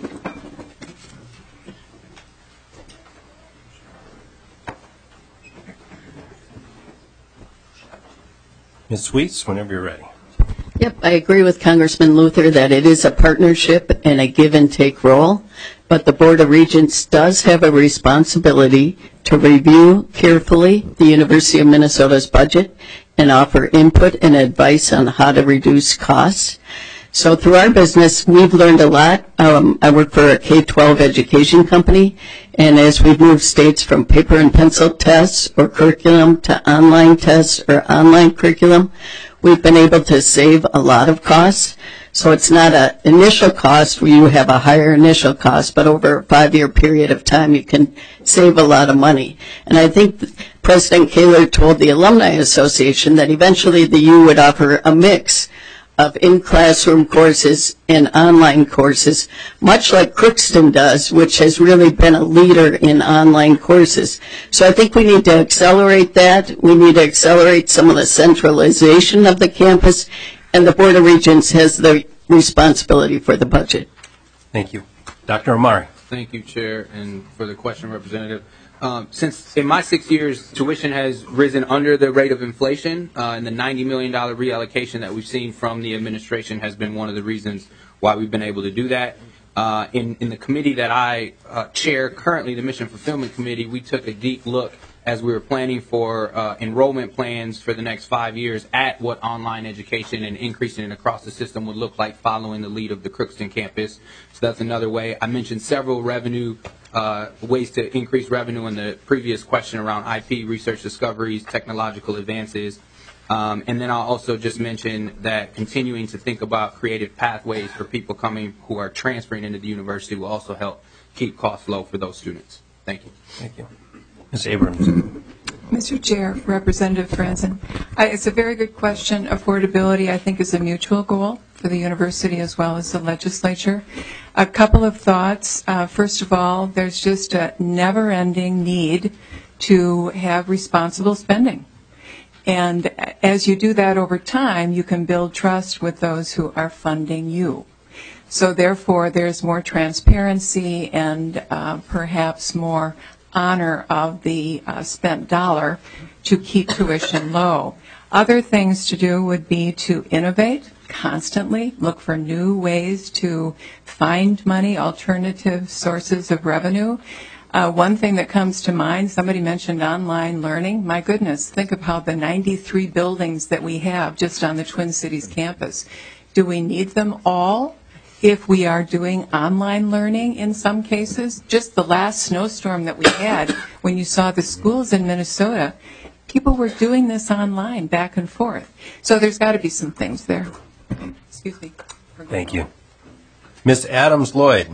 Ms. Weiss, whenever you're ready. Yep, I agree with Congressman Luther that it is a partnership and a give and take role. but the Board of Regents does have a responsibility to review carefully the University of Minnesota's budget and offer input and advice on how to reduce costs. So through our business, we've learned a lot. I work for a K-12 education company, and as we've moved states from paper and pencil tests or curriculum to online tests or online curriculum, we've been able to save a lot of costs. So it's not an initial cost where you have a higher initial cost, but over a 5-year period of time, you can save a lot of money. And I think President Kaler told the Alumni Association that eventually the U would offer a mix of in-classroom courses and online courses, much like Crookston does, which has really been a leader in online courses. So I think we need to accelerate that. We need to accelerate some of the centralization of the campus, and the Board of Regents has the responsibility for the budget. Thank you. Dr. Omari. Thank you, Chair, and for the question, Representative. Since in my 6 years, tuition has risen under the rate of inflation, and the $90 million reallocation that we've seen from the administration has been one of the reasons why we've been able to do that. In the committee that I chair currently, the Mission Fulfillment Committee, we took a deep look as we were planning for enrollment plans for the next 5 years at what online education and increasing it across the system would look like following the lead of the Crookston campus. So that's another way. I mentioned several ways to increase revenue in the previous question around IP, research discoveries, technological advances. And then I'll also just mention that continuing to think about creative pathways for people coming who are transferring into the university will also help keep costs low for those students. Thank you. Thank you. Ms. Abrams. Mr. Chair, Representative Franzen, it's a very good question. Affordability, I think, is a mutual goal for the university as well as the legislature. A couple of thoughts. First of all, there's just a never-ending need to have responsible spending. And as you do that over time, you can build trust with those who are funding you. So therefore, there's more transparency and perhaps more honor of the spent dollar to keep tuition low. Other things to do would be to innovate constantly, look for new ways to find money, alternative sources of revenue. One thing that comes to mind, somebody mentioned online learning. My goodness, think of how the 93 buildings that we have just on the Twin Cities campus. Do we need them all? If we are doing online learning in some cases, just the last snowstorm that we had, when you saw the schools in Minnesota, people were doing this online back and forth. So there's got to be some things there. Excuse me. Thank you. Ms. Adams-Lloyd.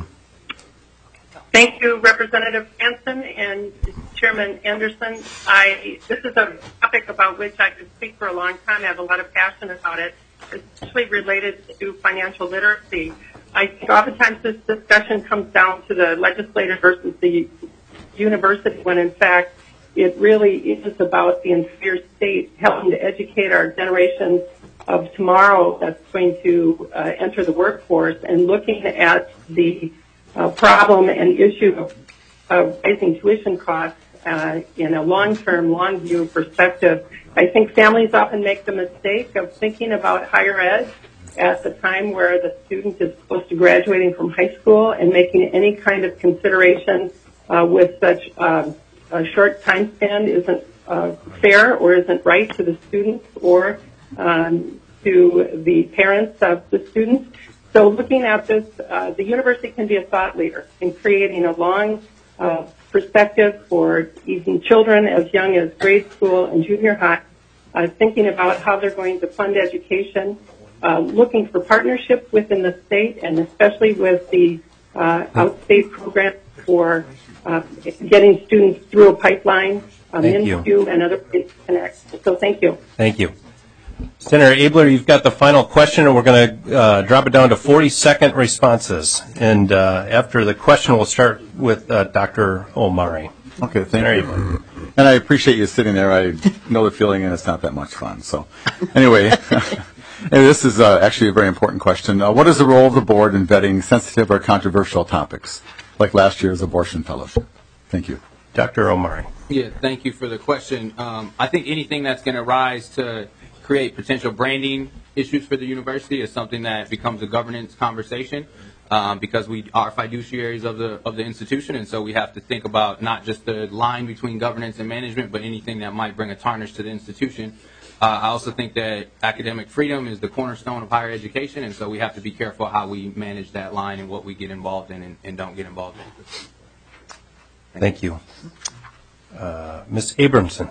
Thank you, Representative Hanson and Chairman Anderson. This is a topic about which I could speak for a long time. I have a lot of passion about it, especially related to financial literacy. I think oftentimes this discussion comes down to the legislator versus the university, when in fact it really is about the entire state helping to educate our generation of tomorrow that's going to enter the workforce, and looking at the problem and issue of rising tuition costs in a long-term, long-view perspective. I think families often make the mistake of thinking about higher ed at the time where the student is close to graduating from high school, and making any kind of consideration with such a short time span isn't fair or isn't right to the students or to the parents of the students. So looking at this, the university can be a thought leader in creating a long perspective for even children as young as grade school and junior high, thinking about how they're going to fund education, looking for partnerships within the state, and especially with the outstate program for getting students through a pipeline into and other ways to connect. So thank you. Thank you. Senator Abler, you've got the final question, and we're going to drop it down to 40-second responses. And after the question, we'll start with Dr. Omari. Okay, thank you. And I appreciate you sitting there. I know the feeling, and it's not that much fun. So anyway, and this is actually a very important question. What is the role of the board in vetting sensitive or controversial topics, like last year's abortion fellowship? Thank you. Dr. Omari. Yeah, thank you for the question. I think anything that's going to rise to create potential branding issues for the university is something that becomes a governance conversation. because we are fiduciaries of the institution, and so we have to think about not just the line between governance and management, but anything that might bring a tarnish to the institution. I also think that academic freedom is the cornerstone of higher education, and so we have to be careful how we manage that line and what we get involved in and don't get involved in. Thank you. Ms. Abramson.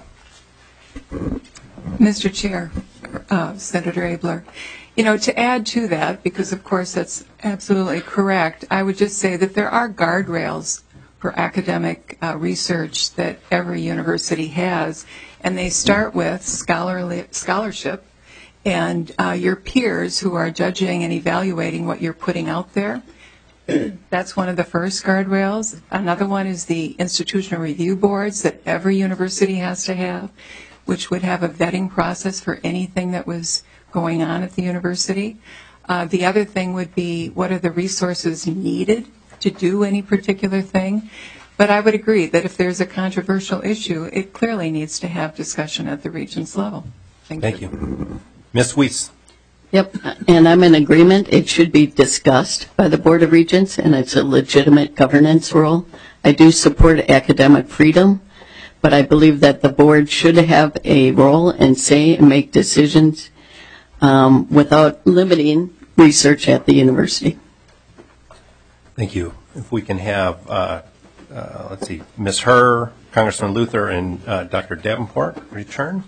Mr. Chair, Senator Abler, to add to that, because of course that's absolutely correct, I would just say that there are guardrails for academic research that every university has, and they start with scholarship and your peers who are judging and evaluating what you're putting out there. That's one of the first guardrails. Another one is the institutional review boards that every university has to have, which would have a vetting process for anything that was going on at the university. The other thing would be, what are the resources needed to do any particular thing? But I would agree that if there's a controversial issue, it clearly needs to have discussion at the Regents level. Thank you. Ms. Weiss. Yep, and I'm in agreement. It should be discussed by the Board of Regents, and it's a legitimate governance role. I do support academic freedom, but I believe that the board should have a role and say and make decisions without limiting research at the university. Thank you. If we can have, Ms. Herr, Congressman Luther, and Dr. Davenport return.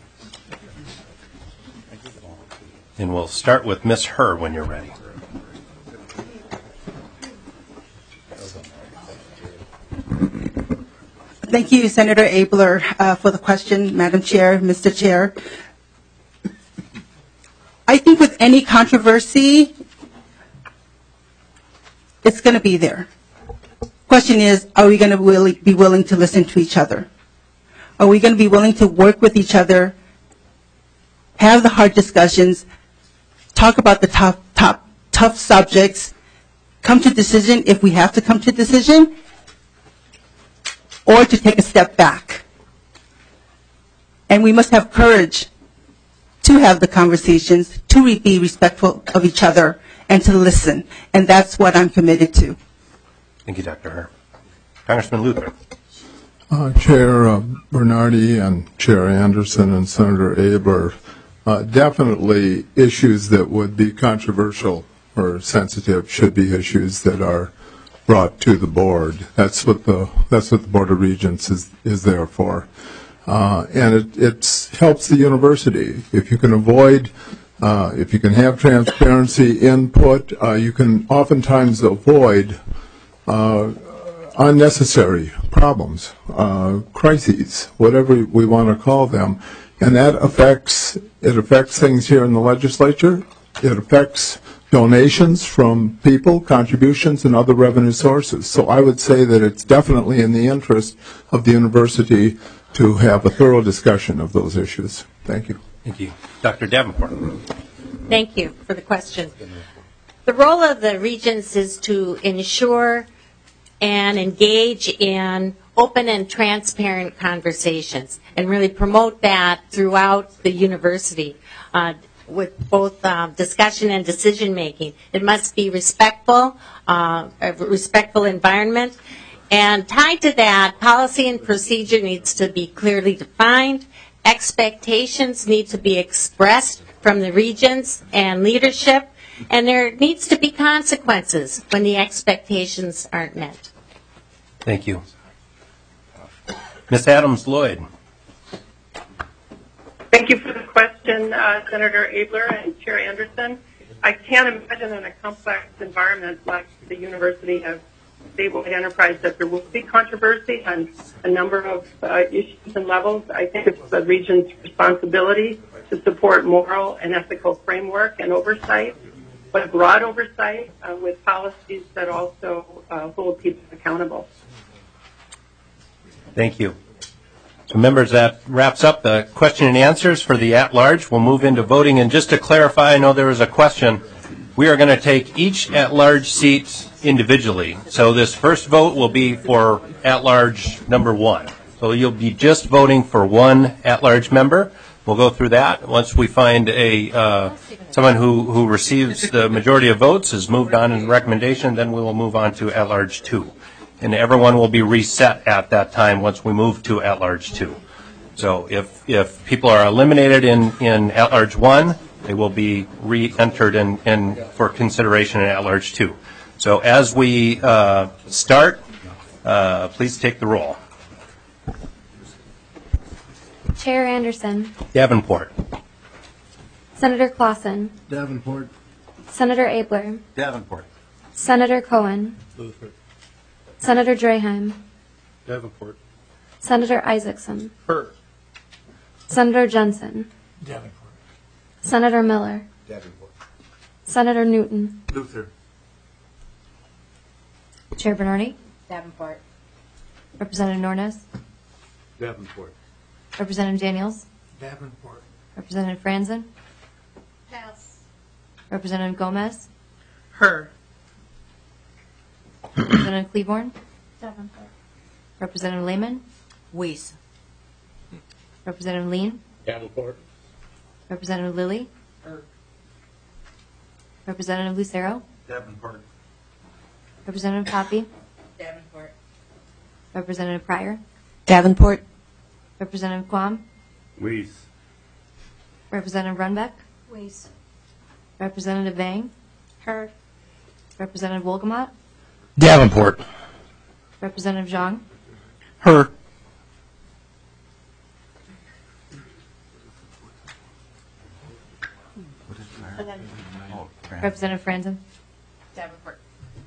And we'll start with Ms. Herr when you're ready. Thank you, Senator Abler, for the question, Madam Chair, Mr. Chair. I think with any controversy, it's going to be there. Question is, are we going to be willing to listen to each other? Are we going to be willing to work with each other, have the hard discussions, talk about the tough subjects, come to decision if we have to come to decision, or to take a step back? And we must have courage to have the conversations, to be respectful of each other, and to listen. And that's what I'm committed to. Thank you, Dr. Herr. Congressman Luther. Chair Bernardi and Chair Anderson and Senator Abler, definitely issues that would be controversial or sensitive should be issues that are brought to the board. That's what the Board of Regents is there for. And it helps the university. If you can avoid, if you can have transparency input, you can oftentimes avoid unnecessary problems, crises, whatever we want to call them. And that affects things here in the legislature. It affects donations from people, contributions, and other revenue sources. So I would say that it's definitely in the interest of the university to have a thorough discussion of those issues. Thank you. Thank you. Dr. Davenport. Thank you for the question. The role of the Regents is to ensure and engage in open and transparent conversations and really promote that throughout the university with both discussion and decision making. It must be respectful, a respectful environment. And tied to that, policy and procedure needs to be clearly defined. Expectations need to be expressed from the regents and leadership. And there needs to be consequences when the expectations aren't met. Thank you. Ms. Adams-Lloyd. Thank you for the question, Senator Abler and Chair Anderson. I can't imagine in a complex environment like the university of statewide enterprise that there will be controversy on a number of issues and levels. I think it's the Regent's responsibility to support moral and ethical framework and oversight, but broad oversight with policies that also hold people accountable. Thank you. So members, that wraps up the question and answers for the at-large. We'll move into voting. And just to clarify, I know there was a question. We are going to take each at-large seat individually. So this first vote will be for at-large number 1. So you'll be just voting for one at-large member. We'll go through that. Once we find someone who receives the majority of votes, is moved on in the recommendation, then we will move on to at-large 2. And everyone will be reset at that time once we move to at-large 2. So if people are eliminated in at-large 1, they will be re-entered in for consideration in at-large 2. So as we start, please take the roll. Chair Anderson, Davenport. Senator Clausen, Davenport. Senator Abler, Davenport. Senator Cohen, Luther. Senator Draheim, Davenport. Senator Isaacson, Her. Senator Jensen, Davenport. Senator Miller, Davenport. Senator Newton, Luther. Chair Bernardi, Davenport. Representative Nornes, Davenport. Representative Daniels, Davenport. Representative Franzen, Pass. Representative Gomez, Her. Representative Cleaborn, Davenport. Representative Lehman, Weiss. Representative Lean, Davenport. Representative Lilly, Representative Lucero, Davenport. Representative Poppy, Davenport. Representative Pryor, Davenport. Representative Quam, Weiss. Representative Runbeck, Weiss. Representative Vang, Her. Representative Wolgamott, Davenport. Representative Zhang, Her. Representative Franzen, Davenport.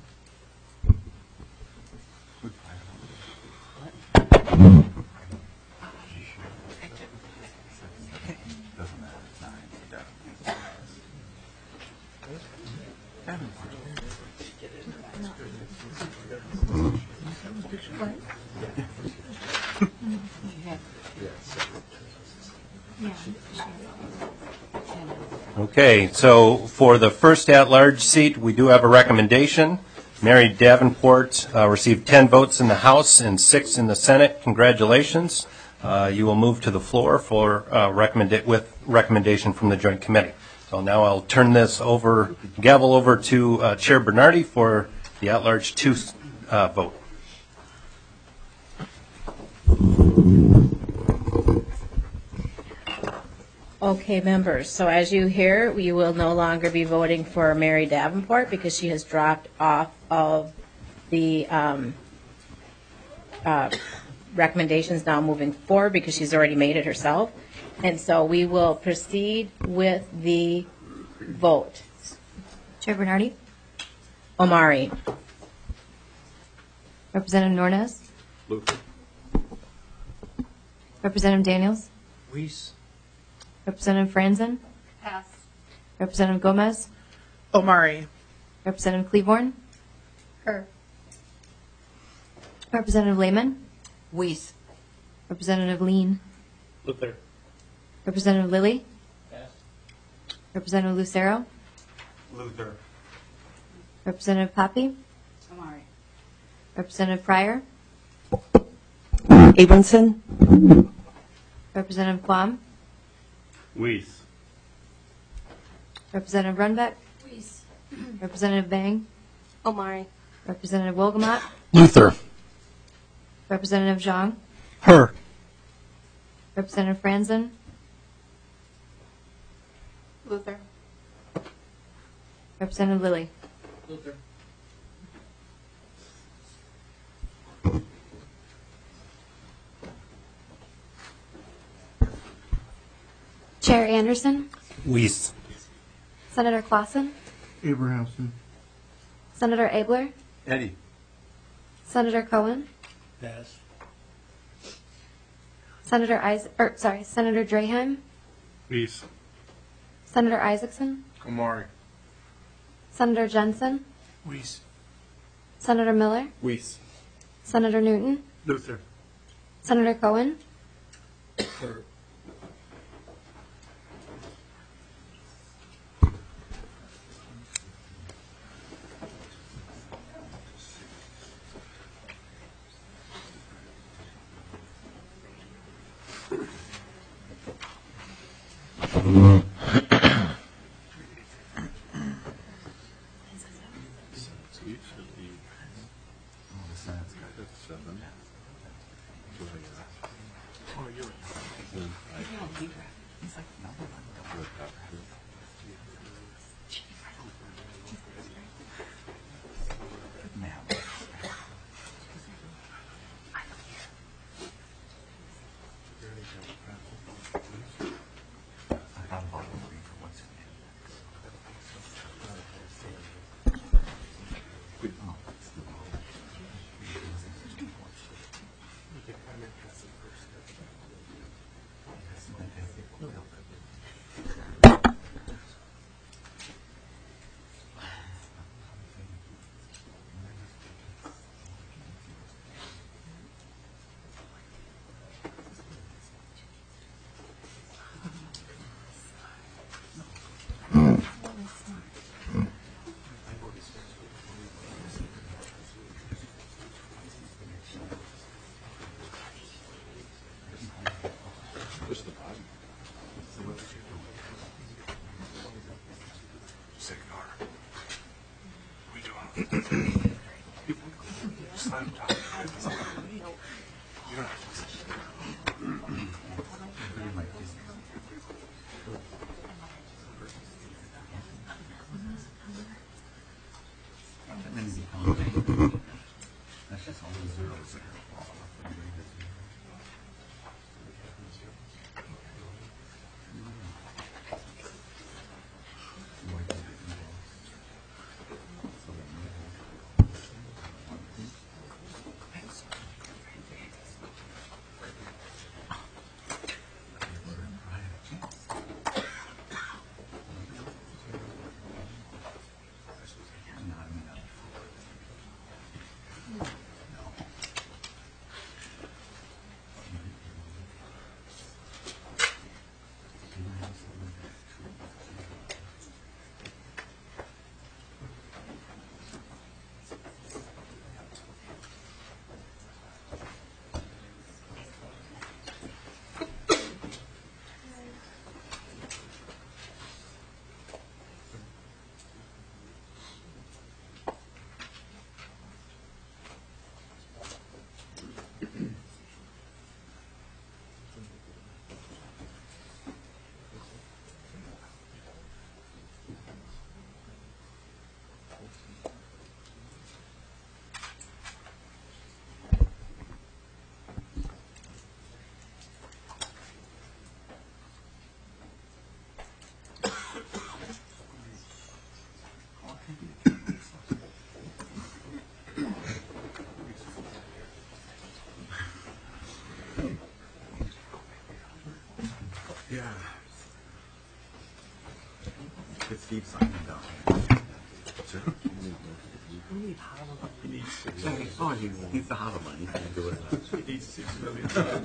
Okay, so for the first at-large seat, we do have a recommendation. Mary Davenport received 10 votes in the House and 6 in the Senate. Congratulations. You will move to the floor for with recommendation from the Joint Committee. So now I'll turn this gavel over to Chair Bernardi for the at-large 2 vote. Okay, members, so as you hear, we will no longer be voting for Mary Davenport because she has dropped off of the recommendations now moving forward because she's already made it herself. And so we will proceed with the vote. Chair Bernardi, Omari. Representative Nornes, Luther. Representative Daniels, Weiss. Representative Franzen, Pass. Representative Gomez, Omari. Representative Cleaborn, Her. Representative Lehman, Weiss. Representative Lean, Luther. Representative Lilly, Pass. Representative Lucero, Luther. Representative Poppy, Omari. Representative Pryor, Abramson. Representative Quam, Weiss. Representative Runbeck, Weiss. Representative Bang, Omari. Representative Wolgamott, Luther. Representative Zhang, Her. Representative Franzen, Luther. Representative Lilly. Luther. Chair Anderson, Weiss. Senator Clausen, Abrahamson. Senator Abler, Eddie. Senator Cohen, Pass. Senator Draheim, Weiss. Senator Isaacson, Omari. Senator Jensen, Weiss. Senator Miller, Weiss. Senator Newton, Luther. Senator Cohen, Her. Yeah. Get Steve Simon down. Sure. He needs 6 million. Oh, he needs the hollow money. He can do it. He needs 6 million.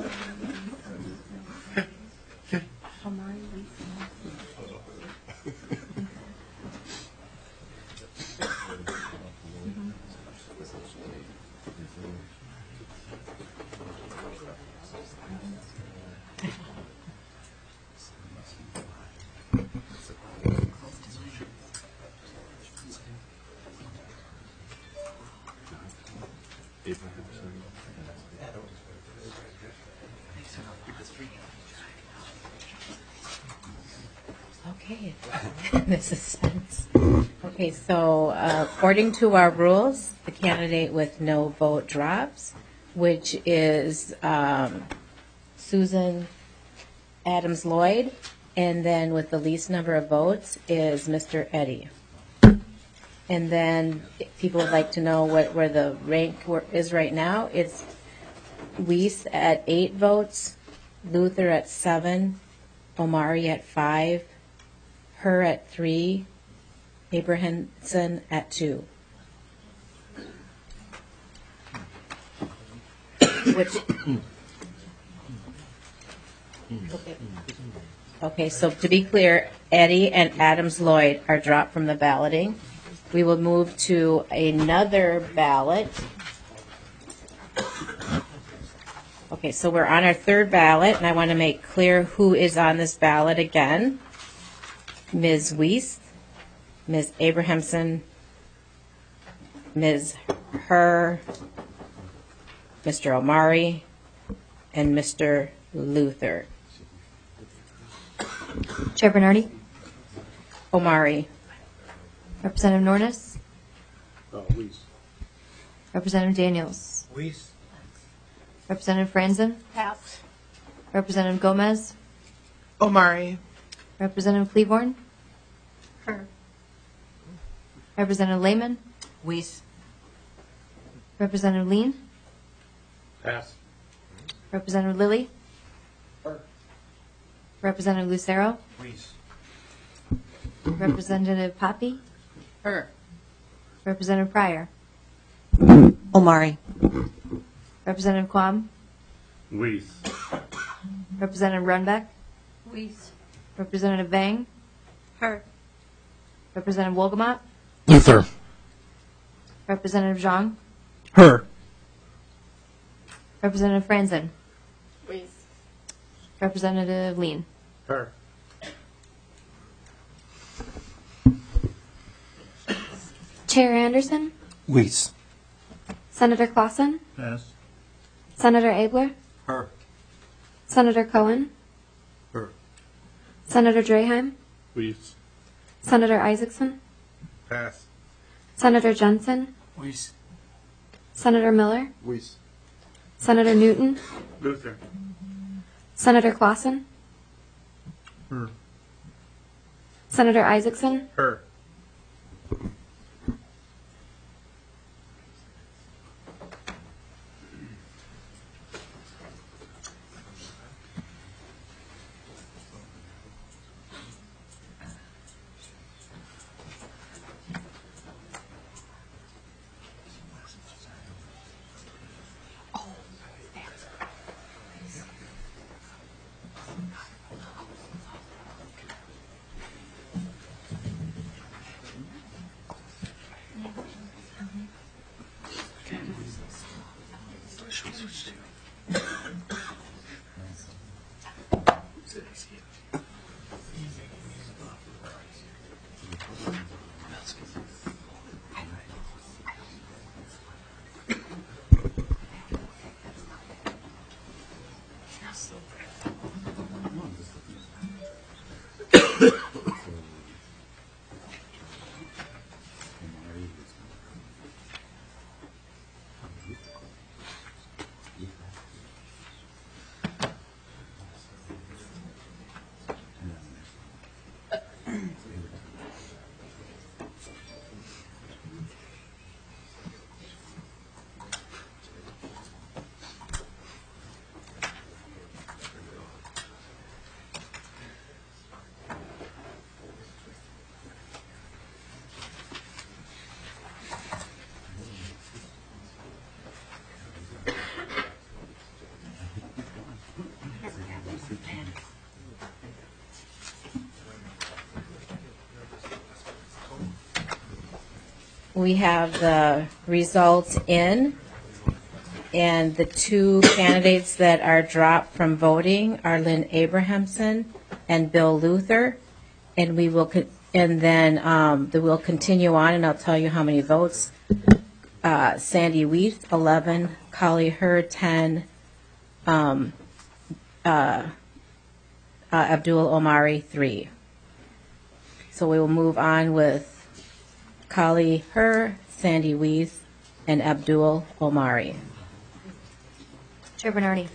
Okay, the suspense. Okay, so according to our rules, the candidate with no vote drops, which is Susan Adams Lloyd, and then with the least number of votes is Mr. Eddy. And then if people would like to know where the rank is right now, it's Weiss at 8 votes, Luther at 7, Omari at 5, Her at 3, Abrahamson at 2. Okay, so to be clear, Eddy and Adams Lloyd are dropped from the balloting. We will move to another ballot. Okay, so we're on our third ballot, and I want to make clear who is on this ballot again. Ms. Weiss, Ms. Abrahamson, Ms. Herr, Mr. Omari, and Mr. Luther. Chair Bernardi, Omari. Representative Nornis, Weiss. Representative Daniels, Weiss. Representative Franzen, Pass. Representative Gomez, Omari. Representative Cleavorn, Her. Representative Lehman, Weiss. Representative Lean, Pass. Representative Lilly, Her. Representative Lucero, Weiss. Representative Poppy, Her. Representative Pryor, Omari. Representative Quam, Weiss. Representative Runbeck, Weiss. Representative Vang, Her. Representative Wolgamott, Luther. Representative Zhang, Her. Representative Franzen, Weiss. Representative Lean. Her. Chair Anderson, Weiss. Senator Clausen, Pass. Senator Abler, Her. Senator Cohen, Her. Senator Draheim, Weiss. Senator Isaacson, Pass. Senator Jensen, Weiss. Senator Miller, Weiss. Senator Newton, Luther. Senator Clausen, Her. Senator Isaacson, Her. We have the results in, and the two candidates that are dropped from voting are Lynn Abrahamson and Bill Luther, and we will, we'll continue on, and I'll tell you how many votes. Sandy Weiss, 11, Kali Her, 10, Abdul Omari, 3. So we will move on with Kali Her, Sandy Weiss, and Abdul Omari. Chair Bernardi,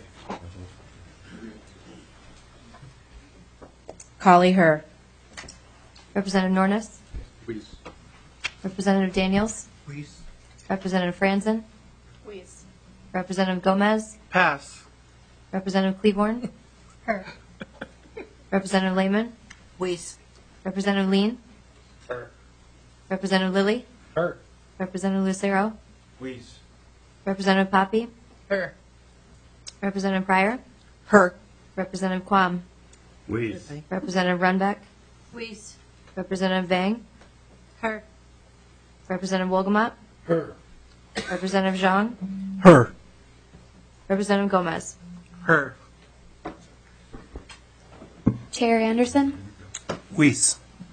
Kali Her. Representative Nornis, Weiss. Representative Daniels, Weiss. Representative Franzen, Weiss. Representative Gomez, Pass. Representative Cleavorn, Her. Representative Lehman, Weiss. Representative Lean, Her. Representative Lilly, Her. Representative Lucero, Weiss. Representative Poppy, Her. Representative Pryor, Her. Representative Quam, Weiss. Representative Runbeck, Weiss. Representative Vang, Her. Representative Wolgamott, Her. Representative Zhang, Her. Representative Gomez. Her. Chair Anderson, Weiss.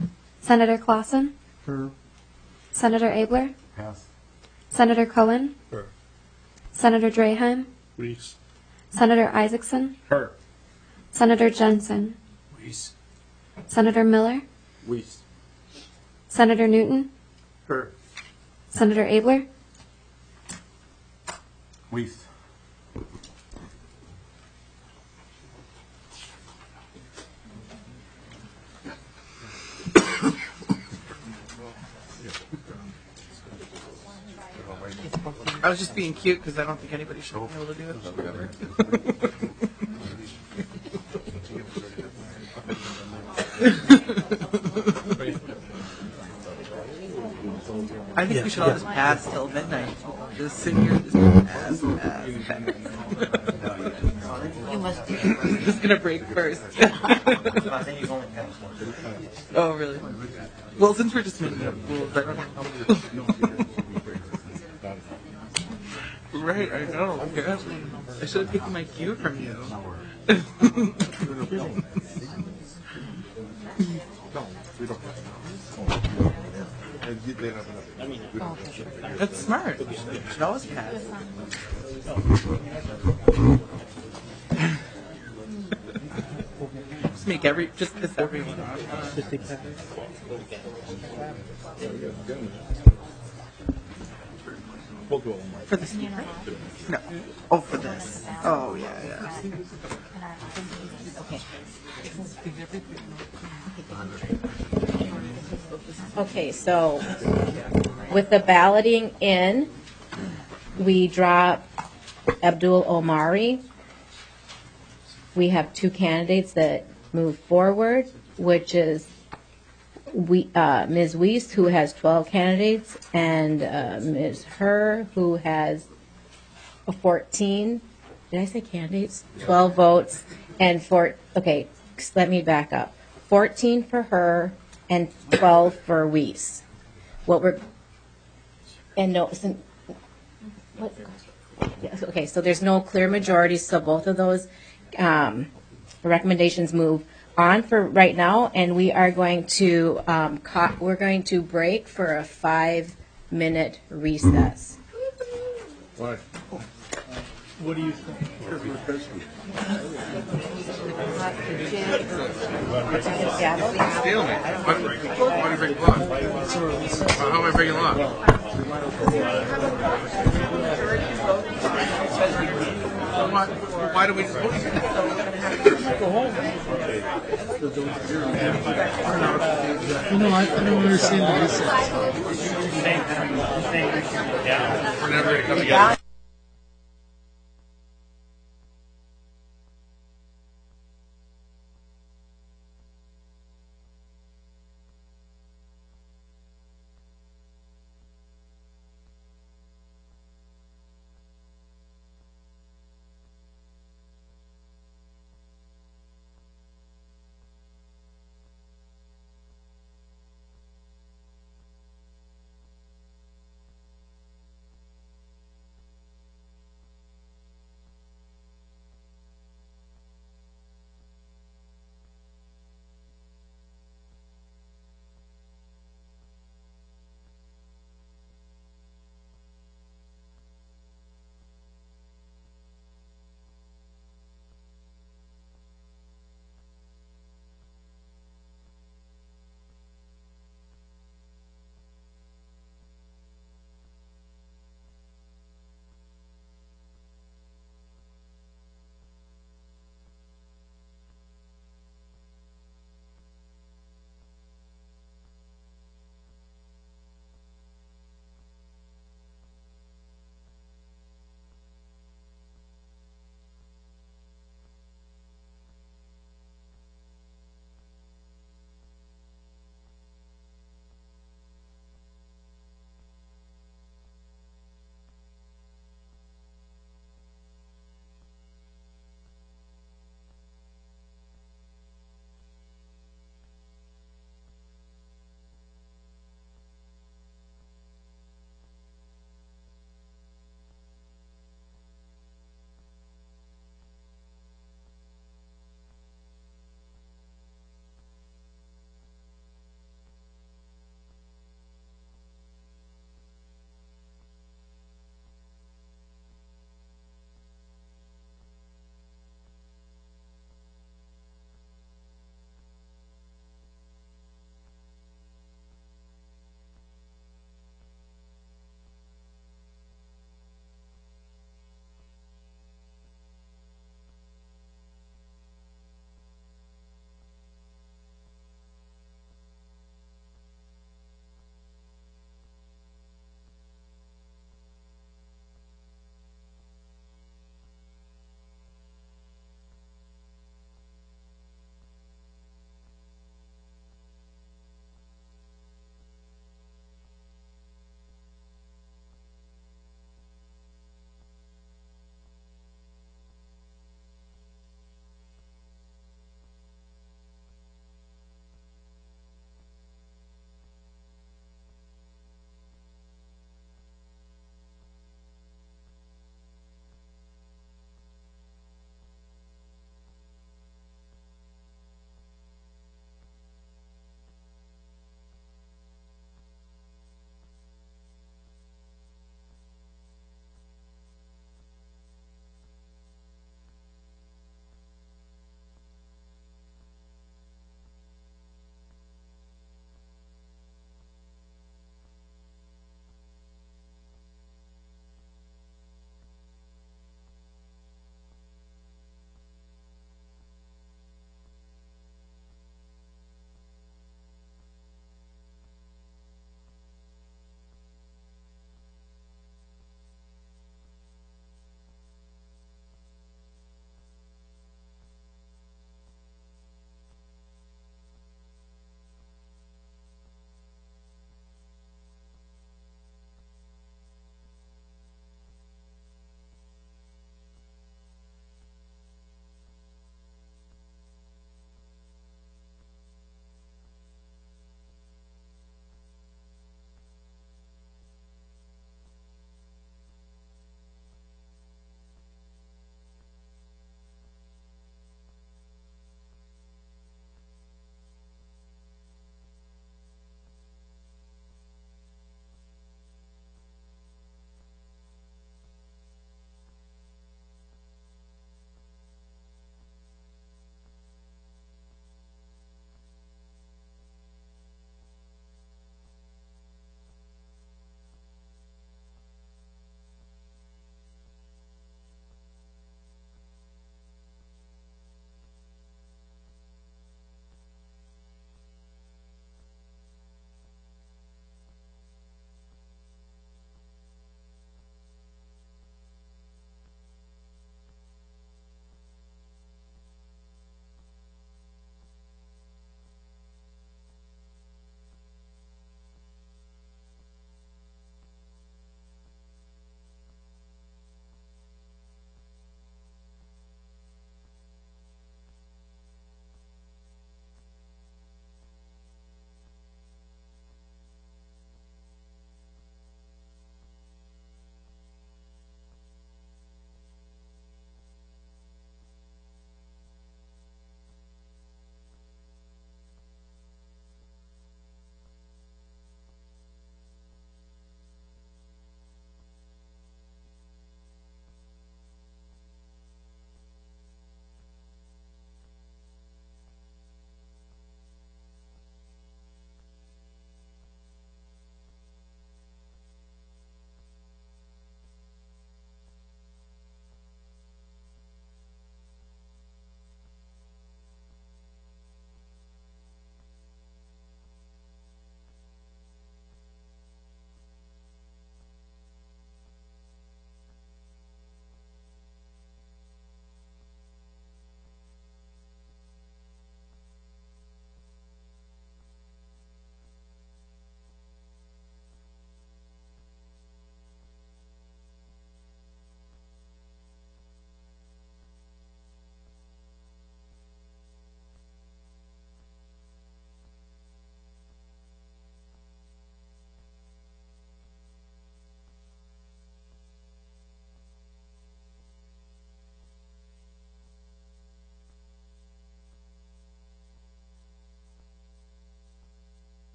Senator Clausen, Her. Senator Abler, Pass. Senator Cohen, Her. Senator Draheim, Reese. Senator Isaacson, Her. Senator Jensen, Reese. Senator Miller, Reese. Senator Newton, Her. Senator Abler, Weiss. I was just being cute because I don't think anybody should be able to do it. But whatever. I think we should all just pass till midnight. Just sit here, just pass. You must do Just gonna break first. Oh, really? Well, since we're just making up rules, I don't know. Right, I know. Apparently. I should have taken my cue from you. That's smart. You should always pass. Just piss everyone off. For the speaker? No. Oh, for this. Oh, yeah. Okay, so with the balloting in, we drop Abdul Omari. We have two candidates that move forward, which is Ms. Weiss, who has 12 candidates, and Ms. Herr, who has 14. Did I say candidates? 12 votes, and okay, let me back up. 14 for her and 12 for Weiss. Okay, so there's no clear majority, so both of those recommendations move on for right now, and we are going to break for a 5-minute recess. Why? What do you think? Steal me. Why do you bring lunch? How am I bringing lunch? Why do we just go home? I don't understand the recess. We're never going to come together.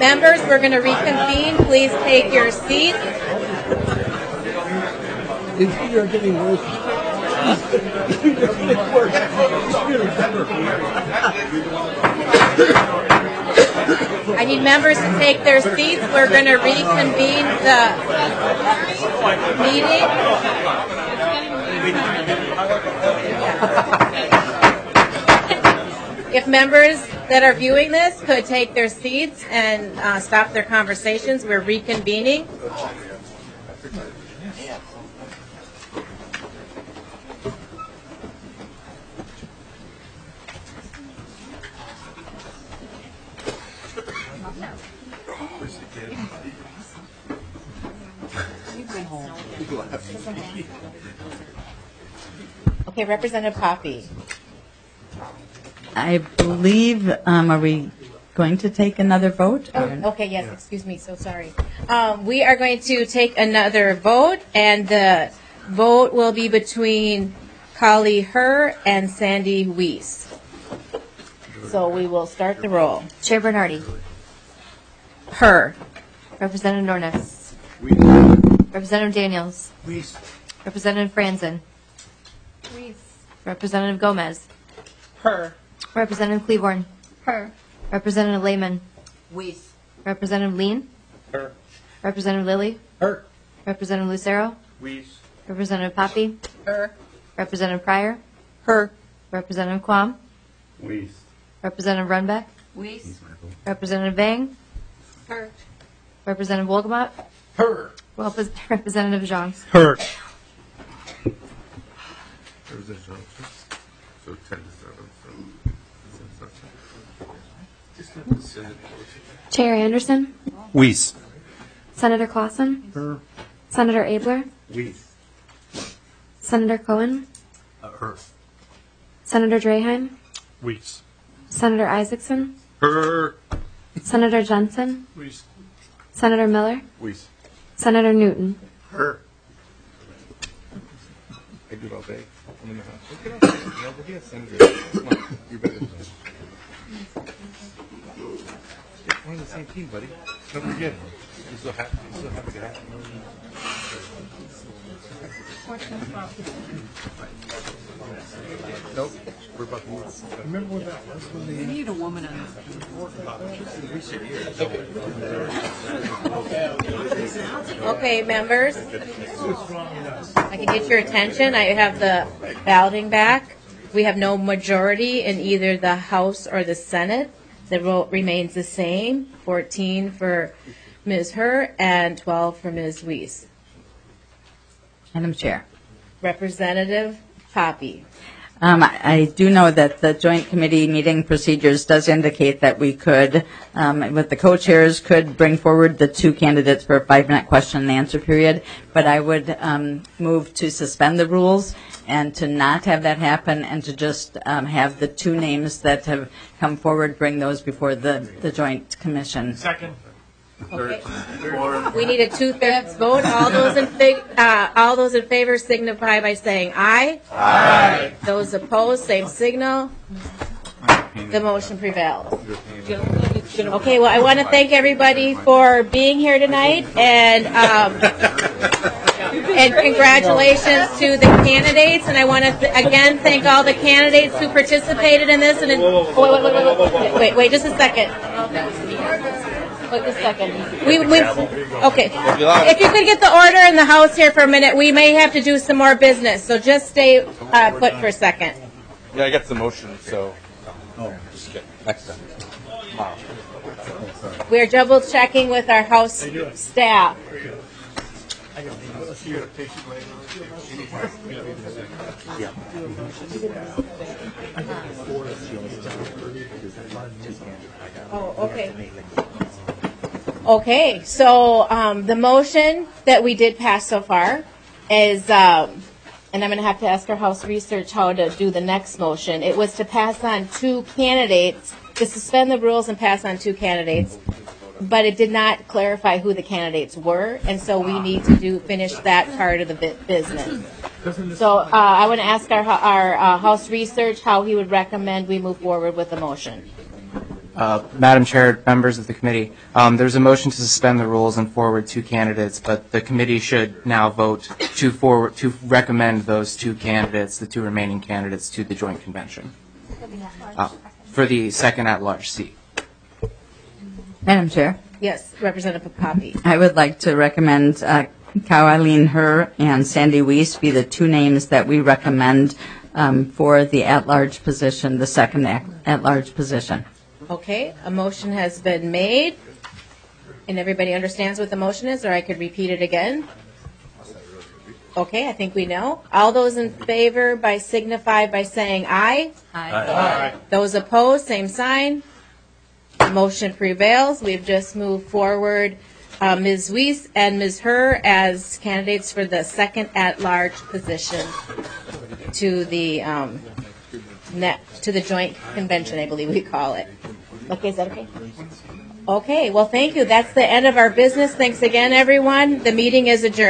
Members, we're going to reconvene. Please take your seats. You're getting worse. I need members to take their seats. We're going to reconvene the meeting. If members that are viewing this could take their seats and stop their conversations, we're reconvening. Okay, Representative Poppy. I believe, are we going to take another vote? Okay, yes, excuse me, so sorry. We are going to take another vote, and the vote will be between Kali Herr and Sandy Weiss. So we will start the roll. Chair Bernardi. Herr. Representative Nornes. Representative Daniels. Representative Franzen. Representative Gomez. Herr. Representative Cleaborn. Herr. Representative Lehman. Weiss. Representative Lean. Herr. Representative Lilly. Herr. Representative Lucero. Weiss. Representative Poppy. Herr. Representative Pryor. Herr. Representative Quam. Weiss. Representative Runbeck. Weiss. Representative Vang. Herr. Representative Wolgamott. Herr. Representative Zhang. Herr. So 10 to 7. Chair Anderson. Weiss. Senator Clausen. Senator Abler. Weiss. Senator Cohen. Herr. Senator Draheim. Weiss. Senator Isaacson. Herr. Senator Jensen. Weiss. Senator Miller. Weiss. Senator Newton. Herr. I do it all day. I'm in the house. Look it up. Look at Senator. Come on. You better. We're on the same team, buddy. Don't forget. You still have to get out. Nope. We're about to move. Remember what that was? We need a woman on this. Okay, members. I can get your attention. I have the balloting back. We have no majority in either the House or the Senate. The vote remains the same, 14 for Ms. Herr and 12 for Ms. Weiss. Madam Chair. Representative Poppy. I do know that the joint committee meeting procedures does indicate that we could, with the co-chairs, could bring forward the two candidates for a 5-minute question and answer period, but I would move to suspend the rules and to not have that happen and to just have the two names that have come forward, bring those before the joint commission. Second. Okay. We need a 2/3 vote. All those in favor signify by saying aye. Aye. Those opposed, same signal. The motion prevails. Okay, well, I want to thank everybody for being here tonight, and congratulations to the candidates. And I want to again thank all the candidates who participated in this. And wait, just a second. Wait a second. Okay. If you could get the order in the House here for a minute, we may have to do some more business. So just stay put for a second. Yeah, I got the motion, so just get next time. Tomorrow. We are double checking with our House staff. Oh, okay. Okay, so the motion that we did pass so far is, and I'm going to have to ask our House Research how to do the next motion. It was to pass on two candidates, to suspend the rules and pass on two candidates, but it did not clarify who the candidates were, and so we need to finish that part of the business. So I want to ask our House Research how he would recommend we move forward with the motion. Madam Chair, members of the committee, there's a motion to suspend the rules and forward 2 candidates, but the committee should now vote to recommend those 2 candidates, the 2 remaining candidates, to the joint convention for the second at-large seat. Madam Chair, Yes, Representative Poppy. I would like to recommend Eileen Herr and Sandy Weiss be the 2 names that we recommend for the at-large position, the second at-large position. Okay, a motion has been made, and everybody understands what the motion is, or I could repeat it again. Okay, I think we know. All those in favor signify by saying aye. Aye. Those opposed, same sign. The motion prevails. We've just moved forward Ms. Weiss and Ms. Herr as candidates for the second at-large position to the joint convention, I believe we call it. Okay, is that okay? Okay, well, thank you. That's the end of our business. Thanks again, everyone. The meeting is adjourned.